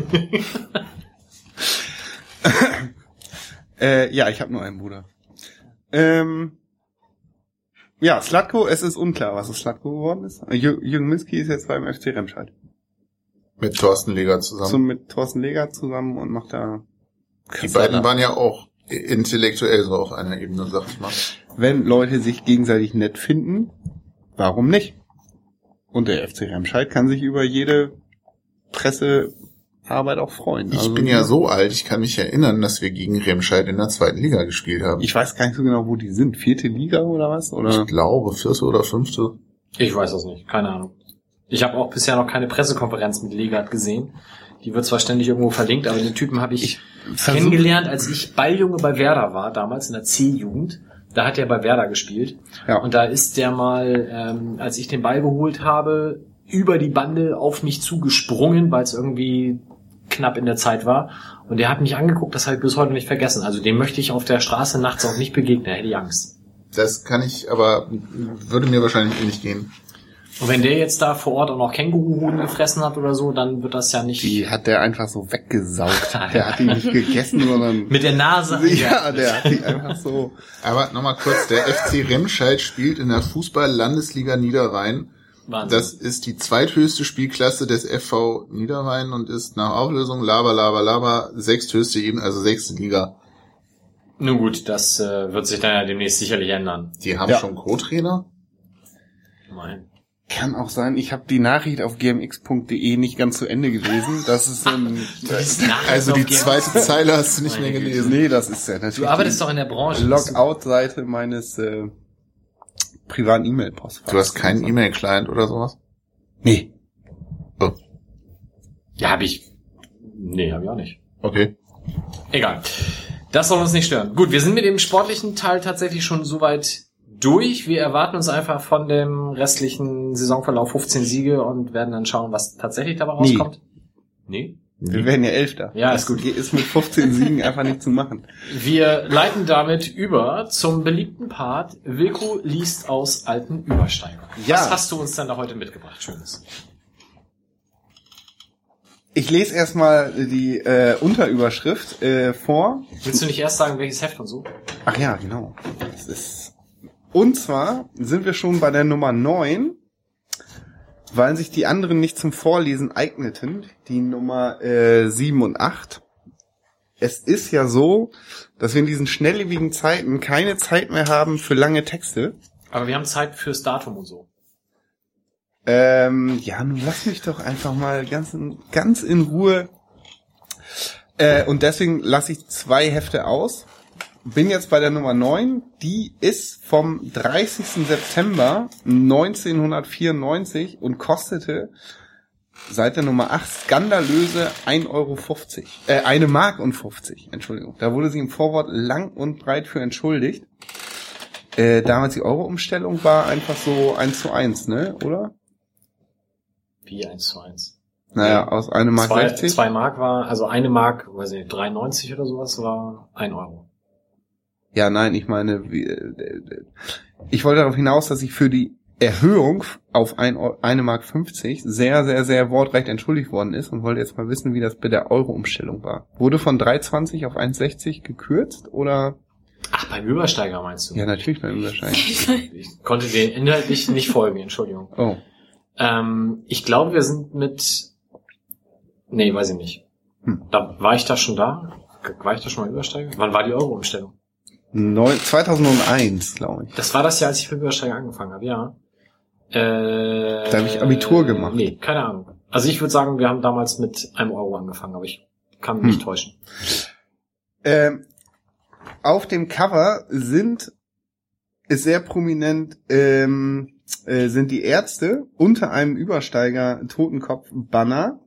[SPEAKER 3] äh, ja, ich habe nur einen Bruder. Ähm, ja, Slatko, es ist unklar, was aus Slatko geworden ist. Jür- Jürgen Milski ist jetzt beim F C Remscheid.
[SPEAKER 4] Mit Thorsten Legert zusammen.
[SPEAKER 3] So mit Thorsten Legert zusammen und macht da...
[SPEAKER 4] Die beiden waren ja auch intellektuell so auf einer Ebene, sag ich mal.
[SPEAKER 3] Wenn Leute sich gegenseitig nett finden, warum nicht? Und der F C Remscheid kann sich über jede Pressearbeit auch freuen.
[SPEAKER 4] Ich
[SPEAKER 3] Also,
[SPEAKER 4] bin ja so alt, ich kann mich erinnern, dass wir gegen Remscheid in der zweiten Liga gespielt haben.
[SPEAKER 3] Ich weiß gar nicht so genau, wo die sind. Vierte Liga oder was? Oder?
[SPEAKER 4] Ich glaube, vierte oder fünfte.
[SPEAKER 2] Ich weiß das nicht, keine Ahnung. Ich habe auch bisher noch keine Pressekonferenz mit Legard gesehen. Die wird zwar ständig irgendwo verlinkt, aber den Typen habe ich, ich
[SPEAKER 3] versuch-
[SPEAKER 2] kennengelernt, als ich Balljunge bei Werder war, damals in der C-Jugend. Da hat er bei Werder gespielt.
[SPEAKER 3] Ja.
[SPEAKER 2] Und da ist der mal, ähm, als ich den Ball geholt habe, über die Bande auf mich zugesprungen, weil es irgendwie knapp in der Zeit war. Und der hat mich angeguckt, das habe ich bis heute nicht vergessen. Also dem möchte ich auf der Straße nachts auch nicht begegnen, da hätte ich Angst.
[SPEAKER 4] Das kann ich, aber würde mir wahrscheinlich eh nicht gehen.
[SPEAKER 2] Und wenn der jetzt da vor Ort auch noch Känguruhoden gefressen hat oder so, dann wird das ja nicht...
[SPEAKER 3] Die hat der einfach so weggesaugt. Der hat die nicht gegessen, sondern...
[SPEAKER 2] Mit der Nase.
[SPEAKER 3] Ja, der hat die einfach so...
[SPEAKER 4] Aber nochmal kurz, der F C Remscheid spielt in der Fußball-Landesliga Niederrhein.
[SPEAKER 2] Wahnsinn.
[SPEAKER 4] Das ist die zweithöchste Spielklasse des F V Niederrhein und ist nach Auflösung laber, laber, laber sechsthöchste Ebene, also sechste Liga.
[SPEAKER 2] Nun gut, das äh, wird sich dann ja demnächst sicherlich ändern.
[SPEAKER 4] Die haben
[SPEAKER 3] Ja.
[SPEAKER 4] schon Co-Trainer?
[SPEAKER 2] Nein.
[SPEAKER 3] Kann auch sein, ich habe die Nachricht auf g m x punkt d e nicht ganz zu Ende gelesen. Das ist ein...
[SPEAKER 4] Also die zweite Zeile hast du nicht mehr gelesen.
[SPEAKER 3] Nee, das ist ja natürlich...
[SPEAKER 2] Du arbeitest
[SPEAKER 3] die
[SPEAKER 2] doch in der Branche.
[SPEAKER 3] Logout-Seite meines äh, privaten E-Mail-Postfachs.
[SPEAKER 4] Du hast keinen E-Mail-Client oder sowas?
[SPEAKER 3] Nee.
[SPEAKER 4] Oh,
[SPEAKER 2] Ja, habe ich. Nee, habe ich auch nicht.
[SPEAKER 4] okay.
[SPEAKER 2] Egal. Das soll uns nicht stören. Gut, wir sind mit dem sportlichen Teil tatsächlich schon soweit durch. Wir erwarten uns einfach von dem restlichen Saisonverlauf fünfzehn Siege und werden dann schauen, was tatsächlich dabei
[SPEAKER 3] Nee.
[SPEAKER 2] rauskommt. Nee?
[SPEAKER 3] Wir werden ja Elfter.
[SPEAKER 2] Ja,
[SPEAKER 3] das
[SPEAKER 2] ist gut.
[SPEAKER 3] Ist mit fünfzehn Siegen einfach nicht zu machen.
[SPEAKER 2] Wir leiten damit über zum beliebten Part. Wilko liest aus alten Übersteigern.
[SPEAKER 3] Ja.
[SPEAKER 2] Was hast du uns denn da heute mitgebracht? Schönes.
[SPEAKER 3] Ich lese erstmal die äh, Unterüberschrift äh, vor.
[SPEAKER 2] Willst du nicht erst sagen, welches Heft und so?
[SPEAKER 3] Ach ja, genau. Das ist und zwar sind wir schon bei der Nummer neun, weil sich die anderen nicht zum Vorlesen eigneten, die Nummer äh, sieben und acht. Es ist ja so, dass wir in diesen schnelllebigen Zeiten keine Zeit mehr haben für lange Texte.
[SPEAKER 2] Aber wir haben Zeit fürs Datum und so.
[SPEAKER 3] Ähm, ja, nun lass mich doch einfach mal ganz in, ganz in Ruhe. Äh, und deswegen lasse ich zwei Hefte aus. Bin jetzt bei der Nummer neun. Die ist vom dreißigsten September neunzehnhundertvierundneunzig und kostete seit der Nummer acht skandalöse ein Euro fünfzig. Äh, eine Mark und fünfzig, Entschuldigung. Da wurde sie im Vorwort lang und breit für entschuldigt. Äh, damals die Euro-Umstellung war einfach so eins zu eins, ne, oder?
[SPEAKER 2] Wie eins zu eins.
[SPEAKER 3] Naja, aus eine Mark
[SPEAKER 2] zwei,
[SPEAKER 3] sechzig.
[SPEAKER 2] zwei Mark war, also eine Mark, weiß ich nicht, dreiundneunzig oder sowas war ein Euro.
[SPEAKER 3] Ja, nein, ich meine, wie, äh, ich wollte darauf hinaus, dass ich für die Erhöhung auf eine Mark fünfzig sehr, sehr, sehr wortreich entschuldigt worden ist und wollte jetzt mal wissen, wie das bei der Euro-Umstellung war. Wurde von drei zwanzig auf eins sechzig gekürzt oder?
[SPEAKER 2] Ach, beim Übersteiger meinst du?
[SPEAKER 3] Ja, natürlich beim Übersteiger.
[SPEAKER 2] Ich konnte den inhaltlich nicht folgen, Entschuldigung.
[SPEAKER 3] Oh.
[SPEAKER 2] Ähm, ich glaube, wir sind mit... Nee, weiß ich nicht. Hm. Da, war ich da schon da? War ich da schon mal Übersteiger? Wann war die Euro-Umstellung?
[SPEAKER 3] zweitausendeins, glaube ich.
[SPEAKER 2] Das war das Jahr, als ich mit Übersteiger angefangen habe, ja. Äh,
[SPEAKER 3] da habe ich Abitur gemacht.
[SPEAKER 2] Nee, keine Ahnung. Also ich würde sagen, wir haben damals mit einem Euro angefangen, aber ich kann mich nicht hm. täuschen.
[SPEAKER 3] Ähm, auf dem Cover sind, ist sehr prominent, ähm, äh, sind die Ärzte unter einem Übersteiger Totenkopf-Banner.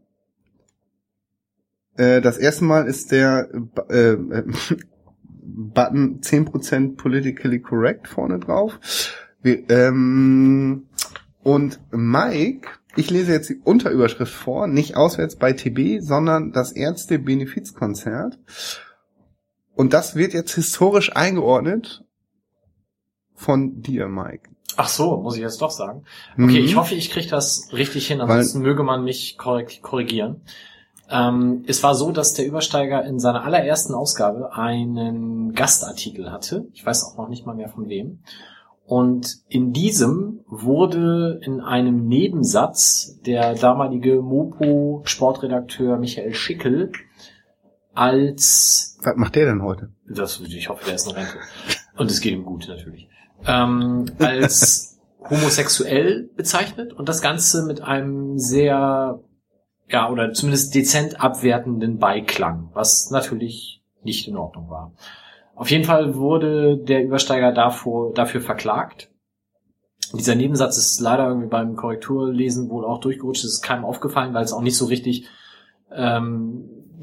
[SPEAKER 3] Äh, das erste Mal ist der äh, äh, Button zehn Prozent politically correct vorne drauf. Wir, ähm, und Mike, ich lese jetzt die Unterüberschrift vor, nicht auswärts bei T B, sondern das Ärzte-Benefizkonzert. Und das wird jetzt historisch eingeordnet von dir, Mike.
[SPEAKER 2] Ach so, muss ich jetzt doch sagen. Okay,
[SPEAKER 3] mhm.
[SPEAKER 2] ich hoffe, ich kriege das richtig hin, ansonsten Weil, möge man mich korrekt korrigieren. Ähm, es war so, dass der Übersteiger in seiner allerersten Ausgabe einen Gastartikel hatte. Ich weiß auch noch nicht mal mehr von wem. Und in diesem wurde in einem Nebensatz der damalige Mopo-Sportredakteur Michael Schickel als...
[SPEAKER 3] Was macht der denn heute?
[SPEAKER 2] Das, ich hoffe, der ist in Rente. Und es geht ihm gut, natürlich. Ähm, als homosexuell bezeichnet und das Ganze mit einem sehr, ja, oder zumindest dezent abwertenden Beiklang, was natürlich nicht in Ordnung war. Auf jeden Fall wurde der Übersteiger davor, dafür verklagt. Dieser Nebensatz ist leider irgendwie beim Korrekturlesen wohl auch durchgerutscht. Es ist keinem aufgefallen, weil es auch nicht so richtig ähm,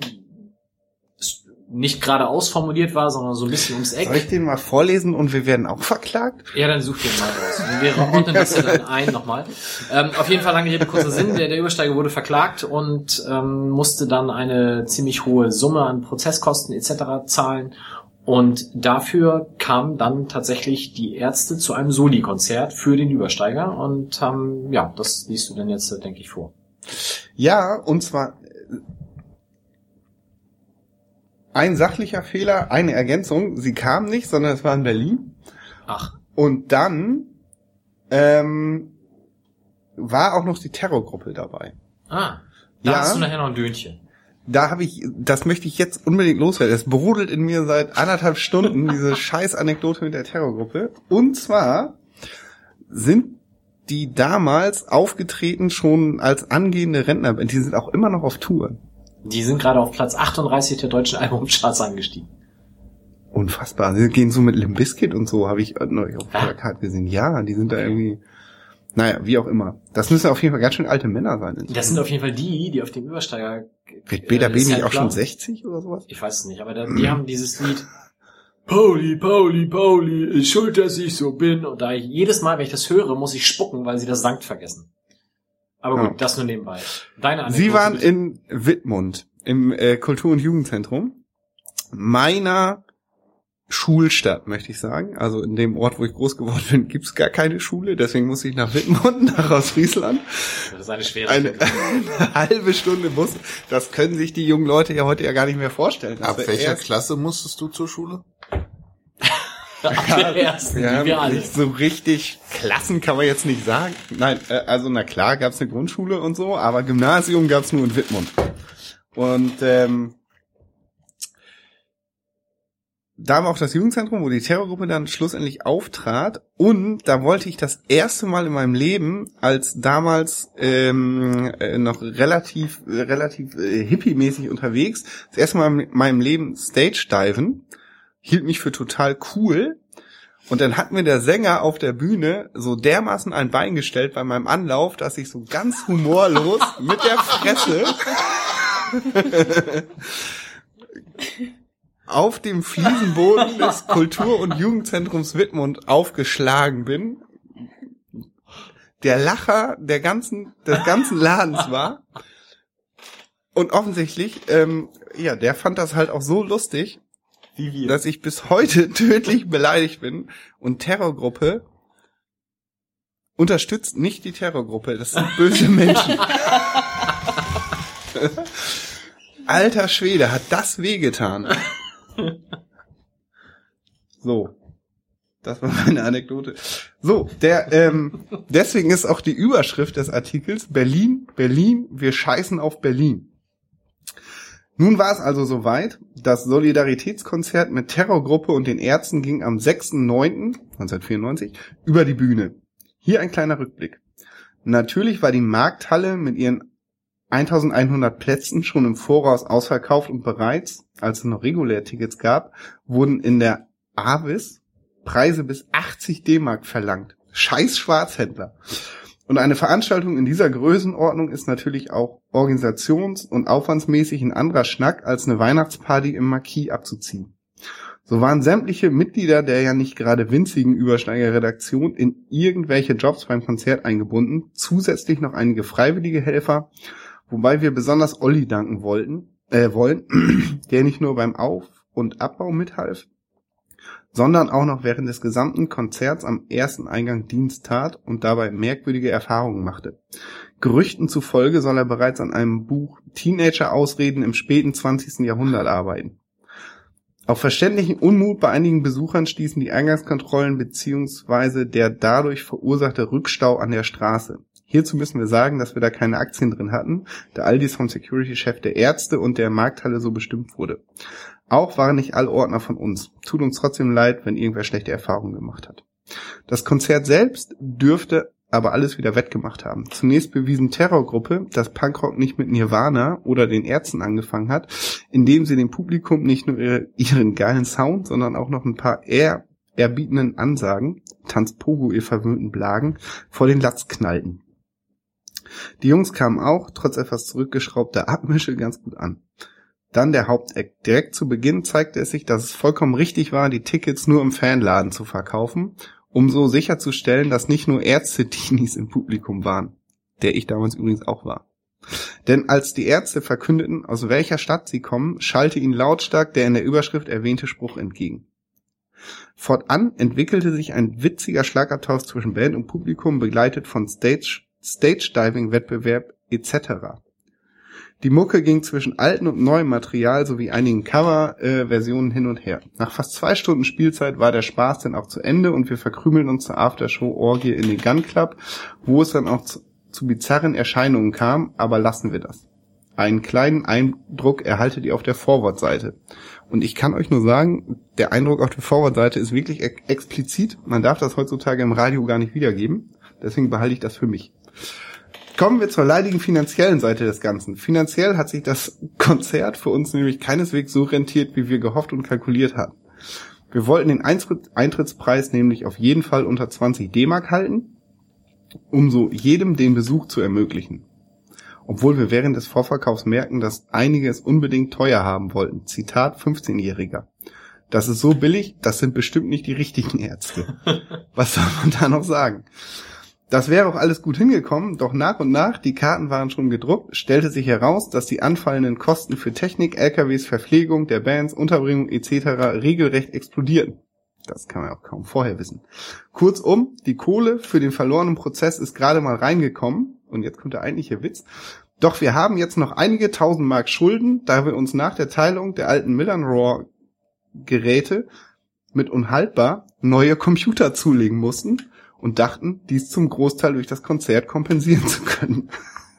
[SPEAKER 2] nicht geradeaus formuliert war, sondern so ein bisschen ums Eck.
[SPEAKER 3] Soll ich den mal vorlesen und wir werden auch verklagt?
[SPEAKER 2] Ja, dann such den mal raus. Wir ordnen das ja dann ein nochmal. Ähm, auf jeden Fall, lange Rede, kurzer Sinn. Der, der Übersteiger wurde verklagt und ähm, musste dann eine ziemlich hohe Summe an Prozesskosten et cetera zahlen. Und dafür kamen dann tatsächlich die Ärzte zu einem Soli-Konzert für den Übersteiger und haben, ja, das liest du denn jetzt, denke ich, vor.
[SPEAKER 3] Ja, und zwar ein sachlicher Fehler, eine Ergänzung. Sie kamen nicht, sondern es war in Berlin.
[SPEAKER 2] Ach.
[SPEAKER 3] Und dann ähm, war auch noch die Terrorgruppe dabei.
[SPEAKER 2] Ah, da
[SPEAKER 3] ja,
[SPEAKER 2] hast du nachher noch ein Dönchen.
[SPEAKER 3] Da habe ich, das möchte ich jetzt unbedingt loswerden. Es brodelt in mir seit anderthalb Stunden, diese scheiß Anekdote mit der Terrorgruppe. Und zwar sind die damals aufgetreten schon als angehende Rentnerband. Die sind auch immer noch auf Tour.
[SPEAKER 2] Die sind gerade auf Platz achtunddreißig der deutschen Albumcharts angestiegen.
[SPEAKER 3] Unfassbar. Sie gehen so mit Limp Bizkit und so, habe ich neulich auf dem Plakat gesehen. Ja, die sind da irgendwie... Naja, wie auch immer. Das müssen auf jeden Fall ganz schön alte Männer sein.
[SPEAKER 2] Das sind auf jeden Fall die, die auf dem Übersteiger...
[SPEAKER 3] Wird Beda B nicht auch schon sechzig oder sowas?
[SPEAKER 2] Ich weiß es nicht, aber da, die haben dieses Lied Pauli, Pauli, Pauli, schuld, dass ich so bin. Und da ich jedes Mal, wenn ich das höre, muss ich spucken, weil sie das Sankt vergessen. Aber gut, ja. Das nur nebenbei. Deine Anekdote.
[SPEAKER 3] Sie waren in Wittmund im äh, Kultur- und Jugendzentrum meiner Schulstadt, möchte ich sagen. Also in dem Ort, wo ich groß geworden bin, gibt's gar keine Schule. Deswegen muss ich nach Wittmund, nach Ostfriesland.
[SPEAKER 2] Das ist eine schwere
[SPEAKER 3] eine, eine halbe Stunde Bus. Das können sich die jungen Leute ja heute ja gar nicht mehr vorstellen.
[SPEAKER 4] Ab welcher Klasse musstest du zur Schule?
[SPEAKER 2] Ab der ersten,
[SPEAKER 3] ja,
[SPEAKER 2] wie wir alle.
[SPEAKER 3] So richtig Klassen kann man jetzt nicht sagen. Nein, also na klar gab's eine Grundschule und so, aber Gymnasium gab's nur in Wittmund. Und ähm, da war auch das Jugendzentrum, wo die Terrorgruppe dann schlussendlich auftrat. Und da wollte ich das erste Mal in meinem Leben, als damals ähm, äh, noch relativ äh, relativ äh, hippie-mäßig unterwegs, das erste Mal in meinem Leben Stage-Diven. Hielt mich für total cool. Und dann hat mir der Sänger auf der Bühne so dermaßen ein Bein gestellt bei meinem Anlauf, dass ich so ganz humorlos mit der Fresse auf dem Fliesenboden des Kultur- und Jugendzentrums Wittmund aufgeschlagen bin. Der Lacher der ganzen, des ganzen Ladens war. Und offensichtlich, ähm, ja, der fand das halt auch so lustig, wie wir, dass ich bis heute tödlich beleidigt bin und Terrorgruppe Unterstützt nicht die Terrorgruppe, das sind böse Menschen. Alter Schwede, hat das wehgetan. So. Das war meine Anekdote. So, der, ähm, deswegen ist auch die Überschrift des Artikels Berlin, Berlin, wir scheißen auf Berlin. Nun war es also soweit, das Solidaritätskonzert mit Terrorgruppe und den Ärzten ging am sechsten neunten neunzehnhundertvierundneunzig über die Bühne. Hier ein kleiner Rückblick. Natürlich war die Markthalle mit ihren eintausendeinhundert Plätzen schon im Voraus ausverkauft und bereits, als es noch reguläre Tickets gab, wurden in der Avis Preise bis achtzig D-Mark verlangt. Scheiß Schwarzhändler. Und eine Veranstaltung in dieser Größenordnung ist natürlich auch organisations- und aufwandsmäßig ein anderer Schnack, als eine Weihnachtsparty im Marquis abzuziehen. So waren sämtliche Mitglieder der ja nicht gerade winzigen Übersteiger-Redaktion in irgendwelche Jobs beim Konzert eingebunden, zusätzlich noch einige freiwillige Helfer, wobei wir besonders Olli danken wollten, äh, wollen, der nicht nur beim Auf- und Abbau mithalf, sondern auch noch während des gesamten Konzerts am ersten Eingang Dienst tat und dabei merkwürdige Erfahrungen machte. Gerüchten zufolge soll er bereits an einem Buch Teenager-Ausreden im späten zwanzigsten Jahrhundert arbeiten. Auf verständlichen Unmut bei einigen Besuchern stießen die Eingangskontrollen bzw. der dadurch verursachte Rückstau an der Straße. Hierzu müssen wir sagen, dass wir da keine Aktien drin hatten, da all dies vom Security-Chef der Ärzte und der Markthalle so bestimmt wurde. Auch waren nicht alle Ordner von uns. Tut uns trotzdem leid, wenn irgendwer schlechte Erfahrungen gemacht hat. Das Konzert selbst dürfte aber alles wieder wettgemacht haben. Zunächst bewiesen Terrorgruppe, dass Punkrock nicht mit Nirvana oder den Ärzten angefangen hat, indem sie dem Publikum nicht nur ihre, ihren geilen Sound, sondern auch noch ein paar eher erbietenden Ansagen, Tanz Pogo, ihr verwöhnten Blagen, vor den Latz knallten. Die Jungs kamen auch, trotz etwas zurückgeschraubter Abmische, ganz gut an. Dann der Hauptakt. Direkt zu Beginn zeigte es sich, dass es vollkommen richtig war, die Tickets nur im Fanladen zu verkaufen, um so sicherzustellen, dass nicht nur Ärzte-Teenies im Publikum waren, der ich damals übrigens auch war. Denn als die Ärzte verkündeten, aus welcher Stadt sie kommen, schallte ihnen lautstark der in der Überschrift erwähnte Spruch entgegen. Fortan entwickelte sich ein witziger Schlagabtausch zwischen Band und Publikum, begleitet von Stage, Stage-Diving-Wettbewerb et cetera. Die Mucke ging zwischen altem und neuem Material sowie einigen Cover-Versionen äh, hin und her. Nach fast zwei Stunden Spielzeit war der Spaß dann auch zu Ende und wir verkrümeln uns zur Aftershow-Orgie in den Gun Club, wo es dann auch zu, zu bizarren Erscheinungen kam, aber lassen wir das. Einen kleinen Eindruck erhaltet ihr auf der Forward-Seite. Und ich kann euch nur sagen, der Eindruck auf der Forward-Seite ist wirklich ex- explizit. Man darf das heutzutage im Radio gar nicht wiedergeben. Deswegen behalte ich das für mich. Kommen wir zur leidigen finanziellen Seite des Ganzen. Finanziell hat sich das Konzert für uns nämlich keineswegs so rentiert, wie wir gehofft und kalkuliert hatten. Wir wollten den Eintritt, Eintrittspreis nämlich auf jeden Fall unter zwanzig D-Mark halten, um so jedem den Besuch zu ermöglichen. Obwohl wir während des Vorverkaufs merken, dass einige es unbedingt teuer haben wollten. Zitat fünfzehnjähriger. Das ist so billig, das sind bestimmt nicht die richtigen Ärzte. Was soll man da noch sagen? Das wäre auch alles gut hingekommen, doch nach und nach, die Karten waren schon gedruckt, stellte sich heraus, dass die anfallenden Kosten für Technik, L K Ws, Verpflegung der Bands, Unterbringung et cetera regelrecht explodierten. Das kann man auch kaum vorher wissen. Kurzum, die Kohle für den verlorenen Prozess ist gerade mal reingekommen, und jetzt kommt der eigentliche Witz, doch wir haben jetzt noch einige tausend Mark Schulden, da wir uns nach der Teilung der alten Millanraw-Geräte mit unhaltbar neue Computer zulegen mussten, und dachten, dies zum Großteil durch das Konzert kompensieren zu können.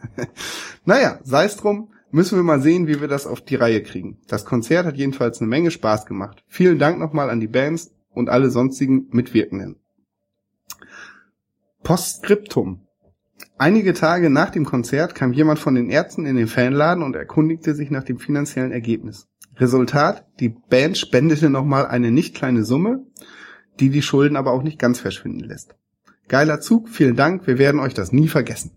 [SPEAKER 3] Naja, sei es drum, müssen wir mal sehen, wie wir das auf die Reihe kriegen. Das Konzert hat jedenfalls eine Menge Spaß gemacht. Vielen Dank nochmal an die Bands und alle sonstigen Mitwirkenden. Postskriptum. Einige Tage nach dem Konzert kam jemand von den Ärzten in den Fanladen und erkundigte sich nach dem finanziellen Ergebnis. Resultat, die Band spendete nochmal eine nicht kleine Summe, die die Schulden aber auch nicht ganz verschwinden lässt. Geiler Zug, vielen Dank, wir werden euch das nie vergessen.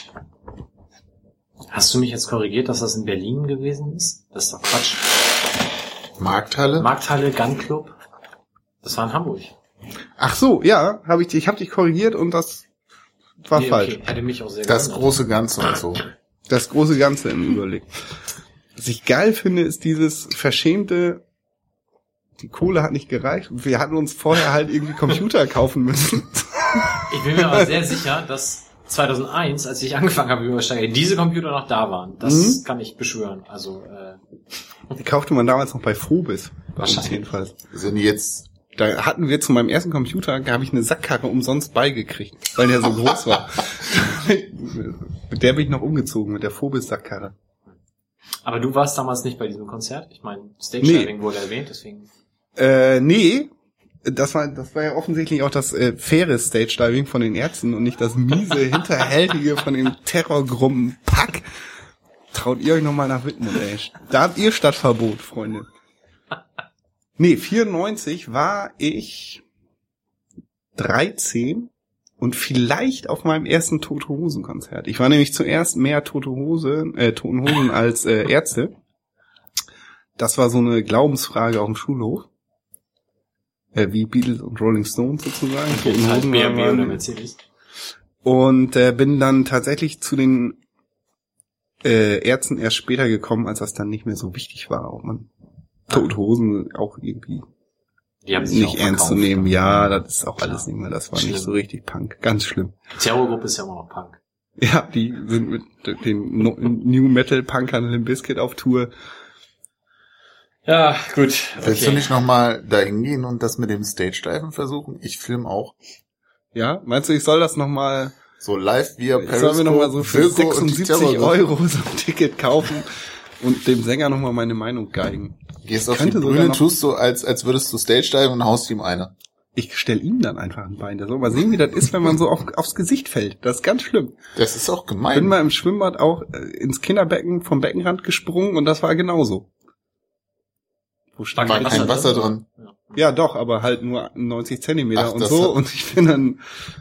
[SPEAKER 2] Hast du mich jetzt korrigiert, dass das in Berlin gewesen ist? Das ist doch Quatsch.
[SPEAKER 4] Markthalle?
[SPEAKER 2] Markthalle, Gun Club. Das war in Hamburg.
[SPEAKER 3] Ach so, ja, hab ich, ich habe dich korrigiert und das war
[SPEAKER 2] nee,
[SPEAKER 3] falsch.
[SPEAKER 2] Okay. Hätte mich auch sehr
[SPEAKER 4] das
[SPEAKER 2] geändert.
[SPEAKER 4] Große Ganze und so.
[SPEAKER 3] Das große Ganze im Überblick. Was ich geil finde, ist dieses verschämte, die Kohle hat nicht gereicht und wir hatten uns vorher halt irgendwie Computer kaufen müssen.
[SPEAKER 2] Ich bin mir aber sehr sicher, dass zweitausendeins, als ich angefangen habe über Steiger, diese Computer noch da waren. Das
[SPEAKER 3] Mhm.
[SPEAKER 2] kann ich beschwören. Also äh,
[SPEAKER 3] Die kaufte man damals noch bei Phobis.
[SPEAKER 2] Wahrscheinlich.
[SPEAKER 3] Jedenfalls.
[SPEAKER 4] Sind die jetzt,
[SPEAKER 3] Da hatten wir zu meinem ersten Computer, da habe ich eine Sackkarre umsonst beigekriegt, weil der so groß war. Mit der bin ich noch umgezogen, mit der Phobis-Sackkarre.
[SPEAKER 2] aber du warst damals nicht bei diesem Konzert. Ich meine, Stage
[SPEAKER 3] Nee.
[SPEAKER 2] Diving wurde erwähnt, deswegen.
[SPEAKER 3] Äh, nee, das war, das war ja offensichtlich auch das äh, faire Stage-Diving von den Ärzten und nicht das miese, hinterhältige von dem Terrorgruppen Pack. Traut ihr euch nochmal nach Wittmund, ey. Da habt ihr Stadtverbot, Freunde. Nee, vierundneunzig war ich dreizehn und vielleicht auf meinem ersten Tote Hosen Konzert. Ich war nämlich zuerst mehr Tote Hose, äh, Toten Hosen als äh, Ärzte. Das war so eine Glaubensfrage auf dem Schulhof. Äh, wie Beatles und Rolling Stones sozusagen. Toten
[SPEAKER 2] Halt
[SPEAKER 3] Hosen
[SPEAKER 2] B M W
[SPEAKER 3] waren-
[SPEAKER 2] oder Mercedes.
[SPEAKER 3] Und äh, bin dann tatsächlich zu den äh, Ärzten erst später gekommen, als das dann nicht mehr so wichtig war, ob man Tote Hosen auch irgendwie
[SPEAKER 2] Die haben sich
[SPEAKER 3] nicht
[SPEAKER 2] auch
[SPEAKER 3] ernst zu
[SPEAKER 2] verkauft.
[SPEAKER 3] nehmen. Ja, das ist auch alles
[SPEAKER 2] Klar.
[SPEAKER 3] nicht mehr. Das war
[SPEAKER 2] Schlimm.
[SPEAKER 3] nicht so richtig Punk. Ganz schlimm.
[SPEAKER 2] Terrorgruppe ist ja immer noch Punk.
[SPEAKER 3] Ja, die sind mit den No- New Metal Punkern Limp Bizkit auf Tour.
[SPEAKER 2] Ja, gut.
[SPEAKER 4] willst
[SPEAKER 2] Okay.
[SPEAKER 4] du nicht nochmal da hingehen und das mit dem Stage-Diven versuchen? Ich film auch.
[SPEAKER 3] Ja, meinst du, ich soll das nochmal,
[SPEAKER 4] So live via
[SPEAKER 3] ich soll mir nochmal so für
[SPEAKER 4] Wilco und die
[SPEAKER 3] sechsundsiebzig
[SPEAKER 4] Terrorgruppe.
[SPEAKER 3] Euro so ein Ticket kaufen und dem Sänger nochmal meine Meinung geigen?
[SPEAKER 4] Gehst auf die
[SPEAKER 3] Könnte sogar
[SPEAKER 4] Bühne,
[SPEAKER 3] noch-
[SPEAKER 4] tust so, als, als würdest du Stage-Diven und haust ihm eine.
[SPEAKER 3] Ich stell ihm dann einfach ein Bein. Der soll mal sehen, wie das ist, wenn man so auf, aufs Gesicht fällt. Das ist ganz schlimm.
[SPEAKER 4] Das ist auch
[SPEAKER 3] Ich bin
[SPEAKER 4] gemein.
[SPEAKER 3] mal im Schwimmbad auch äh, ins Kinderbecken vom Beckenrand gesprungen und das war genauso. Wo stand
[SPEAKER 4] War
[SPEAKER 3] ich?
[SPEAKER 4] kein Wasser drin.
[SPEAKER 3] Ja, doch, aber halt nur neunzig Zentimeter
[SPEAKER 4] Ach,
[SPEAKER 3] und
[SPEAKER 4] das
[SPEAKER 3] so
[SPEAKER 4] hat-
[SPEAKER 3] und ich bin dann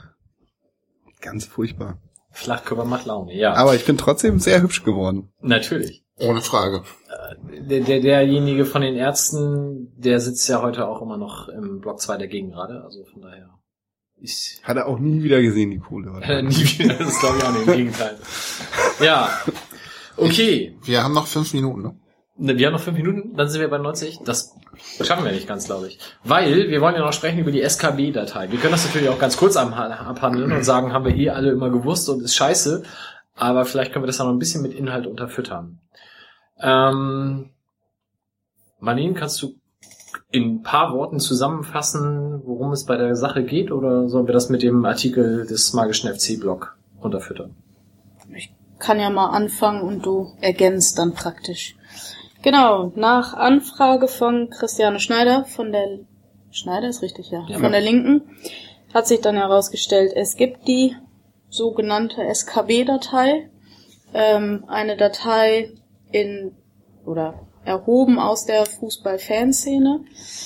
[SPEAKER 3] ganz furchtbar.
[SPEAKER 2] Flachkörper macht Laune, ja.
[SPEAKER 3] Aber ich bin trotzdem sehr hübsch geworden.
[SPEAKER 2] Natürlich.
[SPEAKER 4] Ohne Frage.
[SPEAKER 2] Der, der, derjenige von den Ärzten, der sitzt ja heute auch immer noch im Block zwei der Gegengrade, also von daher. Ich
[SPEAKER 3] Hat er auch nie wieder gesehen, die Kohle.
[SPEAKER 2] äh, nie wieder, das ist glaube ich auch nicht, im Gegenteil. Ja. Okay.
[SPEAKER 4] Wir haben noch fünf Minuten, ne?
[SPEAKER 2] Ne, wir haben noch fünf Minuten, dann sind wir bei neunzig. Das schaffen wir nicht ganz, glaube ich. Weil wir wollen ja noch sprechen über die S K B-Datei. Wir können das natürlich auch ganz kurz abhandeln und sagen, haben wir eh alle immer gewusst und ist scheiße. Aber vielleicht können wir das auch noch ein bisschen mit Inhalt unterfüttern. Ähm, Marlene, kannst du in ein paar Worten zusammenfassen, worum es bei der Sache geht? Oder sollen wir das mit dem Artikel des magischen F C-Blog unterfüttern?
[SPEAKER 5] Kann ja mal anfangen und du ergänzt dann praktisch. Genau, nach Anfrage von Christiane Schneider von der Schneider ist richtig, ja,
[SPEAKER 2] Ja.
[SPEAKER 5] von der Linken, hat sich dann herausgestellt, es gibt die sogenannte S K B-Datei, ähm, eine Datei in oder erhoben aus der Fußball-Fanszene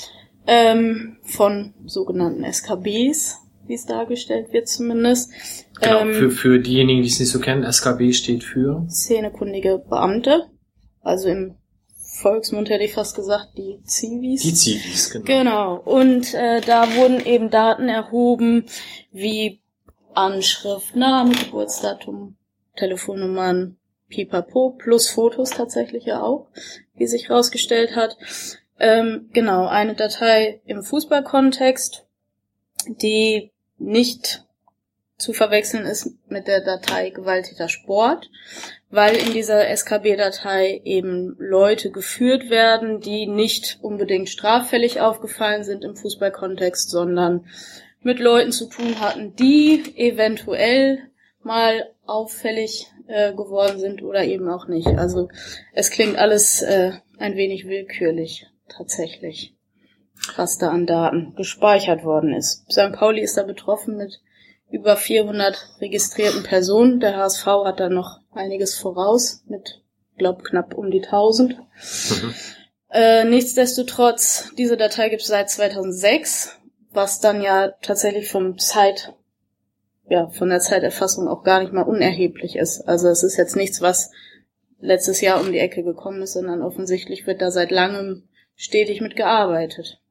[SPEAKER 5] ähm, von sogenannten S K Bs, wie es dargestellt wird zumindest.
[SPEAKER 2] Genau,
[SPEAKER 5] ähm,
[SPEAKER 2] für, für diejenigen, die es nicht so kennen, S K B steht für...
[SPEAKER 5] szenekundige Beamte, also im Volksmund hätte ich fast gesagt, die Zivis.
[SPEAKER 2] Die Zivis, genau.
[SPEAKER 5] Genau. Und äh, da wurden eben Daten erhoben, wie Anschrift, Name, Geburtsdatum, Telefonnummern, Pipapo, plus Fotos tatsächlich ja auch, wie sich herausgestellt hat. Ähm, genau, eine Datei im Fußballkontext, die nicht zu verwechseln ist mit der Datei Gewalttäter Sport, weil in dieser S K B-Datei eben Leute geführt werden, die nicht unbedingt straffällig aufgefallen sind im Fußballkontext, sondern mit Leuten zu tun hatten, die eventuell mal auffällig äh, geworden sind oder eben auch nicht. Also es klingt alles äh, ein wenig willkürlich tatsächlich, was da an Daten gespeichert worden ist. Sankt Pauli ist da betroffen mit über vierhundert registrierten Personen. Der H S V hat da noch einiges voraus mit, glaub, knapp um die tausend.
[SPEAKER 2] Mhm.
[SPEAKER 5] Äh, nichtsdestotrotz, diese Datei gibt es seit zweitausendsechs, was dann ja tatsächlich vom Zeit, ja, von der Zeiterfassung auch gar nicht mal unerheblich ist. Also es ist jetzt nichts, was letztes Jahr um die Ecke gekommen ist, sondern offensichtlich wird da seit langem stetig mit gearbeitet.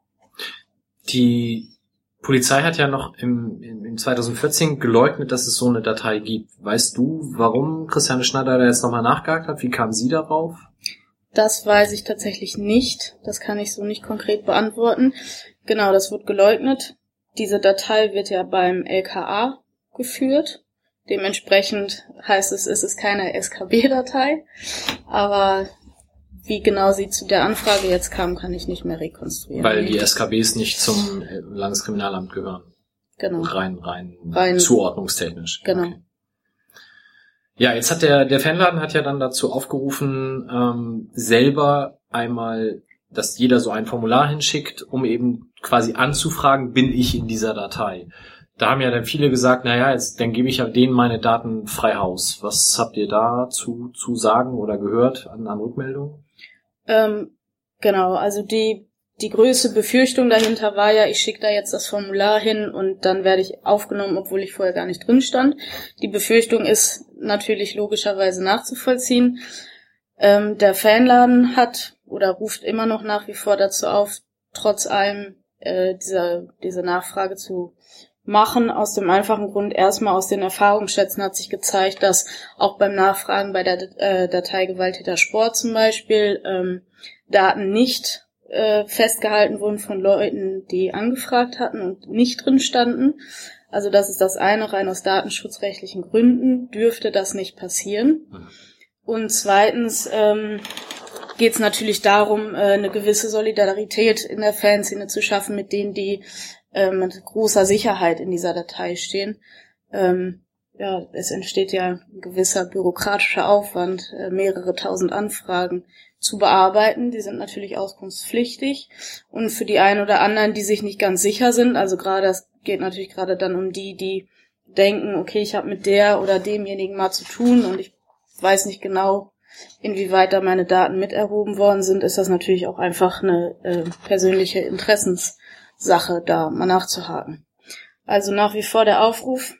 [SPEAKER 2] Die Polizei hat ja noch im, im, im zweitausendvierzehn geleugnet, dass es so eine Datei gibt. Weißt du, warum Christiane Schneider da jetzt nochmal nachgehakt hat? Wie kam sie darauf?
[SPEAKER 5] Das weiß ich tatsächlich nicht. Das kann ich so nicht konkret beantworten. Genau, das wird geleugnet. diese Datei wird ja beim L K A geführt. Dementsprechend heißt es, es ist keine S K B-Datei. Aber wie genau sie zu der Anfrage jetzt kam, kann ich nicht mehr rekonstruieren.
[SPEAKER 2] Weil die S K Bs nicht zum Landeskriminalamt gehören.
[SPEAKER 5] Genau.
[SPEAKER 2] Rein, rein,
[SPEAKER 5] rein
[SPEAKER 2] zuordnungstechnisch.
[SPEAKER 5] Genau.
[SPEAKER 2] Okay. Ja, jetzt hat der, der Fanladen hat ja dann dazu aufgerufen, ähm, selber einmal, dass jeder so ein Formular hinschickt, um eben quasi anzufragen, bin ich in dieser Datei. Da haben ja dann viele gesagt, naja, jetzt, dann gebe ich ja denen meine Daten frei Haus. Was habt ihr dazu zu sagen oder gehört an, an Rückmeldungen?
[SPEAKER 5] Ähm, genau, also die die größte Befürchtung dahinter war ja, ich schicke da jetzt das Formular hin und dann werde ich aufgenommen, obwohl ich vorher gar nicht drin stand. Die Befürchtung ist natürlich logischerweise nachzuvollziehen. Ähm, der Fanladen hat oder ruft immer noch nach wie vor dazu auf, trotz allem äh, dieser diese Nachfrage zu machen, aus dem einfachen Grund, erstmal aus den Erfahrungsschätzen hat sich gezeigt, dass auch beim Nachfragen bei der äh, Datei Gewalttäter Sport zum Beispiel ähm, Daten nicht äh, festgehalten wurden von Leuten, die angefragt hatten und nicht drin standen. Also das ist das eine, rein aus datenschutzrechtlichen Gründen dürfte das nicht passieren. Und zweitens ähm, geht es natürlich darum, äh, eine gewisse Solidarität in der Fanszene zu schaffen mit denen, die äh, mit großer Sicherheit in dieser Datei stehen. Ähm, ja, es entsteht ja ein gewisser bürokratischer Aufwand, äh, mehrere tausend Anfragen zu bearbeiten. Die sind natürlich auskunftspflichtig. Und für die einen oder anderen, die sich nicht ganz sicher sind, also gerade, es geht natürlich gerade dann um die, die denken, okay, ich habe mit der oder demjenigen mal zu tun und ich weiß nicht genau, inwieweit da meine Daten miterhoben worden sind, ist das natürlich auch einfach eine äh, persönliche Interessenssache, da mal nachzuhaken. Also nach wie vor der Aufruf,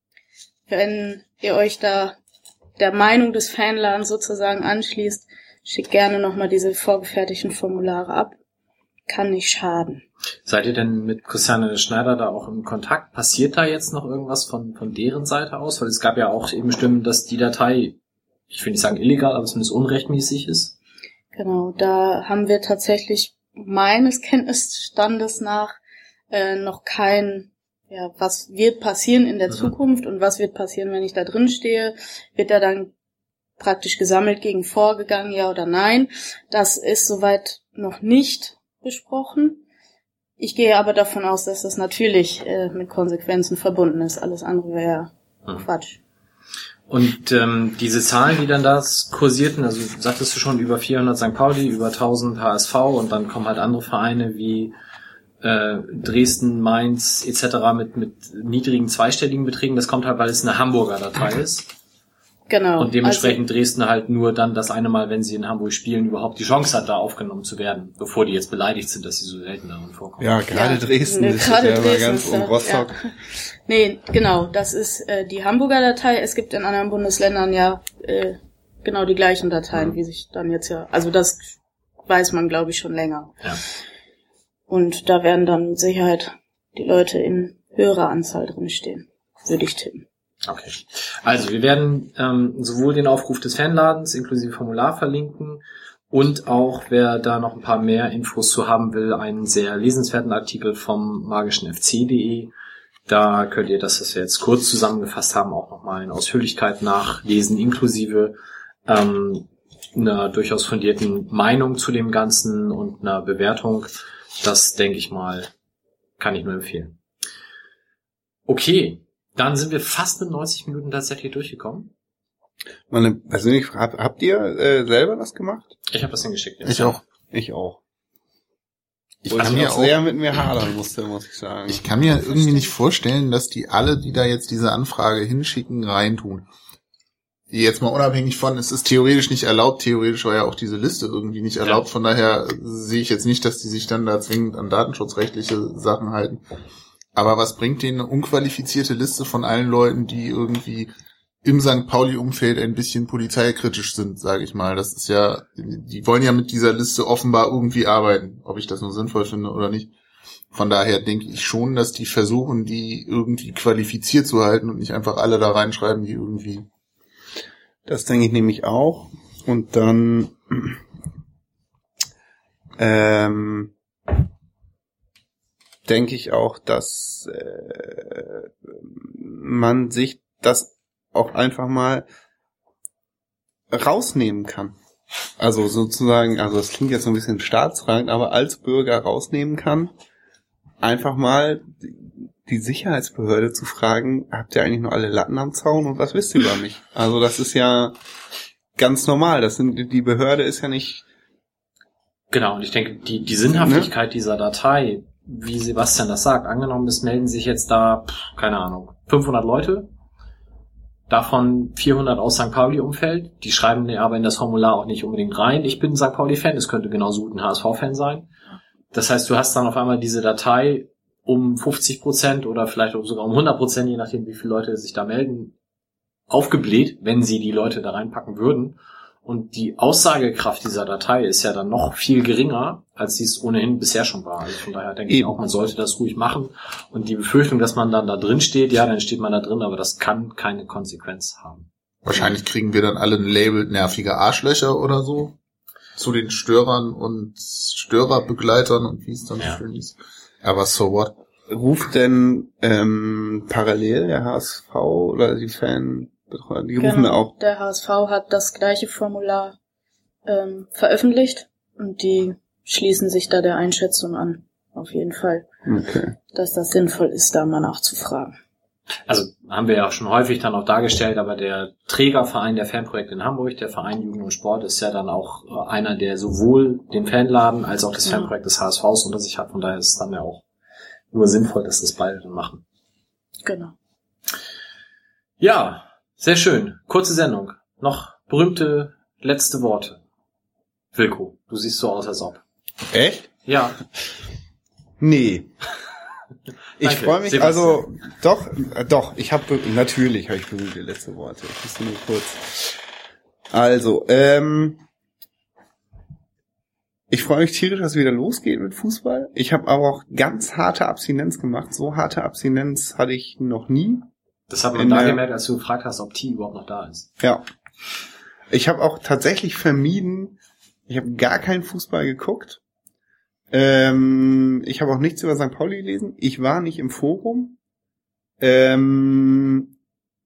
[SPEAKER 5] wenn ihr euch da der Meinung des Fanladens sozusagen anschließt, schickt gerne nochmal diese vorgefertigten Formulare ab. Kann nicht schaden.
[SPEAKER 2] Seid ihr denn mit Christiane Schneider da auch im Kontakt? Passiert da jetzt noch irgendwas von, von deren Seite aus? Weil es gab ja auch eben Stimmen, dass die Datei, ich will nicht sagen illegal, aber zumindest unrechtmäßig ist.
[SPEAKER 5] Genau, da haben wir tatsächlich meines Kenntnisstandes nach äh, noch kein, ja, was wird passieren in der mhm. Zukunft und was wird passieren, wenn ich da drin stehe, wird da dann praktisch gesammelt gegen vorgegangen, ja oder nein. Das ist soweit noch nicht besprochen. Ich gehe aber davon aus, dass das natürlich äh, mit Konsequenzen verbunden ist. Alles andere wäre ja mhm. Quatsch.
[SPEAKER 2] Und ähm, diese Zahlen, die dann da kursierten, also sagtest du schon über vierhundert Sankt Pauli, über tausend H S V und dann kommen halt andere Vereine wie äh, Dresden, Mainz et cetera mit mit niedrigen zweistelligen Beträgen. Das kommt halt, weil es eine Hamburger Datei ist.
[SPEAKER 5] Genau.
[SPEAKER 2] Und dementsprechend also, Dresden halt nur dann das eine Mal, wenn sie in Hamburg spielen, überhaupt die Chance hat, da aufgenommen zu werden, bevor die jetzt beleidigt sind, dass sie so selten darin vorkommen.
[SPEAKER 3] Ja, gerade ja, Dresden
[SPEAKER 5] ne,
[SPEAKER 3] ist
[SPEAKER 5] gerade
[SPEAKER 3] ja
[SPEAKER 5] Dresden
[SPEAKER 3] ganz
[SPEAKER 5] ist
[SPEAKER 3] um
[SPEAKER 5] da,
[SPEAKER 3] Rostock.
[SPEAKER 5] Ja. Nee, genau, das ist äh, die Hamburger Datei. Es gibt in anderen Bundesländern ja äh, genau die gleichen Dateien, mhm. wie sich dann jetzt ja, also das weiß man, glaube ich, schon länger.
[SPEAKER 2] Ja.
[SPEAKER 5] Und da werden dann mit Sicherheit die Leute in höherer Anzahl drinstehen, würde ich tippen.
[SPEAKER 2] Okay. Also wir werden ähm, sowohl den Aufruf des Fanladens inklusive Formular verlinken und auch, wer da noch ein paar mehr Infos zu haben will, einen sehr lesenswerten Artikel vom magischen F C punkt de. Da könnt ihr das, was wir jetzt kurz zusammengefasst haben, auch nochmal in Ausführlichkeit nachlesen, inklusive ähm, einer durchaus fundierten Meinung zu dem Ganzen und einer Bewertung. Das, denke ich mal, kann ich nur empfehlen. Okay. Dann sind wir fast mit neunzig Minuten tatsächlich durchgekommen.
[SPEAKER 3] Meine persönliche Frage, habt ihr äh, selber das gemacht?
[SPEAKER 2] Ich habe das hingeschickt. Ja.
[SPEAKER 4] Ich auch.
[SPEAKER 3] Ich auch.
[SPEAKER 4] Ich
[SPEAKER 3] Wo
[SPEAKER 4] kann
[SPEAKER 3] ich
[SPEAKER 4] mir
[SPEAKER 3] auch
[SPEAKER 4] auch
[SPEAKER 3] sehr mit mir hadern musste, muss ich sagen.
[SPEAKER 4] Ich kann mir irgendwie nicht vorstellen, dass die alle, die da jetzt diese Anfrage hinschicken, reintun. Die jetzt mal unabhängig von, es ist theoretisch nicht erlaubt, theoretisch war ja auch diese Liste irgendwie nicht erlaubt, ja. Von daher sehe ich jetzt nicht, dass die sich dann da zwingend an datenschutzrechtliche Sachen halten. Aber was bringt denen eine unqualifizierte Liste von allen Leuten, die irgendwie im Sankt Pauli-Umfeld ein bisschen polizeikritisch sind, sage ich mal. Das ist ja, die wollen ja mit dieser Liste offenbar irgendwie arbeiten, ob ich das nur sinnvoll finde oder nicht. Von daher denke ich schon, dass die versuchen, die irgendwie qualifiziert zu halten und nicht einfach alle da reinschreiben, die irgendwie...
[SPEAKER 3] Das denke ich nämlich auch. Und dann... ähm denke ich auch, dass äh, man sich das auch einfach mal rausnehmen kann. Also sozusagen, also das klingt jetzt so ein bisschen staatsfragend, aber als Bürger rausnehmen kann, einfach mal die Sicherheitsbehörde zu fragen, habt ihr eigentlich noch alle Latten am Zaun und was wisst ihr über mich? Also das ist ja ganz normal. Das sind, die Behörde ist ja nicht...
[SPEAKER 2] Genau, und ich denke, die, die Sinnhaftigkeit ne? dieser Datei, wie Sebastian das sagt, angenommen, es melden sich jetzt da, pff, keine Ahnung, fünfhundert Leute, davon vierhundert aus Sankt Pauli-Umfeld, die schreiben aber in das Formular auch nicht unbedingt rein, ich bin Sankt Pauli-Fan, es könnte genauso gut ein H S V-Fan sein. Das heißt, du hast dann auf einmal diese Datei um fünfzig Prozent oder vielleicht sogar um hundert Prozent, je nachdem, wie viele Leute sich da melden, aufgebläht, wenn sie die Leute da reinpacken würden. Und die Aussagekraft dieser Datei ist ja dann noch viel geringer, als sie es ohnehin bisher schon war. Also von daher denke Eben. ich auch, man sollte das ruhig machen. Und die Befürchtung, dass man dann da drin steht, ja, dann steht man da drin, aber das kann keine Konsequenz haben.
[SPEAKER 4] Wahrscheinlich kriegen wir dann alle ein Label nervige Arschlöcher oder so zu den Störern und Störerbegleitern und wie es dann ja. so schön ist. Aber so what?
[SPEAKER 3] Ruft denn ähm, parallel der H S V oder die Fan... Die rufen
[SPEAKER 5] genau,
[SPEAKER 3] auch.
[SPEAKER 5] Der H S V hat das gleiche Formular ähm, veröffentlicht und die schließen sich da der Einschätzung an, auf jeden Fall,
[SPEAKER 3] okay.
[SPEAKER 5] dass das sinnvoll ist, da mal nachzufragen.
[SPEAKER 2] Also haben wir ja auch schon häufig dann auch dargestellt, aber der Trägerverein der Fanprojekte in Hamburg, der Verein Jugend und Sport, ist ja dann auch einer, der sowohl den Fanladen als auch das ja. Fanprojekt des H S Vs unter sich hat, von daher ist es dann ja auch nur sinnvoll, dass das beide dann machen.
[SPEAKER 5] Genau.
[SPEAKER 2] Ja, sehr schön. Kurze Sendung. Noch berühmte letzte Worte. Wilko, du siehst so aus, als ob.
[SPEAKER 3] Echt?
[SPEAKER 2] Ja.
[SPEAKER 3] Nee. Ich freue mich,
[SPEAKER 2] Sebastian.
[SPEAKER 3] also doch, äh, doch, ich habe natürlich habe ich berühmte letzte Worte. Ich muss nur kurz. Also, ähm, ich freue mich tierisch, dass es wieder losgeht mit Fußball. Ich habe aber auch ganz harte Abstinenz gemacht. So harte Abstinenz hatte ich noch nie.
[SPEAKER 2] Das hat man da gemerkt, als du gefragt hast, ob T überhaupt noch da ist.
[SPEAKER 3] Ja. Ich habe auch tatsächlich vermieden, ich habe gar keinen Fußball geguckt. Ähm, ich habe auch nichts über Sankt Pauli gelesen. Ich war nicht im Forum. Ähm,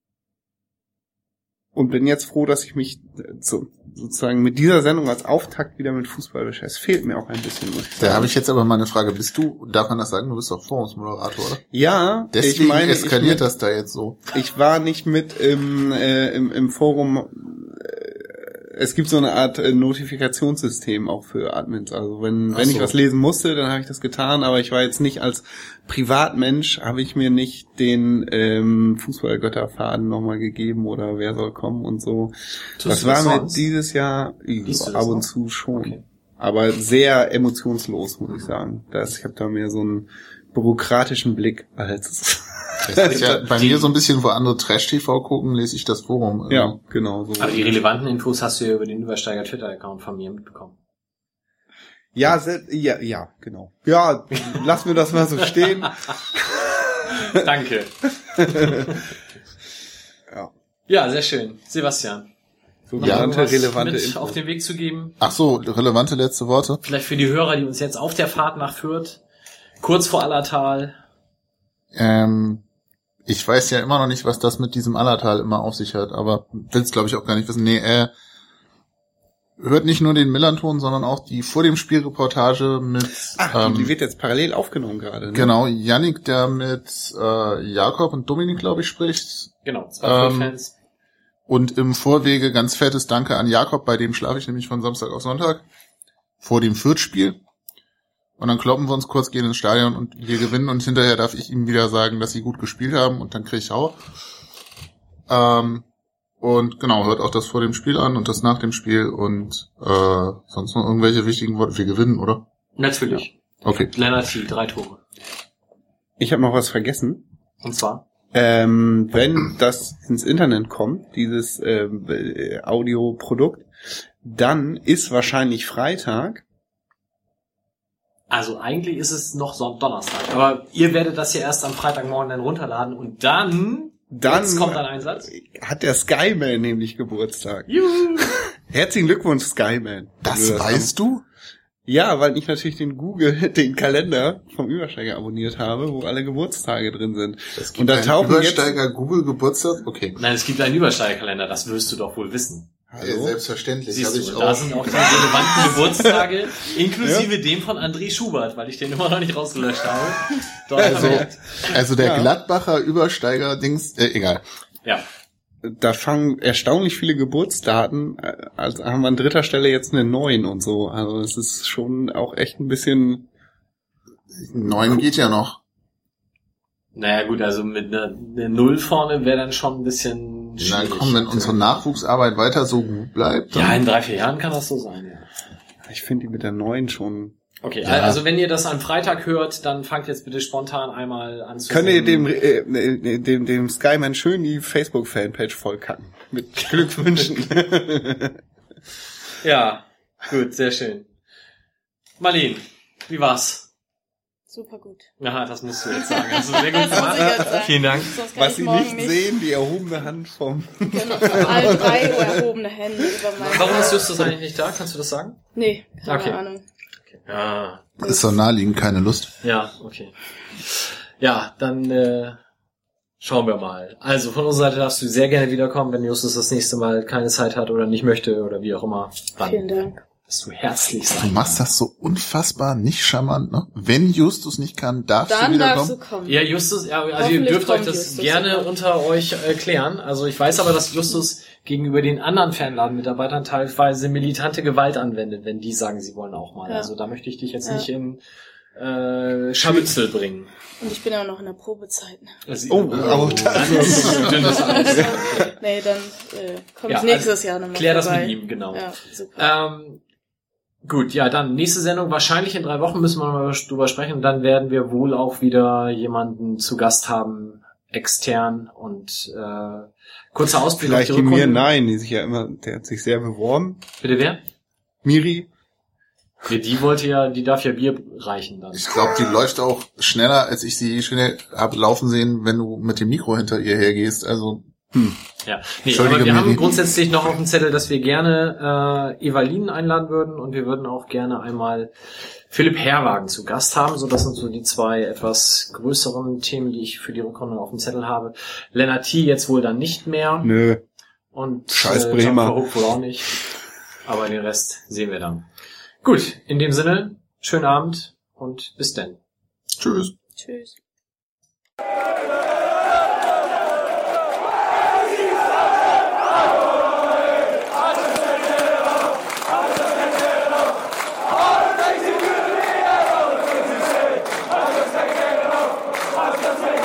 [SPEAKER 3] und bin jetzt froh, dass ich mich so, sozusagen mit dieser Sendung als Auftakt wieder mit Fußball beschäftige. Es fehlt mir auch ein bisschen, muss ich sagen.
[SPEAKER 4] Da habe ich jetzt aber mal eine Frage. Bist du, darf man das sagen, du bist doch Forumsmoderator, oder?
[SPEAKER 3] Ja.
[SPEAKER 4] Deswegen
[SPEAKER 3] ich meine,
[SPEAKER 4] eskaliert
[SPEAKER 3] ich,
[SPEAKER 4] das da jetzt so.
[SPEAKER 3] Ich war nicht mit im, äh, im, im Forum. Es gibt so eine Art äh, Notifikationssystem auch für Admins. Also wenn, wenn
[SPEAKER 4] so.
[SPEAKER 3] ich was lesen musste, dann habe ich das getan, aber ich war jetzt nicht als Privatmensch, habe ich mir nicht den ähm, Fußballgötterfaden nochmal gegeben oder wer soll kommen und so.
[SPEAKER 2] Tust
[SPEAKER 3] das
[SPEAKER 2] du
[SPEAKER 3] war
[SPEAKER 2] das
[SPEAKER 3] mir
[SPEAKER 2] sonst?
[SPEAKER 3] dieses Jahr
[SPEAKER 2] Liest du
[SPEAKER 3] ab
[SPEAKER 2] das
[SPEAKER 3] und
[SPEAKER 2] noch?
[SPEAKER 3] zu schon.
[SPEAKER 2] Okay.
[SPEAKER 3] Aber sehr emotionslos, muss ich sagen. Das, ich habe da mehr so einen bürokratischen Blick als
[SPEAKER 4] Das ist ja bei mir so ein bisschen, wo andere Trash-T V gucken, lese ich das Forum.
[SPEAKER 3] Ja, genau so.
[SPEAKER 2] Aber die relevanten Infos hast du ja über den Übersteiger Twitter-Account von mir mitbekommen.
[SPEAKER 3] Ja, se- ja, ja, genau. Ja, lass mir das mal so stehen.
[SPEAKER 2] Danke.
[SPEAKER 3] Ja.
[SPEAKER 2] Ja, sehr schön. Sebastian.
[SPEAKER 3] So
[SPEAKER 2] noch
[SPEAKER 3] relevante,
[SPEAKER 2] irgendwas
[SPEAKER 3] relevante
[SPEAKER 2] mit
[SPEAKER 3] Infos.
[SPEAKER 2] auf den Weg zu geben?
[SPEAKER 4] Ach so, relevante letzte Worte.
[SPEAKER 2] Vielleicht für die Hörer, die uns jetzt auf der Fahrt nach Fürth, kurz vor Allertal.
[SPEAKER 4] Ähm, ich weiß ja immer noch nicht, was das mit diesem Allertal immer auf sich hat, aber will's glaube ich auch gar nicht wissen. Nee, äh, hört nicht nur den Millanton, sondern auch die vor dem Spielreportage mit
[SPEAKER 3] Ach,
[SPEAKER 4] ähm,
[SPEAKER 3] die wird jetzt parallel aufgenommen gerade. Ne?
[SPEAKER 4] Genau, Yannick, der mit äh, Jakob und Dominik, glaube ich, spricht.
[SPEAKER 2] Genau, zwei
[SPEAKER 4] Ähm,
[SPEAKER 2] Fans.
[SPEAKER 4] Und im Vorwege ganz fettes Danke an Jakob, bei dem schlafe ich nämlich von Samstag auf Sonntag vor dem Fürth-Spiel. Und dann kloppen wir uns kurz, gehen ins Stadion und wir gewinnen und hinterher darf ich ihm wieder sagen, dass sie gut gespielt haben und dann kriege ich auch. Ähm, und genau, hört auch das vor dem Spiel an und das nach dem Spiel und äh, sonst noch irgendwelche wichtigen Worte. Wir gewinnen, oder?
[SPEAKER 2] Natürlich.
[SPEAKER 4] Okay.
[SPEAKER 2] Lennart T, drei Tore.
[SPEAKER 3] Ich habe noch was vergessen.
[SPEAKER 2] Und zwar?
[SPEAKER 3] Ähm, wenn das ins Internet kommt, dieses ähm, äh, Audioprodukt, dann ist wahrscheinlich Freitag.
[SPEAKER 2] Also eigentlich ist es noch Son- Donnerstag. Aber ihr werdet das ja erst am Freitagmorgen dann runterladen und dann,
[SPEAKER 3] Dann
[SPEAKER 2] jetzt kommt ein Einsatz.
[SPEAKER 3] hat der Skyman nämlich Geburtstag.
[SPEAKER 2] Juhu!
[SPEAKER 3] Herzlichen Glückwunsch, Skyman.
[SPEAKER 4] Das weißt du?
[SPEAKER 3] Ja, weil ich natürlich den Google, den Kalender vom Übersteiger abonniert habe, wo alle Geburtstage drin sind.
[SPEAKER 4] Es gibt
[SPEAKER 3] Und da
[SPEAKER 4] einen
[SPEAKER 3] tauchen
[SPEAKER 4] Übersteiger Google Geburtstag? Okay.
[SPEAKER 2] Nein, es gibt einen Übersteigerkalender, das wirst du doch wohl wissen.
[SPEAKER 4] Ja, selbstverständlich.
[SPEAKER 2] Siehst
[SPEAKER 4] Hab
[SPEAKER 2] du,
[SPEAKER 4] ich
[SPEAKER 2] da
[SPEAKER 4] auch.
[SPEAKER 2] sind auch die relevanten Geburtstage, inklusive ja. dem von André Schubert, weil ich den immer noch nicht rausgelöscht habe. Dort
[SPEAKER 4] Also, also der
[SPEAKER 3] Ja.
[SPEAKER 4] Gladbacher Übersteiger-Dings, äh, egal.
[SPEAKER 2] Ja.
[SPEAKER 3] Da fangen erstaunlich viele Geburtsdaten, äh, also haben wir an dritter Stelle jetzt eine neun und so. Also es ist schon auch echt ein bisschen...
[SPEAKER 4] Neun geht ja noch.
[SPEAKER 2] Naja gut, also mit einer, einer Null vorne wäre dann schon ein bisschen
[SPEAKER 4] Na
[SPEAKER 2] schwierig.
[SPEAKER 4] komm, wenn unsere Nachwuchsarbeit weiter so gut bleibt, dann
[SPEAKER 2] Ja, in drei, vier Jahren kann das so sein, ja.
[SPEAKER 3] Ich finde die mit der neun schon...
[SPEAKER 2] Okay,
[SPEAKER 4] Ja.
[SPEAKER 2] also wenn ihr das am Freitag hört, dann fangt jetzt bitte spontan einmal an zu
[SPEAKER 3] Könnt ihr dem,
[SPEAKER 2] singen.
[SPEAKER 3] äh, dem, dem Skyman schön die Facebook-Fanpage vollkacken. Mit Glückwünschen.
[SPEAKER 2] Ja, gut, sehr schön. Marlene, wie war's?
[SPEAKER 5] Super gut.
[SPEAKER 2] Aha, das musst du jetzt sagen. Also sehr gut
[SPEAKER 5] Das muss
[SPEAKER 2] gemacht.
[SPEAKER 5] ich jetzt sagen.
[SPEAKER 2] Vielen Dank.
[SPEAKER 5] Sonst kann
[SPEAKER 3] Was
[SPEAKER 5] ich
[SPEAKER 3] Sie
[SPEAKER 5] morgen
[SPEAKER 3] nicht sehen, die erhobene Hand vom...
[SPEAKER 5] Genau, all drei erhobene Hände über meinen
[SPEAKER 2] Warum ist
[SPEAKER 5] Bauch.
[SPEAKER 2] Justus eigentlich nicht da? Kannst du das sagen?
[SPEAKER 5] Nee, keine
[SPEAKER 2] Okay.
[SPEAKER 5] Ahnung.
[SPEAKER 2] Ja,
[SPEAKER 4] ist doch naheliegend, keine Lust.
[SPEAKER 2] ja, okay. Ja, dann äh, schauen wir mal. Also von unserer Seite darfst du sehr gerne wiederkommen, wenn Justus das nächste Mal keine Zeit hat oder nicht möchte oder wie auch immer. Dann
[SPEAKER 5] Vielen Dank.
[SPEAKER 2] bist du herzlich
[SPEAKER 4] Du
[SPEAKER 2] sein.
[SPEAKER 4] machst das so unfassbar nicht charmant, ne? Wenn Justus nicht kann, darfst
[SPEAKER 5] Dann
[SPEAKER 4] du
[SPEAKER 5] darfst du
[SPEAKER 4] wiederkommen.
[SPEAKER 5] kommen.
[SPEAKER 2] Ja, Justus, ja, also ihr
[SPEAKER 5] Hoffentlich
[SPEAKER 2] dürft euch
[SPEAKER 5] kommt
[SPEAKER 2] das
[SPEAKER 5] Justus
[SPEAKER 2] gerne
[SPEAKER 5] immer.
[SPEAKER 2] unter euch äh, klären. Also ich weiß aber, dass Justus gegenüber den anderen Fanladen-Mitarbeitern teilweise militante Gewalt anwendet, wenn die sagen, sie wollen auch mal.
[SPEAKER 5] Ja.
[SPEAKER 2] Also da möchte ich dich jetzt
[SPEAKER 5] Ja.
[SPEAKER 2] nicht in äh, Scharmützel bringen.
[SPEAKER 5] Und ich bin ja auch noch in der Probezeit.
[SPEAKER 2] Also,
[SPEAKER 3] Oh, oh, das
[SPEAKER 2] ist dünnes Eis.
[SPEAKER 5] Nee, dann äh, komme
[SPEAKER 2] Ja,
[SPEAKER 5] ich nächstes
[SPEAKER 2] also
[SPEAKER 5] Jahr nochmal
[SPEAKER 2] klär das
[SPEAKER 5] vorbei.
[SPEAKER 2] mit ihm, genau.
[SPEAKER 5] Ja, super.
[SPEAKER 2] Ähm, gut, ja, dann nächste Sendung, wahrscheinlich in drei Wochen müssen wir mal drüber sprechen. Dann werden wir wohl auch wieder jemanden zu Gast haben, extern und äh, kurzer Ausblick
[SPEAKER 3] Vielleicht
[SPEAKER 2] auf
[SPEAKER 3] die
[SPEAKER 2] die
[SPEAKER 3] mir
[SPEAKER 2] Rückrunde.
[SPEAKER 3] nein, die sich ja immer, der hat sich sehr beworben.
[SPEAKER 2] Bitte wer?
[SPEAKER 3] Miri.
[SPEAKER 2] Ja, die wollte ja, die darf ja Bier reichen dann.
[SPEAKER 4] Ich glaube, die läuft auch schneller, als ich sie schnell habe laufen sehen, wenn du mit dem Mikro hinter ihr hergehst. Also hm.
[SPEAKER 2] Ja, nee,
[SPEAKER 4] Entschuldige,
[SPEAKER 2] aber wir
[SPEAKER 4] Miri.
[SPEAKER 2] haben grundsätzlich noch auf dem Zettel, dass wir gerne äh, Evalinen einladen würden und wir würden auch gerne einmal Philipp Herrwagen zu Gast haben. So, das sind so die zwei etwas größeren Themen, die ich für die Rückrunde auf dem Zettel habe. Lennart Thiel jetzt wohl dann nicht mehr
[SPEAKER 3] Nö.
[SPEAKER 2] und
[SPEAKER 3] Scheiß
[SPEAKER 2] äh,
[SPEAKER 3] Bremer.
[SPEAKER 2] John Verhoek wohl auch nicht. Aber den Rest sehen wir dann. Gut, in dem Sinne, schönen Abend und bis dann.
[SPEAKER 4] tschüss.
[SPEAKER 5] Tschüss.
[SPEAKER 9] Let's